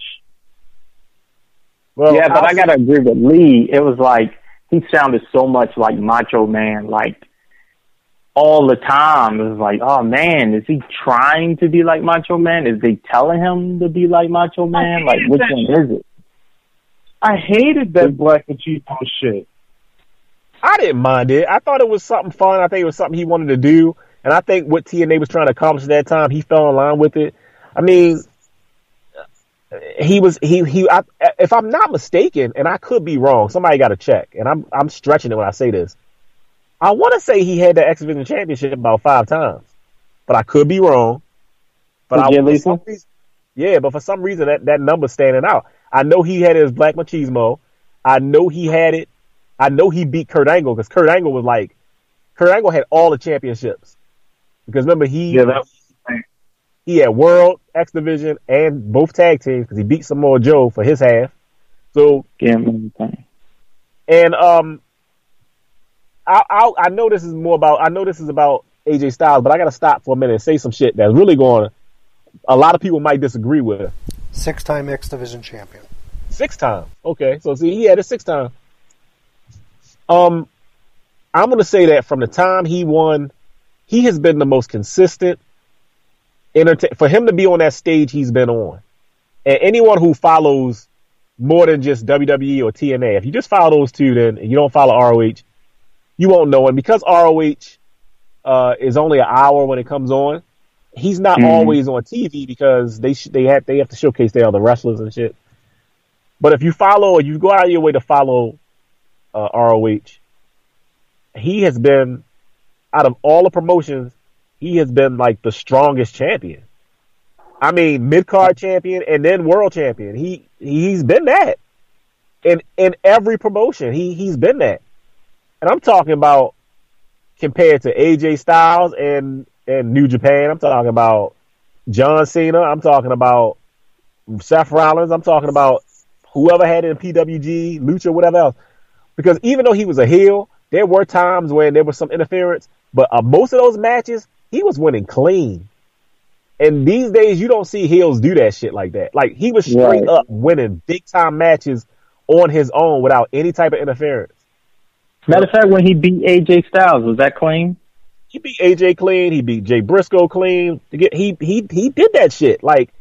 Well, yeah, but I gotta agree with Lee. It was like he sounded so much like Macho Man. Like all the time. It's like, oh man, is he trying to be like Macho Man? Is they telling him to be like Macho Man? Like, which one is it? I hated that Black Machismo shit. I didn't mind it. I thought it was something fun. I think it was something he wanted to do. And I think what T N A was trying to accomplish at that time, he fell in line with it. I mean, he was, he, he, I, if I'm not mistaken, and I could be wrong, somebody got to check, and I'm, I'm stretching it when I say this. I want to say he had the X Division Championship about five times, but I could be wrong. But I, for some reason, yeah, but for some reason that, that number's standing out. I know he had his Black Machismo. I know he had it. I know he beat Kurt Angle because Kurt Angle was like, Kurt Angle had all the championships. Because remember, he yeah, that was he had World, X Division, and both tag teams because he beat Samoa Joe for his half. So, yeah, and um, I, I I know this is more about I know this is about A J Styles, but I got to stop for a minute and say some shit that's really going to a lot of people might disagree with. Six-time X Division champion. Six times. Okay, so see, he had it six times. Um, I'm going to say that from the time he won, he has been the most consistent. Entertain- for him to be on that stage he's been on. And anyone who follows more than just W W E or T N A, if you just follow those two, then and you don't follow R O H, you won't know. And because R O H uh, is only an hour when it comes on, he's not mm-hmm. always on T V because they sh- they have they have to showcase their other wrestlers and shit. But if you follow or you go out of your way to follow uh, R O H, he has been, out of all the promotions, he has been like the strongest champion. I mean, mid-card champion and then world champion. He he's been that in in every promotion. He he's been that, and I'm talking about compared to A J Styles and and New Japan. I'm talking about John Cena. I'm talking about Seth Rollins. I'm talking about whoever had it in P W G, Lucha, whatever else. Because even though he was a heel, there were times when there was some interference, but uh, most of those matches, he was winning clean. And these days, you don't see heels do that shit like that. Like, he was straight Right. up winning big-time matches on his own without any type of interference. Matter of fact, when he beat A J Styles, was that clean? He beat A J clean. He beat Jay Briscoe clean. To get he he he did that shit. Like,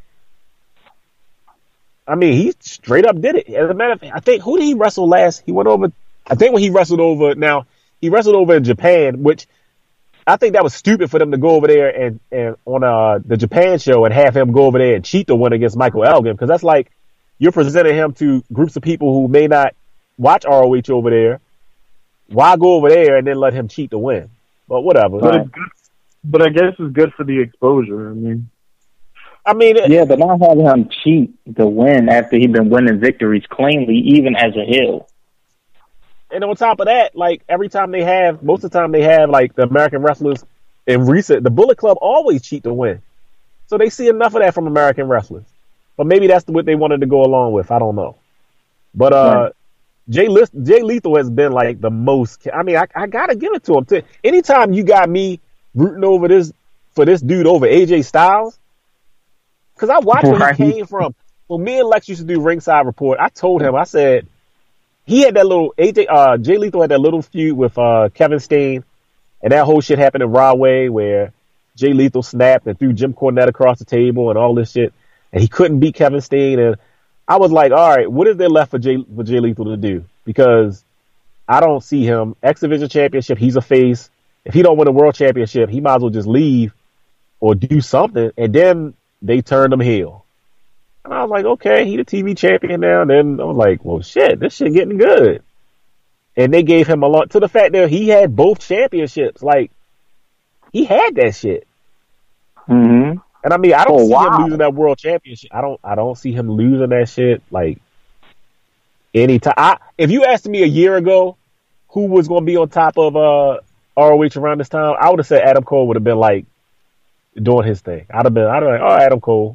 I mean, he straight up did it. As a matter of fact, I think who did he wrestle last? He went over. I think when he wrestled over. Now he wrestled over in Japan, which I think that was stupid for them to go over there and and on uh the Japan show and have him go over there and cheat to win against Michael Elgin, because that's like you're presenting him to groups of people who may not watch R O H over there. Why go over there and then let him cheat to win? But whatever. But, it's good, but I guess it's good for the exposure. I mean, I mean, it, Yeah, but not having him cheat to win after he'd been winning victories cleanly, even as a heel. and on top of that, like every time they have, most of the time they have like the American wrestlers in recent, the Bullet Club always cheat to win. So they see enough of that from American wrestlers. But maybe that's what they wanted to go along with. I don't know. But uh, Right. Jay, List, Jay Lethal has been like the most. I mean, I, I gotta give it to him. To, anytime you got me rooting over this for this dude over A J Styles, because I watched where Right. he came from. When me and Lex used to do Ringside Report, I told him, I said he had that little A J. Uh, Jay Lethal had that little feud with uh, Kevin Steen, and that whole shit happened in Raw Way where Jay Lethal snapped and threw Jim Cornette across the table and all this shit, and he couldn't beat Kevin Steen. And I was like, all right, what is there left for Jay, for Jay Lethal to do? Because I don't see him. X Division Championship, he's a face. If he don't win a World Championship, he might as well just leave or do something. And then they turned him heel. And I was like, okay, he the T V champion now. And then I was like, well, shit, this shit getting good. And they gave him a lot, to the fact that he had both championships. Like, he had that shit. Mm-hmm. And I mean, I don't Oh, see wow. him losing that world championship. I don't. I don't see him losing that shit. Like anytime. I, if you asked me a year ago who was going to be on top of uh, R O H around this time, I would have said Adam Cole would have been like doing his thing. I'd have been. I'd have been like, oh, Adam Cole.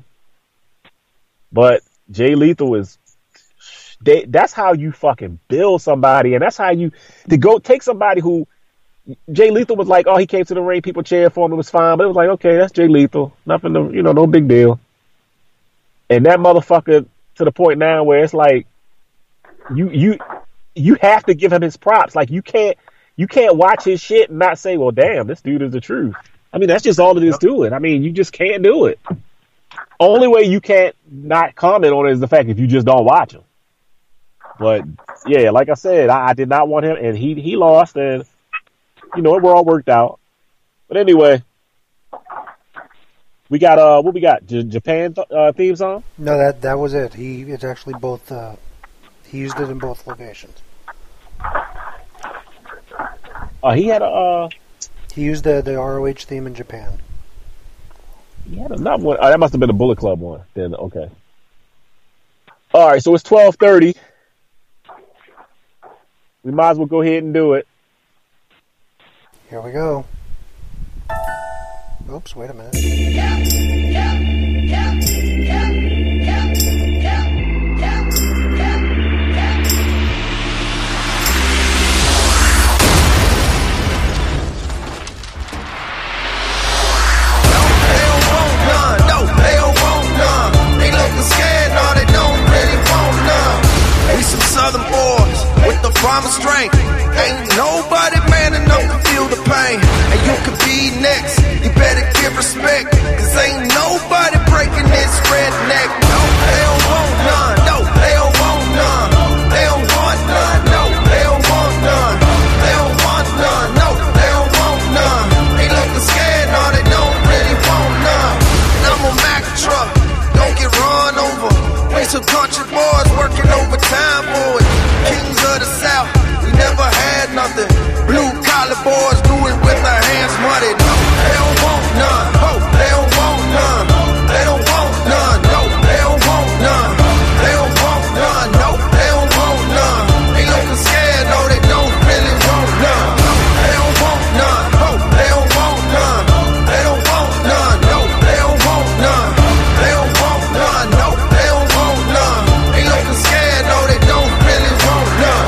But Jay Lethal is. They, that's how you fucking build somebody, and that's how you to go take somebody who. Jay Lethal was like, oh, he came to the ring, people cheered for him, it was fine, but it was like, okay, that's Jay Lethal, nothing to, you know, no big deal. And that motherfucker to the point now where it's like, you, you, you have to give him his props. Like, you can't, you can't watch his shit and not say, well, damn, this dude is the truth. I mean, that's just all it is to it. I mean, you just can't do it. Only way you can't not comment on it is the fact if you just don't watch him. But yeah, like I said, I, I did not want him, and he he lost, and you know we're all worked out. But anyway, we got uh what we got J- Japan th- uh, theme song. No, that that was it. He it's actually both. Uh, he used it in both locations. Uh, he had a. Uh, he used the the R O H theme in Japan. He had another one. Oh, that must have been a Bullet Club one. Then okay. All right, so it's twelve thirty. We might as well go ahead and do it. Here we go. Oops, wait a minute. We some southern boys with the promised strength. Ain't nobody man enough to feel the pain. And you could be next, you better give respect. Cause ain't nobody breaking this redneck. No, they don't want none. No, they don't want none. They don't want none. No, they don't want none. They don't want none. No, they don't want none. They looking scared, no, they don't really want none. And I'm a Mack truck, don't get run over. We some country boys working overtime, boys. Kings of the South, we never had nothing. Blue collar boys do it with their hands muddied. No, they don't want none. Oh, they don't want none. They don't want none. No, they don't want none. They don't want none. No, they don't want none. They looking scared, no, they don't really want none. They don't want none. Oh, they don't want none. They don't want none. No, they don't want none. They don't want none. No, they don't want none. They looking scared, no, they don't really want none.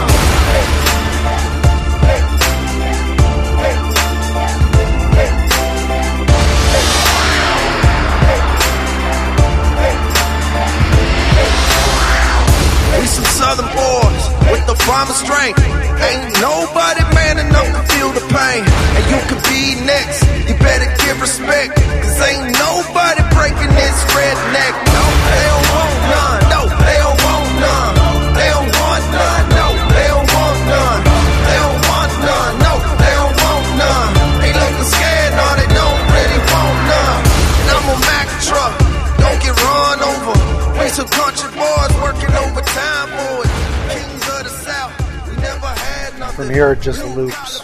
We some southern boys with the promised strength. Ain't nobody man enough to feel the pain. And you could be next, you better give respect. Cause ain't nobody breaking this redneck. No, they don't want none. No, they don't want none. They don't want none. No, they don't want none. They don't want none. No, they don't want none. They looking scared, no, they don't really want none. And I'm a Mack truck, don't get run over. We some country boys working overtime, boys. Kings of the South, we never had nothing. From here it just loops.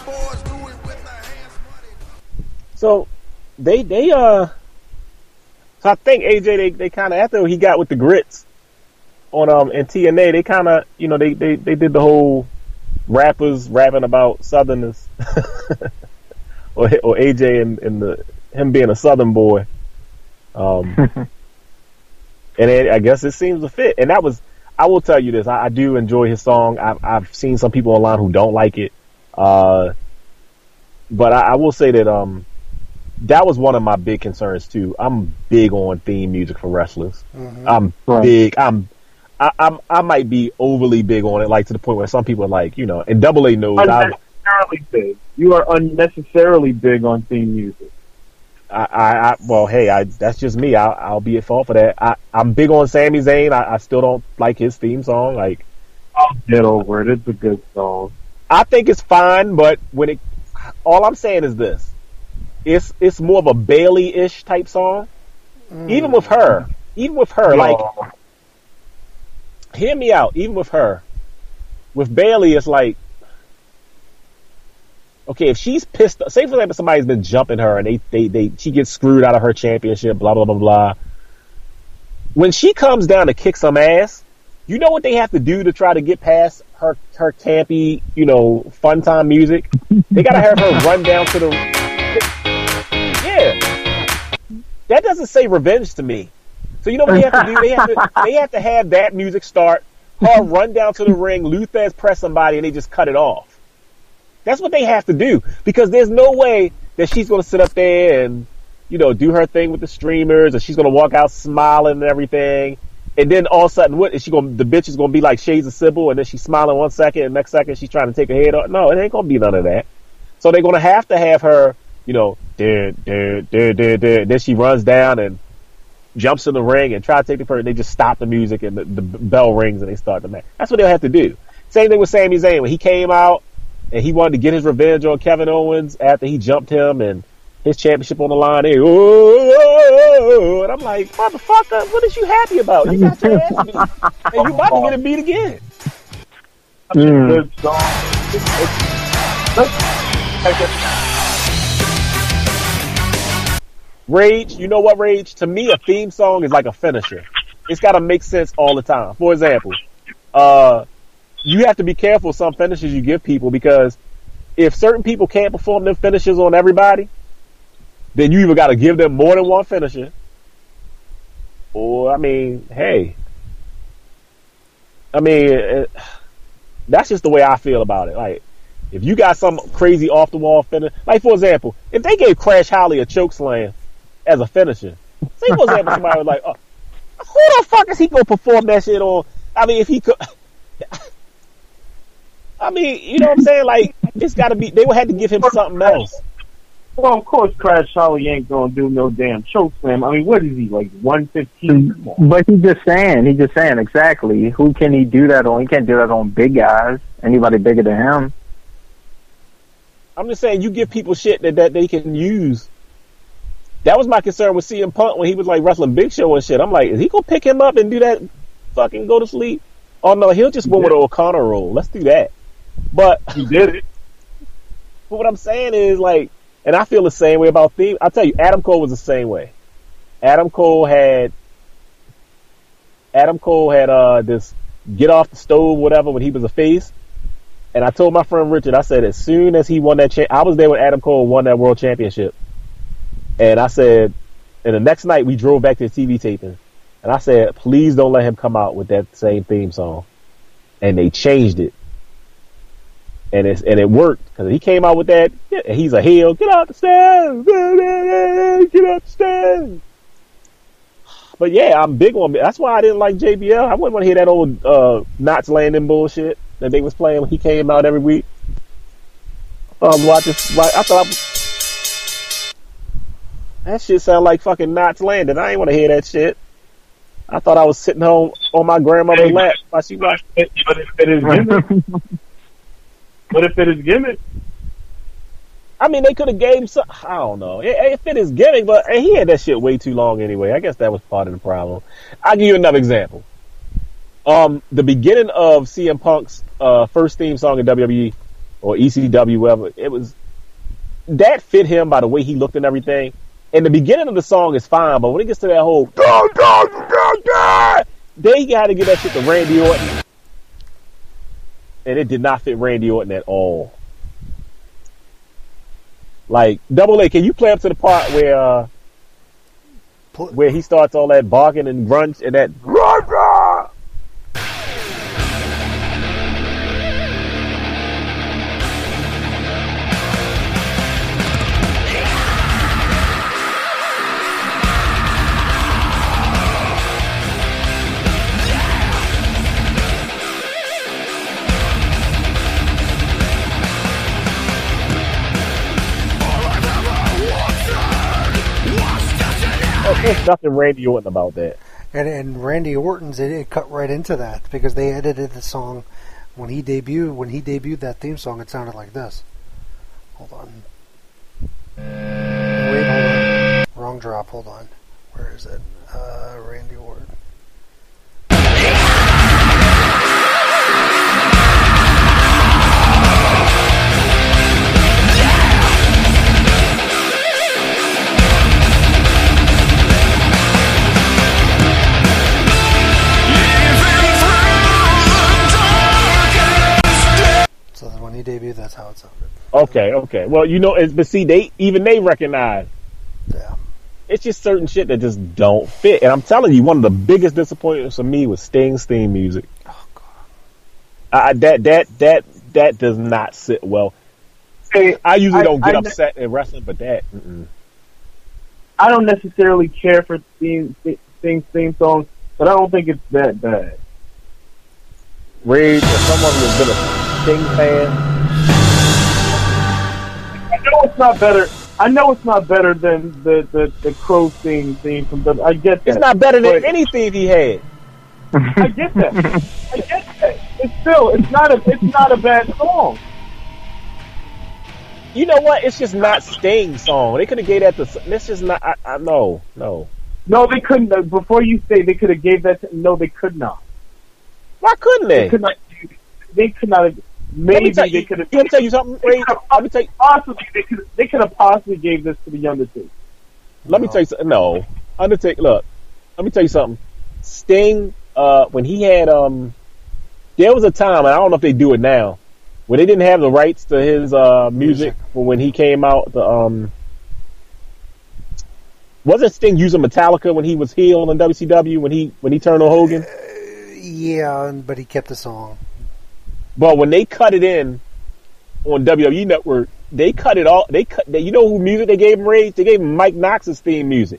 So they they uh so I think A J they, they kinda after he got with the grits on um in T N A, they kinda you know, they, they, they did the whole rappers rapping about Southerners or or A J and, and the him being a Southern boy. Um and it, I guess it seems to fit. And that was I will tell you this, I, I do enjoy his song. I've I've seen some people online who don't like it. Uh but I, I will say that um that was one of my big concerns too. I'm big on theme music for wrestlers. Mm-hmm. I'm right. big. I'm, I, I'm, I might be overly big on it, like to the point where some people are like, you know, and Double A knows. Unnecessarily big. You are unnecessarily big on theme music. I, I, I well, hey, I, that's just me. I'll, I'll be at fault for that. I, I'm big on Sami Zayn. I, I still don't like his theme song. Like, I'll get over it. It's a good song. I think it's fine, but when it, all I'm saying is this. It's it's more of a Bailey-ish type song. Mm. Even with her. Even with her. No. Like, hear me out. Even with her. With Bailey, it's like, okay, if she's pissed, say for example somebody's been jumping her and they, they, they she gets screwed out of her championship, blah, blah, blah, blah. When she comes down to kick some ass, you know what they have to do to try to get past her, her campy, you know, fun time music? They gotta have her run down to the... Yeah, that doesn't say revenge to me. So you know what they have to do? They have to they have to have that music start, her run down to the ring, Luthez press somebody, and they just cut it off. That's what they have to do, because there's no way that she's going to sit up there and, you know, do her thing with the streamers, and she's going to walk out smiling and everything, and then all of a sudden, what is she going? The bitch is going to be like Shades of Sybil, and then she's smiling one second, and next second she's trying to take her head off. No, it ain't going to be none of that. So they're going to have to have her, you know, there, there, there, there, there. Then she runs down and jumps in the ring and try to take the person. They just stop the music and the, the bell rings and they start the match. That's what they'll have to do. Same thing with Sami Zayn. When he came out and he wanted to get his revenge on Kevin Owens after he jumped him and his championship on the line. They, oh, and I'm like, motherfucker, what is you happy about? You got your ass beat. And you about to get it beat again. Mm. Good song. It's, it's, Rage, you know what, Rage? To me, a theme song is like a finisher. It's got to make sense all the time. For example, uh, you have to be careful some finishes you give people, because if certain people can't perform them finishes on everybody, then you either got to give them more than one finisher, or, I mean, hey. I mean, it, that's just the way I feel about it. Like, if you got some crazy off-the-wall finish, like, for example, if they gave Crash Holly a choke slam as a finisher, say, for example, somebody was like, oh, who the fuck is he going to perform that shit on? I mean, if he could... I mean, you know what I'm saying? Like, it's got to be... They would have to give him something else. Well, of course, Crash Holly ain't gonna do no damn choke slam. I mean, what is he, like one fifteen? But he's just saying, he's just saying exactly. Who can he do that on? He can't do that on big guys. Anybody bigger than him. I'm just saying, you give people shit that, that they can use. That was my concern with C M Punk when he was like wrestling Big Show and shit. I'm like, is he gonna pick him up and do that fucking go to sleep? Oh no, he'll just go with an O'Connor roll. Let's do that. But he did it. But what I'm saying is, like, and I feel the same way about theme. I'll tell you, Adam Cole was the same way. Adam Cole had, Adam Cole had, uh, this get off the stove, whatever, when he was a face. And I told my friend Richard, I said, as soon as he won that, cha- I was there when Adam Cole won that world championship. And I said, and the next night we drove back to the T V taping. And I said, please don't let him come out with that same theme song. And they changed it. And it's, and it worked, because he came out with that, and he's a heel, get out the stairs, get out the stairs. But yeah, I'm big on it. That's why I didn't like J B L. I wouldn't want to hear that old, uh, Knots Landing bullshit that they was playing when he came out every week. Um, watch this, like, I thought, I, that shit sound like fucking Knots Landing. I ain't want to hear that shit. I thought I was sitting home on my grandmother's lap while she watched it. But if it is gimmick, but if it is gimmick, I mean, they could have gave him some, I don't know. It, it fit his gimmick, but he had that shit way too long anyway. I guess that was part of the problem. I'll give you another example. Um, the beginning of C M Punk's uh, first theme song in W W E, or E C W, whatever, it was, that fit him by the way he looked and everything. And the beginning of the song is fine, but when it gets to that whole, go, go, go, go, they got to get that shit to Randy Orton. And it did not fit Randy Orton at all. Like, Double A, can you play up to the part where uh, where he starts all that barking and grunge and that rah, rah. There's nothing Randy Orton about that. And and Randy Orton's it, it cut right into that because they edited the song when he debuted when he debuted that theme song. It sounded like this. Hold on. Wait, hold on. Wrong drop. Hold on. Where is it? Uh, Randy Orton. So when he debuted, that's how it sounded. Okay, okay. Well, you know, but see, they even they recognize. Yeah. It's just certain shit that just don't fit. And I'm telling you, one of the biggest disappointments for me was Sting's theme music. Oh God. I, that that that that does not sit well. Hey, I usually I, don't get I, upset in wrestling, but that. Mm-mm. I don't necessarily care for theme theme theme songs, but I don't think it's that bad. Rage, as someone who's been a Sting fan, know it's not better. I know it's not better than the the, the Crow theme theme from the. I get that. It's not better than but, any theme he had. I get that. I get that. It's still, it's not a, it's not a bad song. You know what? It's just not Sting's song. They could have gave that to. It's just not. I, I no, no. No, they couldn't. Uh, before you say they could have gave that. To, no, they could not. Why couldn't they? They could not. They could not have. Maybe they could have. Let me tell you something. Ray, let me tell you. Possibly, they could. They could have possibly gave this to the Undertaker. Let no. me tell you something. No, Undertaker. Look, let me tell you something. Sting, uh, when he had um, there was a time, and I don't know if they do it now, where they didn't have the rights to his uh music for when he came out. The um, wasn't Sting using Metallica when he was heel in W C W when he when he turned on Hogan? Uh, yeah, but he kept the song. But when they cut it in on W W E Network, they cut it all. They cut. They, you know who music they gave him? Ray? They gave him Mike Knox's theme music.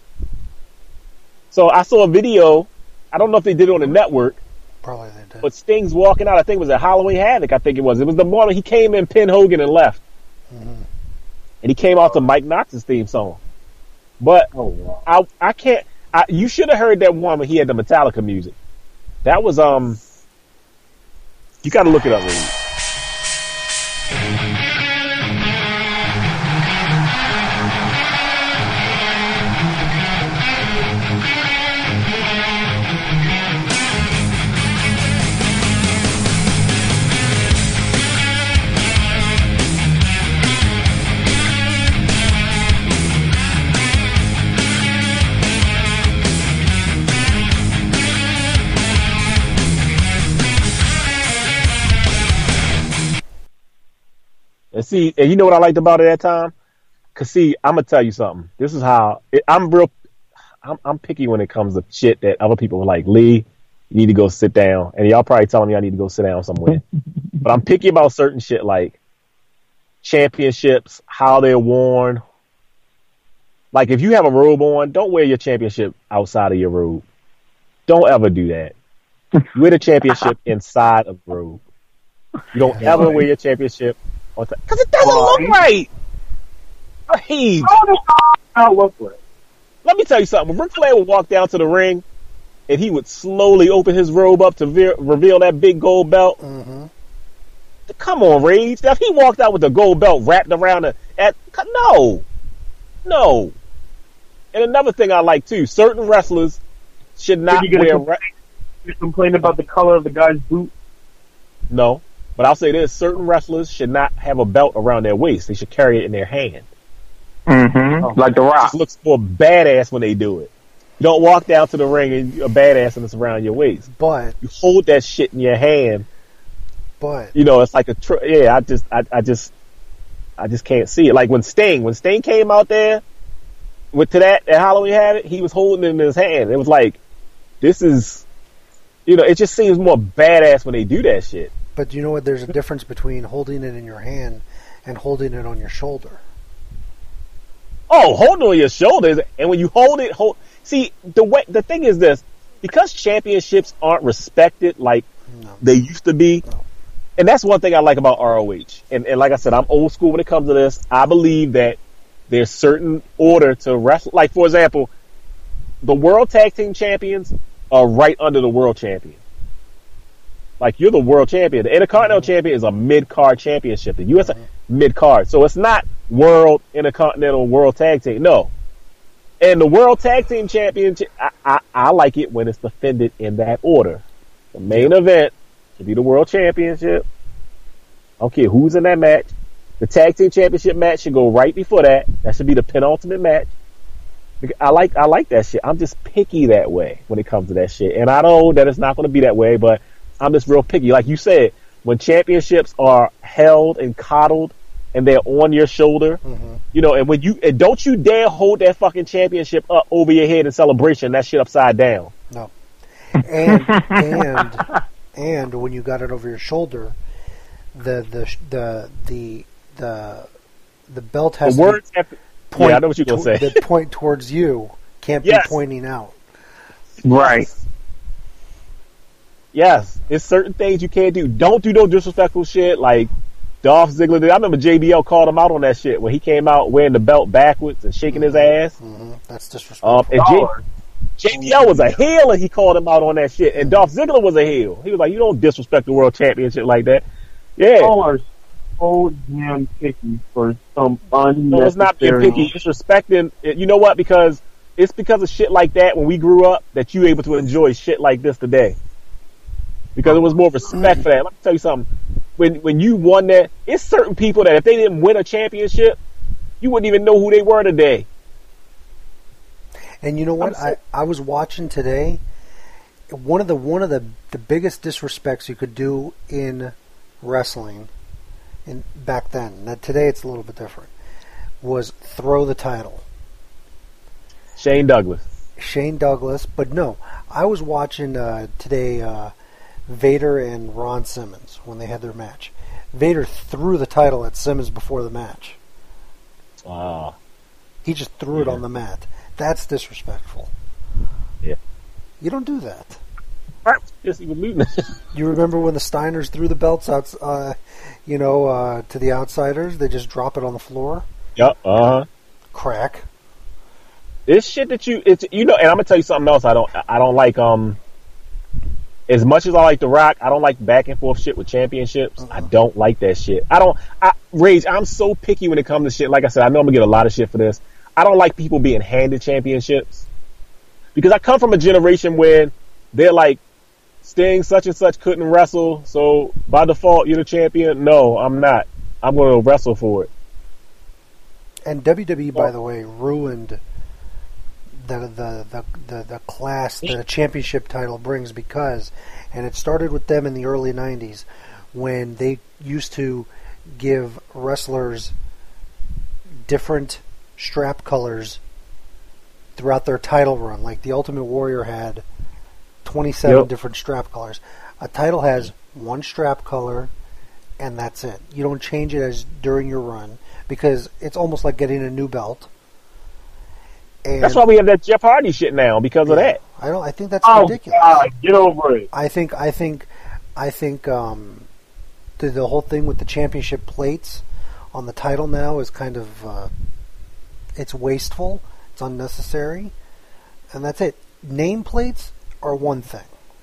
So I saw a video. I don't know if they did it on the network. Probably they did. But Sting's walking out. I think it was at Halloween Havoc. I think it was. It was the morning he came in, pinned Hogan, and left. Mm-hmm. And he came out to Mike Knox's theme song. But oh, wow. I I can't. I, you should have heard that one when he had the Metallica music. That was um. You got to look it up, Reed. And see, and you know what I liked about it at that time? Cause see, I'm gonna tell you something. This is how it, I'm real. I'm, I'm picky when it comes to shit that other people are like, Lee, you need to go sit down. And y'all probably telling me I need to go sit down somewhere. But I'm picky about certain shit like championships, how they're worn. Like if you have a robe on, don't wear your championship outside of your robe. Don't ever do that. Wear the championship inside of the robe. You don't yeah, ever right. wear your championship. Because it doesn't well, look right. Right. How look right. Let me tell you something. When Ric Flair would walk down to the ring, and he would slowly open his robe up to ve- reveal that big gold belt. Mm-hmm. Come on, Rage. If he walked out with the gold belt wrapped around the at no, no. And another thing I like too: certain wrestlers should not you wear. Complain, you complain about the color of the guy's boot? No. But I'll say this, certain wrestlers should not have a belt around their waist. They should carry it in their hand. Mm-hmm. Oh, like The Rock. It just looks more badass when they do it. You don't walk down to the ring and you're a badass and it's around your waist. But you hold that shit in your hand. But you know, it's like a tr- yeah, I just I, I just I just can't see it. Like when Sting, when Sting came out there with to that at Halloween Havoc, he was holding it in his hand. It was like, this is, you know, it just seems more badass when they do that shit. But you know what? There's a difference between holding it in your hand and holding it on your shoulder. Oh, holding it on your shoulders, and when you hold it, hold. See, the way the thing is this: because championships aren't respected like no. they used to be, no. and that's one thing I like about R O H. And, and like I said, I'm old school when it comes to this. I believe that there's certain order to wrestle. Like for example, the World Tag Team Champions are right under the World Champion. Like, you're the world champion. The Intercontinental mm-hmm. Champion is a mid-card championship. The U S mm-hmm. mid-card. So it's not World, Intercontinental, World Tag Team. No. And the World Tag Team Championship, I, I, I like it when it's defended in that order. The main yeah. event should be the World Championship. I don't care who's in that match. The Tag Team Championship match should go right before that. That should be the penultimate match. I like I like that shit. I'm just picky that way when it comes to that shit. And I know that it's not going to be that way, but I'm just real picky. Like you said, when championships are held and coddled and they're on your shoulder, mm-hmm. you know, and when you, and don't you dare hold that fucking championship up over your head in celebration, that shit upside down. No. And, and, and when you got it over your shoulder, the, the, the, the, the, the belt has the words to have to, point, yeah, I know what you're going to say. The point towards you can't yes. be pointing out. Right. Yes, it's certain things you can't do. Don't do no disrespectful shit like Dolph Ziggler did. I remember J B L called him out on that shit when he came out wearing the belt backwards and shaking his ass. Mm-hmm. That's disrespectful. Um, and J- JBL was a heel and he called him out on that shit. And Dolph Ziggler was a heel. He was like, you don't disrespect the world championship like that. Yeah. Y'all are so damn picky for some unnecessary... No, it's not being picky. It's respecting... You know what? Because it's because of shit like that when we grew up that you were able to enjoy shit like this today. Because it was more respect for that. Let me tell you something. When when you won that, it's certain people that if they didn't win a championship, you wouldn't even know who they were today. And you know what? I, I was watching today. One of the one of the, the biggest disrespects you could do in wrestling, in back then. Now today it's a little bit different. Was throw the title. Shane Douglas. Shane Douglas, but no, I was watching uh, today. Uh, Vader and Ron Simmons when they had their match. Vader threw the title at Simmons before the match. Wow. He just threw it Yeah. on the mat. That's disrespectful. Yeah. You don't do that. Right. Yes, he was losing. You remember when the Steiners threw the belts out, uh, you know, uh, to the outsiders? They just drop it on the floor. Yep. Uh huh. Crack. This shit that you, it's you know, and I'm gonna tell you something else. I don't, I don't like. Um, as much as I like The Rock, I don't like back and forth shit with championships. Uh-huh. I don't like that shit. I don't. I Rage. I'm so picky when it comes to shit. Like I said, I know I'm gonna get a lot of shit for this. I don't like people being handed championships because I come from a generation where they're like, Sting such and such couldn't wrestle, so by default you're the champion. No, I'm not. I'm going to wrestle for it. And W W E, by the way, ruined the the, the the the class the championship title brings because, and it started with them in the early nineties when they used to give wrestlers different strap colors throughout their title run. Like the Ultimate Warrior had twenty-seven yep. different strap colors. A title has one strap color, and that's it. You don't change it as during your run because it's almost like getting a new belt. And that's why we have that Jeff Hardy shit now because yeah, of that. I don't. I think that's oh, ridiculous. God, get over it. I think. I think. I think. Um, the, the whole thing with the championship plates on the title now is kind of. Uh, it's wasteful. It's unnecessary, and that's it. Nameplates are one thing,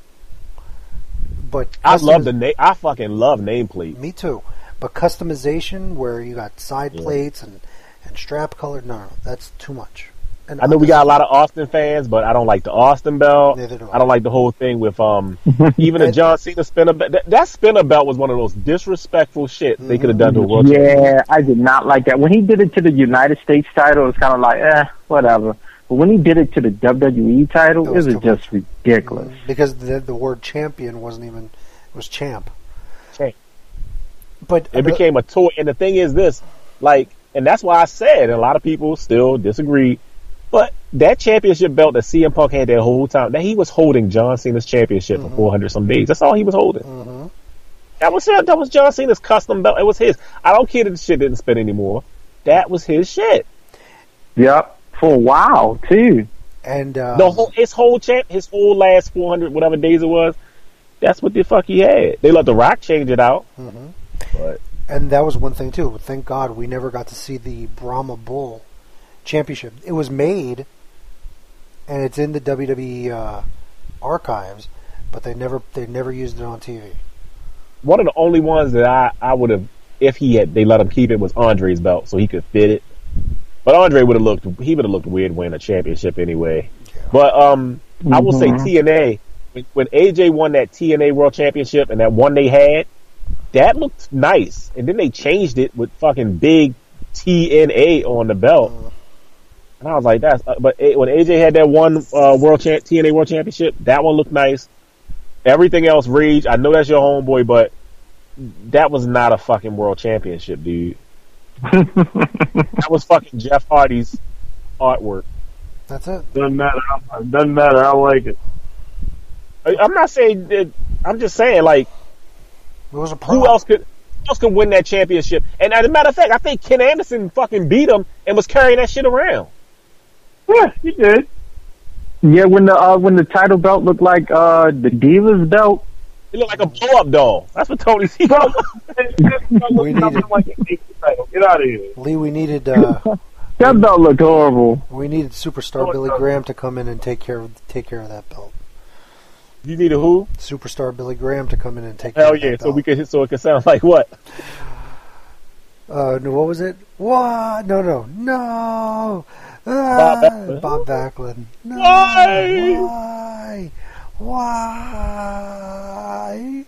but I love the name. I fucking love nameplates. Me too. But customization, where you got side yeah. plates and, and strap color, no, no, that's too much. And I know we got a lot of Austin fans, but I don't like the Austin belt. Neither do I. I don't like the whole thing with um even the John Cena spinner belt. That, that spinner belt was one of those disrespectful shit mm-hmm. they could have done to a world. Yeah, I did not like that. When he did it to the United States title, it was kind of like, eh, whatever. But when he did it to the W W E title, it was, it was just ridiculous. Mm-hmm. Because the the word champion wasn't even, it was champ. Champ. But it uh, became a toy. And the thing is this, like, and that's why I said, and a lot of people still disagree, but that championship belt that C M Punk had that whole time, that he was holding John Cena's championship mm-hmm. for four hundred some days. That's all he was holding. Mm-hmm. That was that was John Cena's custom belt. It was his. I don't care that the shit didn't spin anymore. That was his shit. Yep. For a while too, and um, the whole his whole champ, his whole last four hundred whatever days it was, that's what the fuck he had. They let The Rock change it out, mm-hmm. but and that was one thing too. Thank God we never got to see the Brahma Bull championship. It was made, and it's in the W W E uh, archives, but they never they never used it on T V. One of the only ones that I I would have, if he had they let him keep it, was Andre's belt, so he could fit it. But Andre would have looked, he would have looked weird winning a championship anyway. Yeah. But um, mm-hmm. I will say T N A, when, when A J won that T N A World Championship and that one they had, that looked nice. And then they changed it with fucking big T N A on the belt. Mm. And I was like, that's, uh, but it, when A J had that one uh, World Cha- T N A World Championship, that one looked nice. Everything else, Rage, I know that's your homeboy, but that was not a fucking World Championship, dude. That was fucking Jeff Hardy's artwork. That's it. Doesn't matter. Doesn't matter. I like it. I'm not saying that. I'm just saying, like, it was a who else could who else could win that championship? And as a matter of fact, I think Ken Anderson fucking beat him and was carrying that shit around. Yeah, he did. Yeah, when the uh, when the title belt looked like uh, the Divas belt, He looked like a blow up doll. That's what Tony C. We needed, Get out of here. Lee, we needed uh, That belt looked horrible. we needed Superstar Billy Graham to come in and take care of take care of that belt. You need a who? Superstar Billy Graham to come in and take care Hell of yeah! that So belt. we could so it could sound like what? Uh, no, what was it? What? No, no, no. Bob Ah, Backlund. Bob Backlund. No. Why? Why? Why?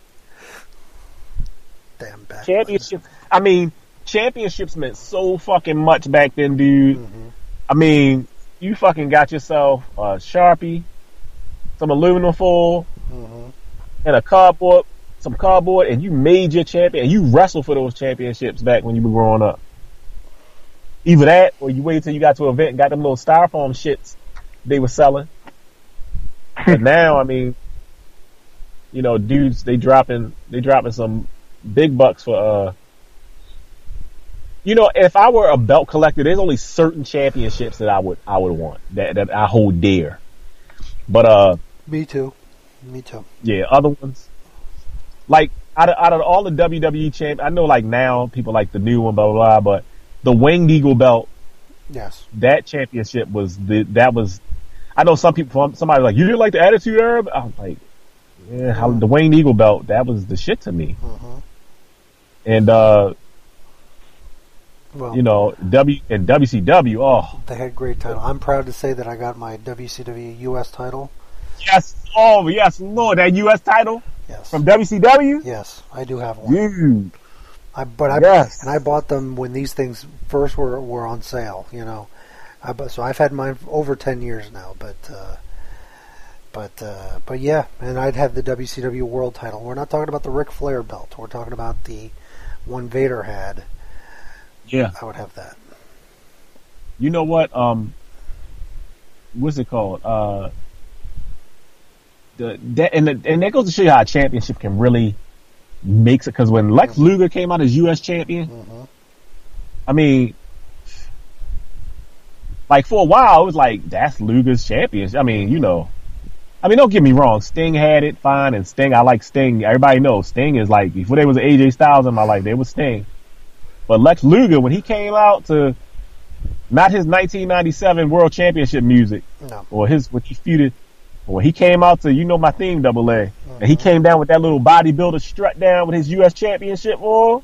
Damn Backlund. Championship. I mean, championships meant so fucking much back then, dude. Mhm. I mean, you fucking got yourself a Sharpie, some aluminum foil, Mhm. and a cardboard, some cardboard, and you made your champion. And you wrestled for those championships back when you were growing up. Either that, or you waited till you got to an event and got them little styrofoam shits they were selling. But now, I mean, you know, dudes, they dropping, they dropping some big bucks for, uh, you know, if I were a belt collector, there's only certain championships that I would, I would want, that, that I hold dear. But, uh, Me too. Me too. yeah, other ones, like, out of, out of all the W W E champ, I know like now people like the new one, blah, blah, blah, but the Winged Eagle belt, Yes. that championship was the, that was, I know some people, somebody was like, you didn't like the Attitude Era? I was like, yeah, how, the Winged Eagle belt, that was the shit to me. Mhm. And, uh, Well, you know, W and W C W, oh, they had great title. I'm proud to say that I got my W C W U S title. yes, oh, yes, Lord, that U S title Yes. from W C W? Yes, I do have one. Dude. I, but I Yes. and I bought them when these things first were were on sale. You know, I, bu- so I've had mine for over ten years now. But uh, but uh, but yeah, and I'd have the W C W World Title. We're not talking about the Ric Flair belt. We're talking about the one Vader had. Yeah. I would have that. You know what? Um, what's it called? Uh, the that and the, and that goes to show you how a championship can really make it. Because when Lex Luger came out as U S champion, Mm-hmm. I mean, like for a while it was like that's Luger's champion. I mean, you know, I mean, don't get me wrong. Sting had it fine, and Sting, I like Sting. Everybody knows Sting is like before there was an A J Styles in my life, there was Sting. But Lex Luger, when he came out to not his nineteen ninety-seven World Championship music, No. or his when he feuded, or when he came out to you know my theme double A, and he came down with that little bodybuilder strut down with his U S Championship roll.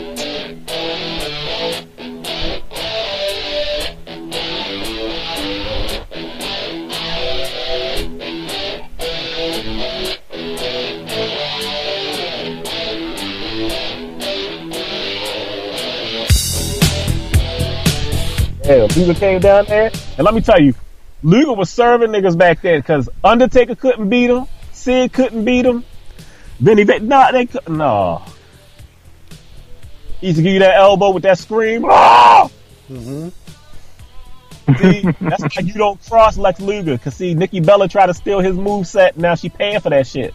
Yeah, Luger came down there, and let me tell you, Luger was serving niggas back then because Undertaker couldn't beat him, Sid couldn't beat him, Vinny, Va- nah, they couldn't, no. He used to give you that elbow with that scream. Ah! Mm-hmm. See, that's why you don't cross Lex Luger, because see, Nikki Bella tried to steal his moveset, now she paying for that shit.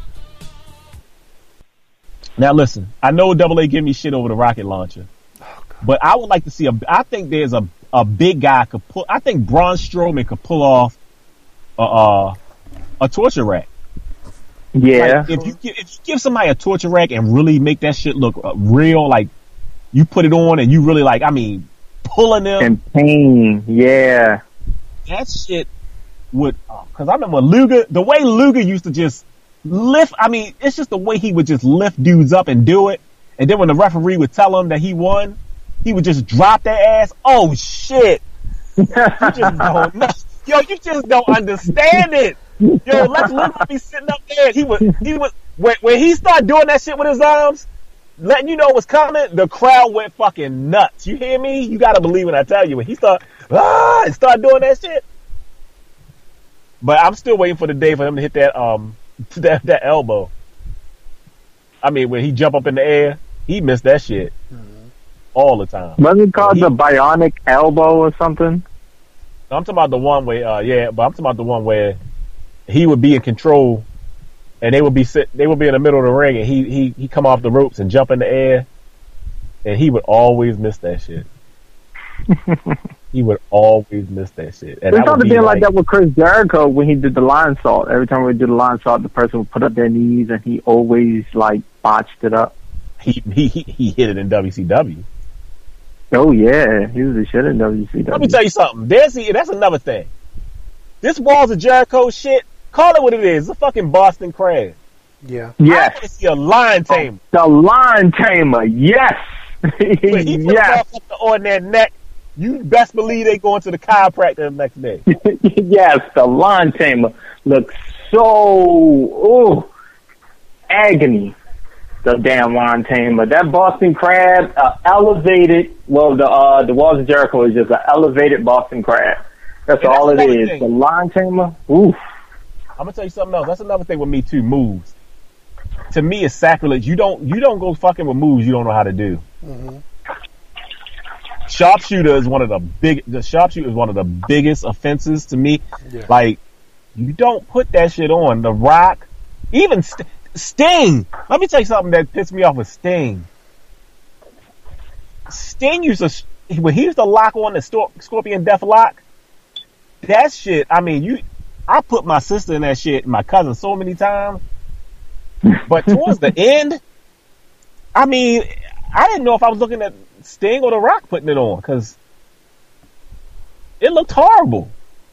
Now listen, I know Double A give me shit over the rocket launcher, but I would like to see a, I think there's a, a big guy could pull, I think Braun Strowman could pull off a, uh, a torture rack. Yeah. Like, if you give, if you give somebody a torture rack and really make that shit look uh, real, like you put it on and you really like, I mean, pulling them. And pain. Yeah. That shit would, because I remember Luger, the way Luger used to just lift, I mean, it's just the way he would just lift dudes up and do it. And then when the referee would tell him that he won, he would just drop their ass. Oh shit. You just don't know. Yo, you just don't understand it. Yo, Lex Luger would be sitting up there. He would, he would, when, when he started doing that shit with his arms, letting you know what's coming, the crowd went fucking nuts. You hear me? You gotta believe when I tell you. When he start, ah, and start doing that shit. But I'm still waiting for the day for him to hit that, um, that, that elbow. I mean, when he jump up in the air, he missed that shit. Mm-hmm. All the time. Wasn't it called he, the bionic elbow or something? I'm talking about the one where, uh, yeah, but I'm talking about the one where he would be in control, and they would be sit, they would be in the middle of the ring, and he he he come off the ropes and jump in the air, and he would always miss that shit. He He would always miss that shit. And It that would started be being like like that with Chris Jericho when he did the line salt. Every time we did the line salt, the person would put up their knees, and he always like botched it up. he he he, he hit it in W C W. Oh yeah, he was the shit in W C W. Let me tell you something. There's that's another thing. This Walls of Jericho shit. Call it what it is. It's a fucking Boston Crab. Yeah. Yes. I want to see a lion tamer. The lion tamer. Yes. When he puts yes. off on their neck, you best believe they going to the chiropractor the next day. Yes, the lion tamer looks so oh agony. The damn lion tamer. That Boston Crab, uh, elevated. Well, the uh, the Walls of Jericho is just an elevated Boston Crab. That's And all that's it another is. thing. The lion tamer. Oof. I'm gonna tell you something else. That's another thing with me too. Moves. To me, it's sacrilege. You don't you don't go fucking with moves you don't know how to do. Mm-hmm. Sharpshooter is one of the big. The sharpshooter is one of the biggest offenses to me. Yeah. Like, you don't put that shit on. The Rock, even St- Sting. Let me tell you something that pissed me off with Sting. Sting used to when he used to lock on the Stor- Scorpion Death Lock. That shit. I mean, you. I put my sister in that shit and my cousin so many times. But towards the end, I mean, I didn't know if I was looking at Sting or The Rock putting it on because it looked horrible.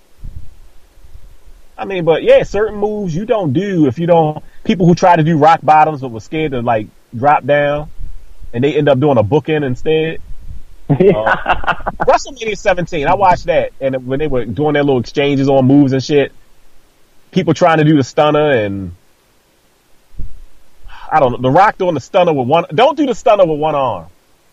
I mean, but yeah, certain moves you don't do if you don't. People who try to do rock bottoms but were scared to like drop down, and they end up doing a bookend instead. uh, WrestleMania seventeen, I watched that, and when they were doing their little exchanges on moves and shit, people trying to do the stunner and. I don't know. The Rock doing the stunner with one. Don't do the stunner with one arm.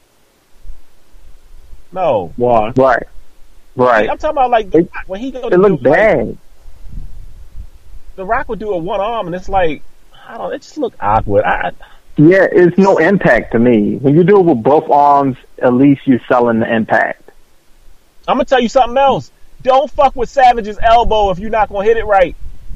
No. Why? Right. Right. I'm talking about like It, when he goes. it looked bad. Like, the Rock would do it one arm, and it's like I don't. It just looked awkward. I, Yeah, it's no impact to me. When you do it with both arms, at least you're selling the impact. I'm gonna tell you something else. Don't fuck with Savage's elbow if you're not gonna hit it right.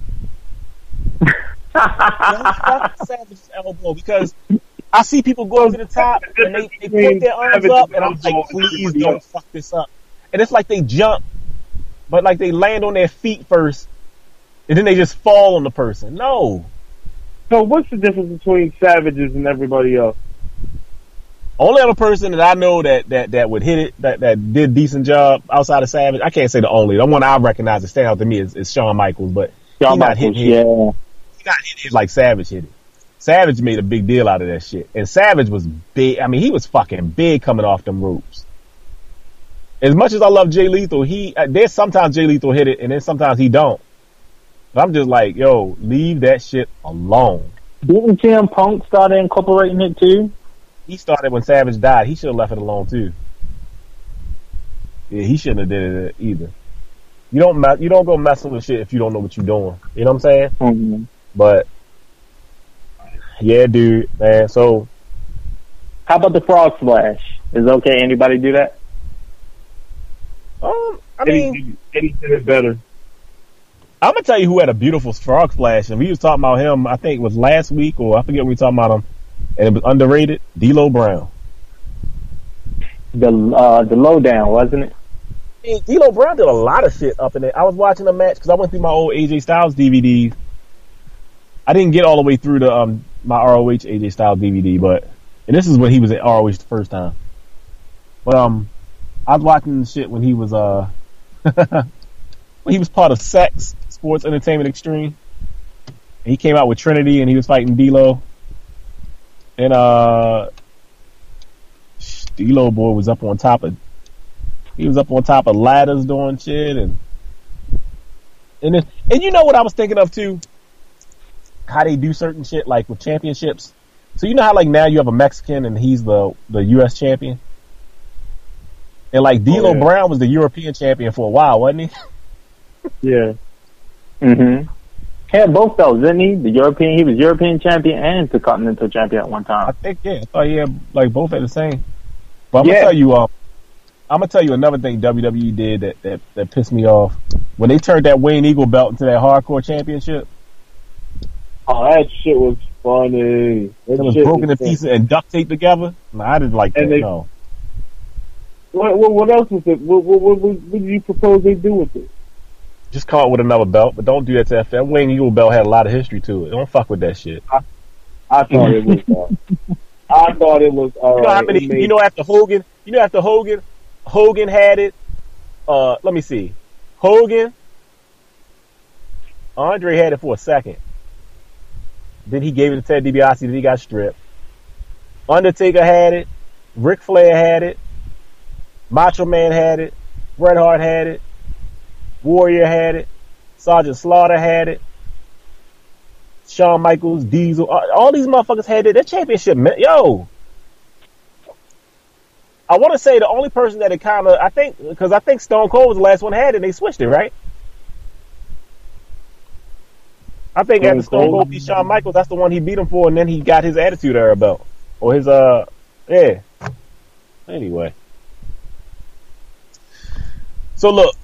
Don't fuck with Savage's elbow because I see people go to the top and they, they put their arms up, and I'm like, please don't fuck this up. And it's like they jump, but like they land on their feet first, and then they just fall on the person. No. So what's the difference between Savages and everybody else? Only other person that I know that, that, that would hit it, that, that did a decent job outside of Savage, I can't say the only. The one I recognize that stand out to me is, is Shawn Michaels, but Shawn he not Michaels, hitting it. yeah. He not hitting it like Savage hit it. Savage made a big deal out of that shit. And Savage was big. I mean, he was fucking big coming off them ropes. As much as I love Jay Lethal, he, uh, there's sometimes Jay Lethal hit it and then sometimes he don't. But I'm just like, yo, leave that shit alone. Didn't C M Punk start incorporating it too? He started when Savage died. He should have left it alone too. Yeah, he shouldn't have did it either. You don't me- you don't go messing with shit if you don't know what you're doing. You know what I'm saying? Mm-hmm. But yeah, dude, man. So how about the frog splash? Is it okay? Anybody do that? Um, I Eddie, mean, Eddie did it better. I'm gonna tell you who had a beautiful frog splash, and we was talking about him. I think it was last week, or I forget when we were talking about him, and it was underrated. D'Lo Brown. The uh, the lowdown, wasn't it? I mean, D'Lo Brown did a lot of shit up in there. I was watching a match because I went through my old A J Styles D V Ds. I didn't get all the way through the um my R O H A J Styles D V D, but and this is when he was at R O H the first time. But um, I was watching the shit when he was uh when he was part of Sex Sports Entertainment Extreme. And he came out with Trinity and he was fighting D'Lo. And uh, D'Lo boy was up on top of he was up on top of ladders doing shit and and then, and you know what I was thinking of too? How they do certain shit like with championships. So you know how like now you have a Mexican and he's the the U S champion? And like D'Lo Oh, yeah. Brown was the European champion for a while, wasn't he? Yeah. Mm-hmm. He had both those, didn't he? The European, he was European champion and the Continental champion at one I time. think yeah. I thought he had like both at the same. But I'm Yeah. gonna tell you, um, I'm gonna tell you another thing W W E did that, that that pissed me off when they turned that Wayne Eagle belt into that hardcore championship. Oh, that shit was funny. That It was shit broken in funny. pieces and duct taped together. Nah, I didn't like that. And they- no. What, what, what else was it? What, what, what, what did you propose they do with it? Just come up with another belt, but don't do that to F. That Wayne Ewell belt had a lot of history to it. Don't fuck with that shit. I, I thought it was. Uh, I thought it was. Uh, you know how many? Made, you know after Hogan. You know after Hogan. Hogan had it. Uh, let me see. Hogan. Andre had it for a second. Then he gave it to Ted DiBiase. Then he got stripped. Undertaker had it. Ric Flair had it. Macho Man had it. Bret Hart had it. Warrior had it. Sergeant Slaughter had it. Shawn Michaels, Diesel, all these motherfuckers had it. That championship, man. Yo. I want to say the only person that it kind of, I think, because I think Stone Cold was the last one that had it, and they switched it, right? I think Stone after Stone Cold, Cold beat Shawn Michaels, that's the one he beat him for, and then he got his Attitude Era belt. Or his, uh, yeah. Anyway. So look.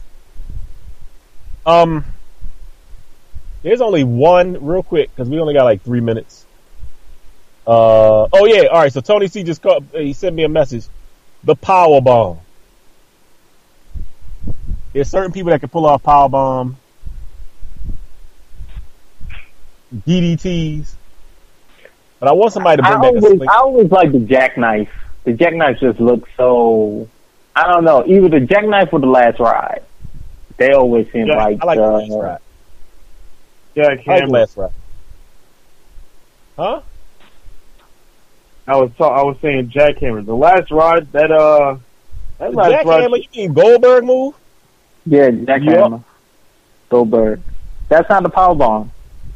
Um, there's only one, real quick, because we only got like three minutes. Uh, oh yeah, all right. So Tony C just called. He sent me a message. The power bomb. There's certain people that can pull off power bomb, D D Ts, but I want somebody to bring I back always, a sling. I always like the jackknife. The jackknife just looks so. I don't know. Either the jackknife or the Last Ride. They always seem Yeah, like. I like uh, the Last Ride. Yeah, I like Cameron. Last Ride. Huh? I was ta- I was saying Jackhammer. The Last Ride, that uh, that Last Ride. Jackhammer, you mean Goldberg move? Yeah, jackhammer. Yep. Goldberg. That's not the power bomb.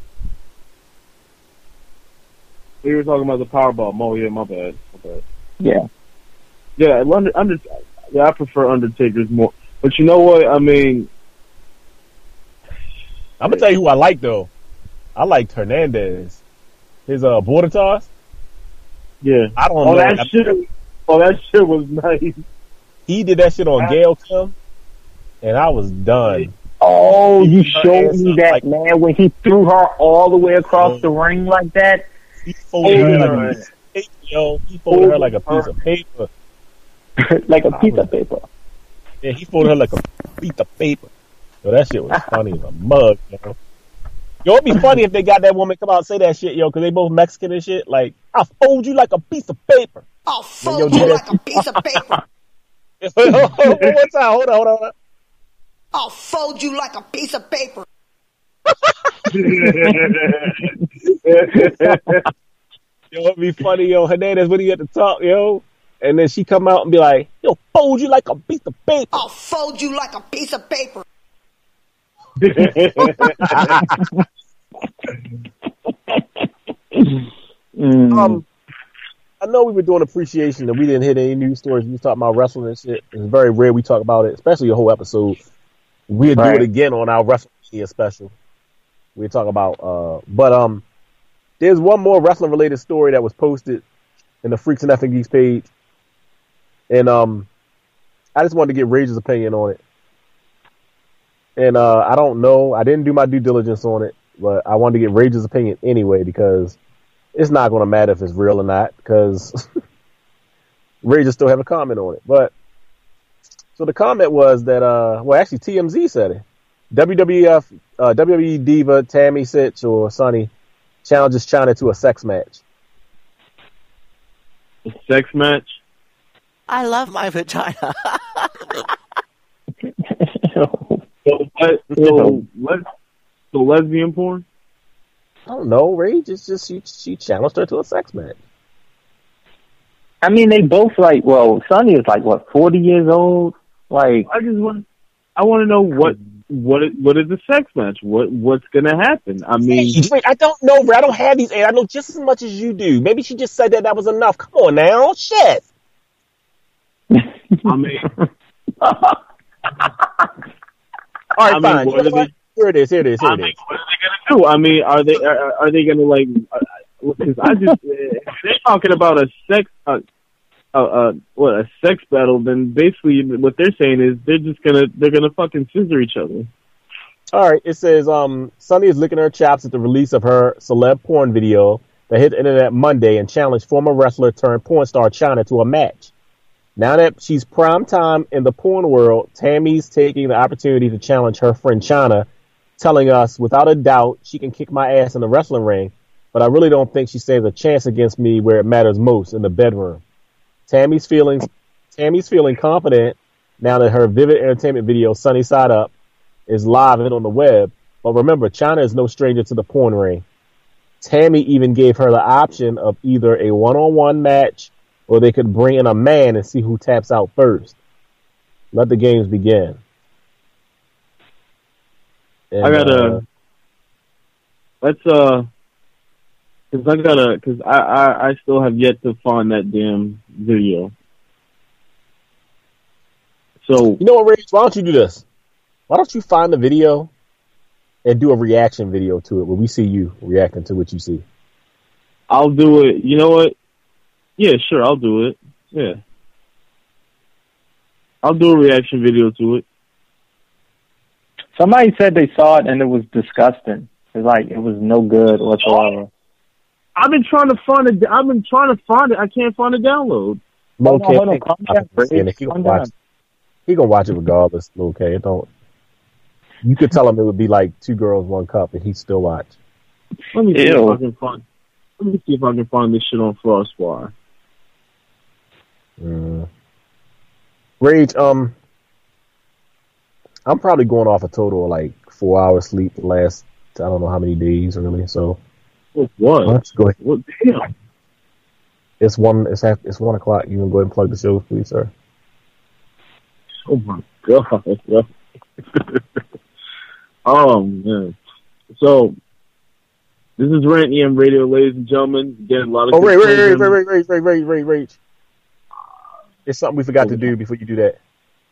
We were talking about the Powerbomb. Oh yeah, my bad. My bad. Yeah. Yeah, under, under, yeah, I prefer Undertaker's more. But you know what? I mean, I'm gonna tell you who I like though. I liked Hernandez. His uh border toss. Yeah. I don't oh, know. That shit, oh, that shit was nice. He did that shit on I, Gail Kim, and I was done. Oh, you showed me that, like, man, when he threw her all the way across uh, the ring like that. He folded oh, her like a piece of paper, yo. He folded her like a piece of paper. like a piece was, of paper. Yeah, he folded her like a piece of paper. Yo, that shit was funny as a mug, yo. Yo, it'd be funny if they got that woman come out and say that shit, yo, because they both Mexican and shit. Like, I'll fold you like a piece of paper. I'll fold you like a piece of paper. One more time, hold on, hold on. I'll fold you like a piece of paper. Yo, it'd be funny, yo. Hernandez, when he at the top, yo, and then she come out and be like, "Yo, fold you like a piece of paper." I'll fold you like a piece of paper. um, I know we were doing appreciation and we didn't hit any news stories. We was talking about wrestling and shit. It's very rare we talk about it, especially a whole episode. We'll right. do it again on our WrestleMania special. We'll talk about, uh, but um, there's one more wrestling related story that was posted in the Freaks and Effing Geeks page, and um, I just wanted to get Rage's opinion on it. And uh, I don't know, I didn't do my due diligence on it, but I wanted to get Rage's opinion anyway because it's not going to matter if it's real or not because Rage still have a comment on it. But so the comment was that, uh, well, actually T M Z said it. W W F, uh, W W E diva Tammy Sitch or Sunny challenges China to a sex match. A sex match? I love my vagina. so, what, so, les- so lesbian porn? I don't know. Rage is just she she challenged her to a sex match. I mean, they both like. Well, Sunny is like what forty years old. Like, I just want, I want to know what what what is the sex match? What what's gonna happen? I mean, hey, I don't know, bro. I don't have these. I know just as much as you do. Maybe she just said that that was enough. Come on now, shit. I mean, all right, I fine. Mean, what what? Here it is. Here it is. Here I it mean, is. What are they gonna do? I mean, are they are, are they gonna like? Because I just they're talking about a sex. Uh, Uh, uh, what a sex battle? Then basically, what they're saying is they're just gonna they're gonna fucking scissor each other. All right, it says um, Sunny is licking her chops at the release of her celeb porn video that hit the internet Monday and challenged former wrestler turned porn star China to a match. Now that she's prime time in the porn world, Tammy's taking the opportunity to challenge her friend China, telling us without a doubt she can kick my ass in the wrestling ring, but I really don't think she stands a chance against me where it matters most, in the bedroom. Tammy's feelings, Tammy's feeling confident now that her Vivid Entertainment video, Sunny Side Up, is live and on the web. But remember, China is no stranger to the porn ring. Tammy even gave her the option of either a one-on-one match or they could bring in a man and see who taps out first. Let the games begin. And, I gotta. Uh, let's uh, cause I gotta, cause I, I I still have yet to find that damn video. So you know what, Rage? Why don't you do this? Why don't you find the video and do a reaction video to it where we see you reacting to what you see? I'll do it. You know what? Yeah, sure, I'll do it. Yeah. I'll do a reaction video to it. Somebody said they saw it and it was disgusting. It's like it was no good whatsoever. I've been trying to find it. I've been trying to find it. I can't find the download. Mo Hold on, hold on, calm down, Brady. He Calm gonna watch. down. He gonna watch it regardless. Okay, it don't. You could tell him it would be like Two Girls, One Cup, and he'd still watch. Let me see Ew. if I can find. Let me see if I can find this shit on Frostwire. Mm. Rage, um, I'm probably going off a total of like four hours sleep the last, I don't know how many days really. So what? Let's go ahead. What? Damn. It's one. It's half, It's one o'clock. You can go ahead and plug the show, please, sir. Oh my god. Oh man. So this is Rant E M Radio, ladies and gentlemen. Getting a lot of. Oh, good wait, wait, wait, program. wait, wait, wait, wait, wait, wait. It's something we forgot to do before you do that.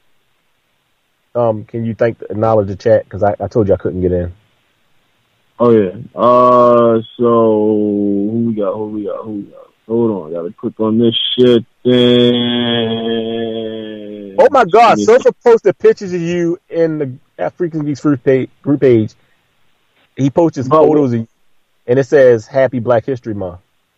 Um, can you thank, acknowledge the chat? Because I, I told you I couldn't get in. Oh yeah. Uh, so who we got? Who we got? Who we got? Hold on, I gotta click on this shit. Then. Oh my God! Surfer posted pictures of you in the at Freaking Geeks group page. Group page. He posted photos of you, and it says "Happy Black History Month."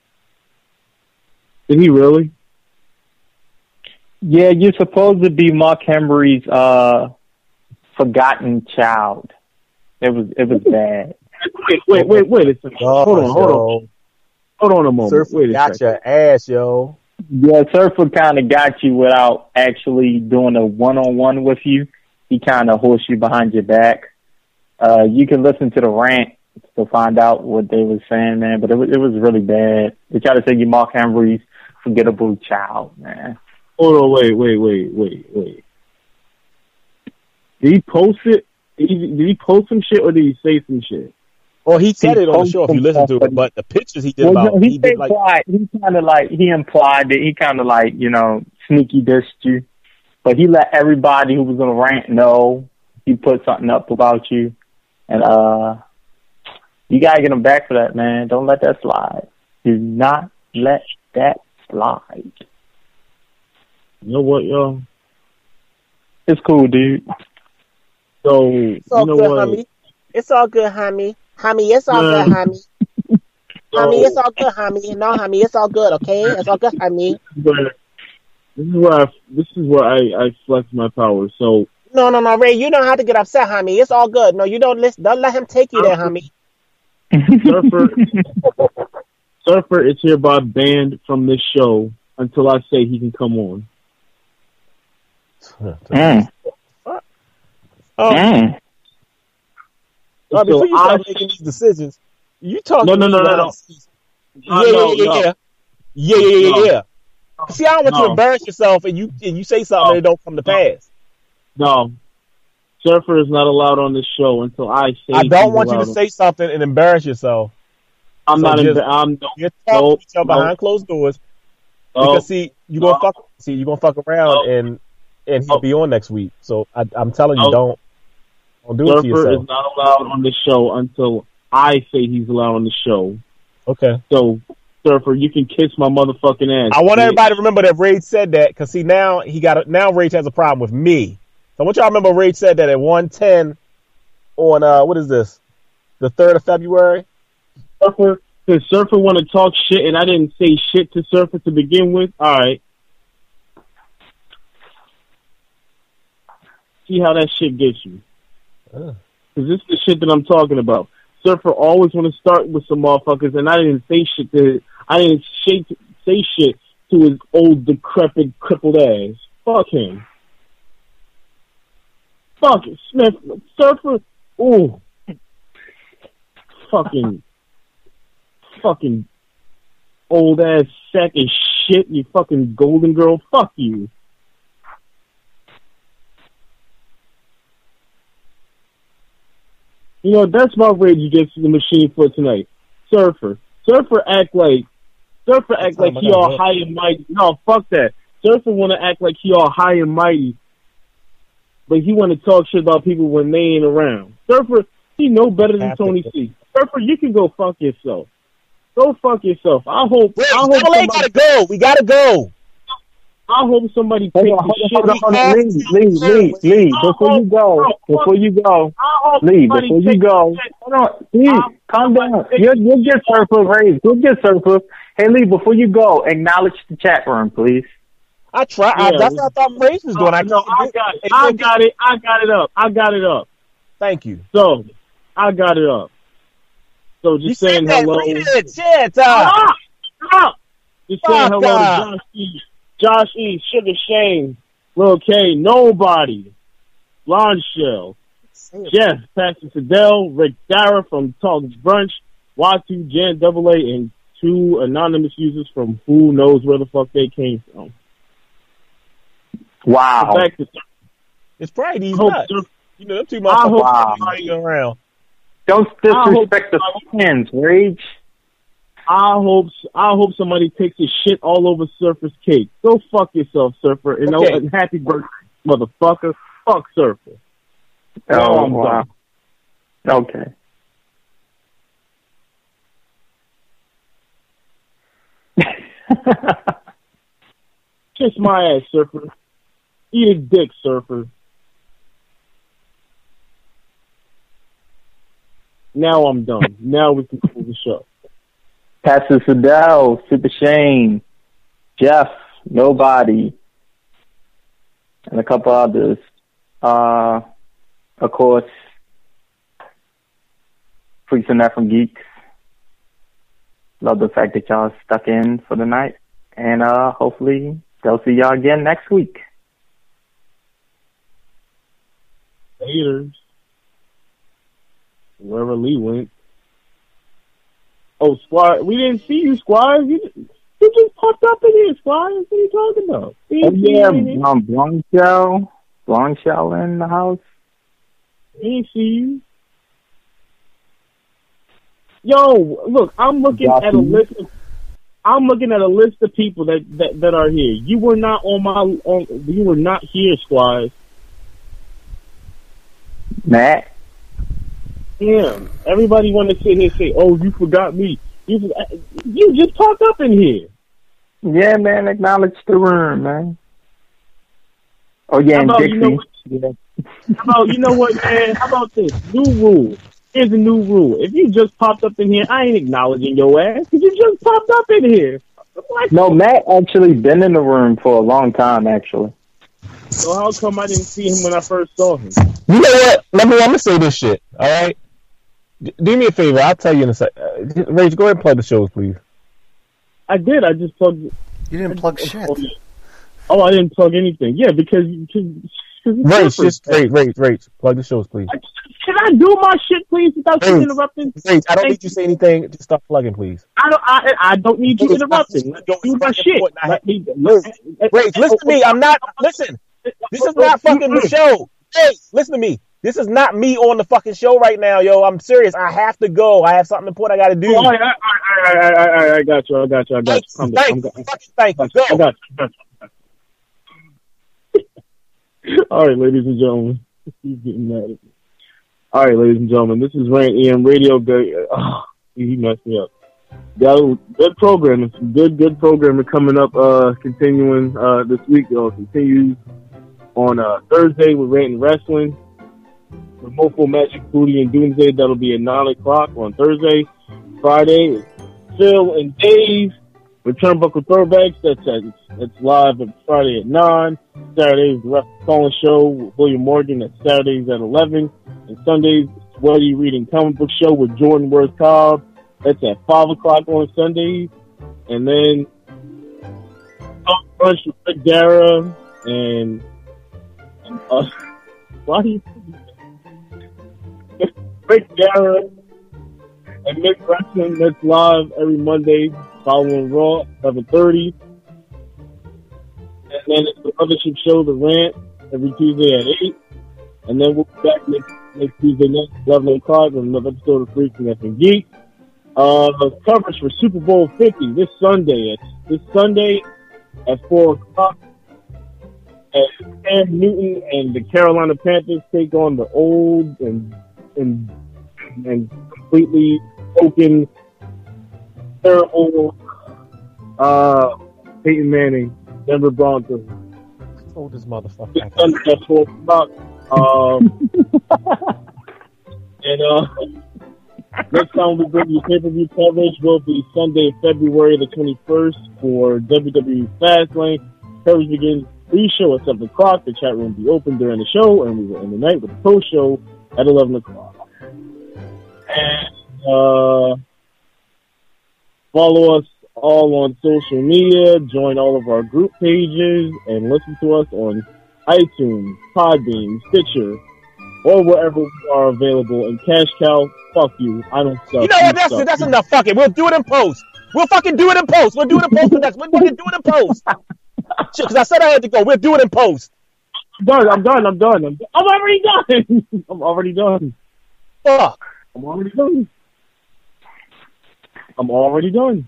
Did he really? Yeah, you're supposed to be Mark Henry's uh, forgotten child. It was it was bad. Wait, wait, wait, wait a second. Gosh, hold on, hold yo. on. Hold on a moment. Surfer wait a got second. your ass, yo. Yeah, Surfer kind of got you without actually doing a one-on-one with you. He kind of horsed you behind your back. Uh, you can listen to the rant to find out what they were saying, man. But it was it was really bad. They tried to say you Mark Henry's forgettable child, man. Hold on, wait, wait, wait, wait, wait. Did he post it? Did he, did he post some shit or did he say some shit? Well, he said He it on the show if you listen to it, but the pictures he did Well, about no, he, he did like implied, he kind of like he implied that he kind of like you know sneaky dissed you, but he let everybody who was on the rant know he put something up about you, and uh, you gotta get him back for that, man. Don't let that slide. Do not let that slide. You know what, yo? It's cool, dude. So It's all you know good, what? homie. It's all good, homie. Homie, it's all Yeah. good, homie. Homie, it's all good, homie. No, homie, it's all good, okay? It's all good, homie. But this is where I, this is where I, I flex my power. So No, no, no, Ray, you don't have to get upset, homie. It's all good. No, you don't listen. Don't let him take you there, homie. Surfer, Surfer is hereby banned from this show until I say he can come on. Mm. Oh, Mm. uh, before So you start I- making these decisions, you talk No, to no, me no, no, about- no. Yeah, yeah, No, yeah, no. yeah, yeah, yeah, yeah, No. yeah. See, I don't want you to No. embarrass yourself and you and you say something No. and it don't come to pass. No, Surfer is not allowed on this show until I say. I don't he's want you to allowed. say something and embarrass yourself. I'm so not. just- In, I'm no. You're talking No, to each other no. behind closed doors no, because see, you gonna No. fuck. See, you gonna fuck around No. and and he'll No. be on next week. So I, I'm telling you, No. don't don't do it to Surfer yourself. is not allowed on the show until I say he's allowed on the show. Okay. So, Surfer, you can kiss my motherfucking ass. I want bitch. everybody to remember that Rage said that because see now he got a, now Rage has a problem with me. So I want y'all to remember Rage said that at one ten on uh what is this, the third of February. Surfer, because Surfer want to talk shit, and I didn't say shit to Surfer to begin with. All right. See how that shit gets you. Uh. Cause this is the shit that I'm talking about. Surfer always want to start with some motherfuckers, and I didn't say shit to, I didn't say, say shit to his old, decrepit, crippled ass. Fuck him. Fuck it, Smith. Surfer, ooh. Fucking, fucking old ass sack of shit, you fucking golden girl. Fuck you. You know, that's my rage against the machine for tonight. Surfer. Surfer act like, Surfer act like he all high and mighty. No, fuck that. Surfer want to act like he all high and mighty, but he want to talk shit about people when they ain't around. Surfer, he know better than Tony C. Surfer, you can go fuck yourself. Go fuck yourself. I hope. Wait, I hope we somebody, gotta go. We gotta go. I hope somebody takes Hold on, the hold on, shit. hold on, hold on. Lee, Lee, Lee, Lee, before you go, before you go, Lee, before you go, hold on, Lee, calm down. You'll, you'll get Surfer raised. You'll get Surfer. Hey, Lee, before you go, acknowledge the chat room, please. I try. I, Yeah. that's what I thought Race was doing. I, no, I got it. I got it. I got it up. I got it up. Thank you. So, I got it up. So just You saying said that. hello. Read it. Shit. Uh, Ah! Ah! Just saying Fuck hello uh. to Josh E. Josh E. Sugar Shane, Lil K, Nobody, Blonde Shell, Jeff, Pastor Fidel, Rick Dara from Talk's Brunch, Watu, Jan Double A, and two anonymous users from who knows where the fuck they came from. Wow. So back to, it's probably these I hope nuts. Surf- You know, them two I hope motherfuckers somebody- hanging around. Don't I hope disrespect the fans, Rage. I hope I hope somebody takes his shit all over Surfer's cake. Go fuck yourself, Surfer. And, Okay. oh, and happy birthday, motherfucker. Fuck Surfer. Oh, Now I'm wow. Okay. Kiss my ass, Surfer. Eat a dick, Surfer. Now I'm done. Now we can close the show. Pastor Fidel, Super Shane, Jeff, Nobody, and a couple others. Uh, of course, Freaks and That from Geeks. Love the fact that y'all stuck in for the night. And uh, hopefully they'll see y'all again next week. Haters. Wherever Lee went. Oh, Squire, we didn't see you, Squire. You, you just popped up in here, Squire. What are you talking about? We Oh, didn't see yeah, you in here. um, Blonshell. Blonshell in the house. We didn't see you. Yo, look, I'm looking Josh at a E. list of I'm looking at a list of people that, that, that are here. You were not on my on you were not here, Squires. Matt. Damn. Everybody want to sit here and say, "Oh, you forgot me." You forgot. You just popped up in here. Yeah, man, acknowledge the room, man. Oh, yeah, How and about, Dixie. you know what, Yeah. how about you know what, man? How about this new rule? Here's a new rule. If you just popped up in here, I ain't acknowledging your ass because you just popped up in here. What? No, Matt actually been in the room for a long time, actually. So how come I didn't see him when I first saw him? You know what? Let me, I'm gonna say this shit. All right. D- do me a favor. I'll tell you in a second. Uh, Rage, go ahead and play the shows, please. I did. I just plugged. You didn't plug shit. Oh, I didn't plug anything. Yeah, because because Rage, just Rage, Rage, Rage. Plug the shows, please. Can I do my shit, please, without you Rage, interrupting? Rage, I don't Thank need you to say anything. Just stop plugging, please. I don't. I, I don't need you interrupting. Let me do my shit. Let me, Rage, Rage, listen to me. I'm not. Listen. This is not fucking the show. Hey, listen to me. This is not me on the fucking show right now, yo. I'm serious. I have to go. I have something important I got to do. Oh, all right, all right, all right, all right, I got you. I got you. I got you. I'm good. Thank I'm you. good. Fucking thank you. Go. I got you. I got you. All right, ladies and gentlemen. He's getting mad at me. All right, ladies and gentlemen. This is Rant E M Radio. Good. Oh, he messed me up. Got a good programming. Some good, good programming coming up. Uh, continuing uh this week. Y'all continues on uh Thursday with Rant and Wrestling. With Mofo, Magic, Foodie, and Doomsday. That'll be at nine o'clock on Thursday. Friday, Phil and Dave With Turnbuckle Throwbacks, that's at, it's live on Friday at nine. Saturdays, the Russ Collins Show with William Morgan. That's Saturdays at eleven. And Sundays, Sweaty Reading Comic Book Show with Jordan Worth Cobb. That's at five o'clock on Sundays. And then Brunch with Rick Dara and uh, why do you Rick Dara and Mick Wrestling. That's live every Monday following Raw, eleven thirty. And then it's the Mothership Show, The Rant, every Tuesday at eight. And then we'll be back next, next Tuesday night, eleven o'clock, with another episode of Freaks and F and Geek. Uh, coverage for Super Bowl fifty this Sunday. It's this Sunday at four o'clock. As Cam Newton and the Carolina Panthers take on the old and and and completely broken, terrible uh, Peyton Manning, Denver Broncos. I told this motherfucker. This Sunday at four o'clock. Um, and uh, next time we bring you pay-per-view coverage will be Sunday, February the twenty-first for W W E Fastlane. Coverage begins pre-show at seven o'clock. The chat room will be open during the show, and we will end the night with the post-show at eleven o'clock. And uh, follow us all on social media, join all of our group pages, and listen to us on iTunes, Podbean, Stitcher, or wherever we are available. And Cash Cow, fuck you. I don't suck. You know what? That's, that's enough. Fuck it. We'll do it in post. We'll fucking do it in post. We'll do it in post for next. We'll fucking do it in post. Shit, because I said I had to go. We'll do it in post. I'm done. I'm done. I'm done. I'm, I'm already done. I'm already done. Fuck. I'm already done. I'm already done.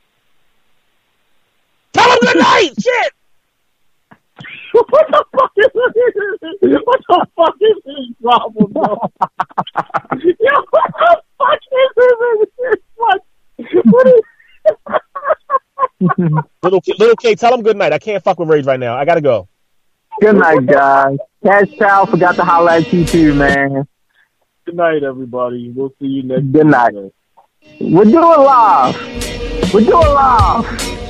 Tell him good night. Shit. What the fuck is this? What the fuck is this problem, bro? Yo, what the fuck is this? What? What is little, little K, tell him good night. I can't fuck with Rage right now. I gotta go. Good night, guys. Cash Cow forgot to holler at you too, man. Good night, everybody. We'll see you next Good night. Tuesday. We're doing live. We're doing live.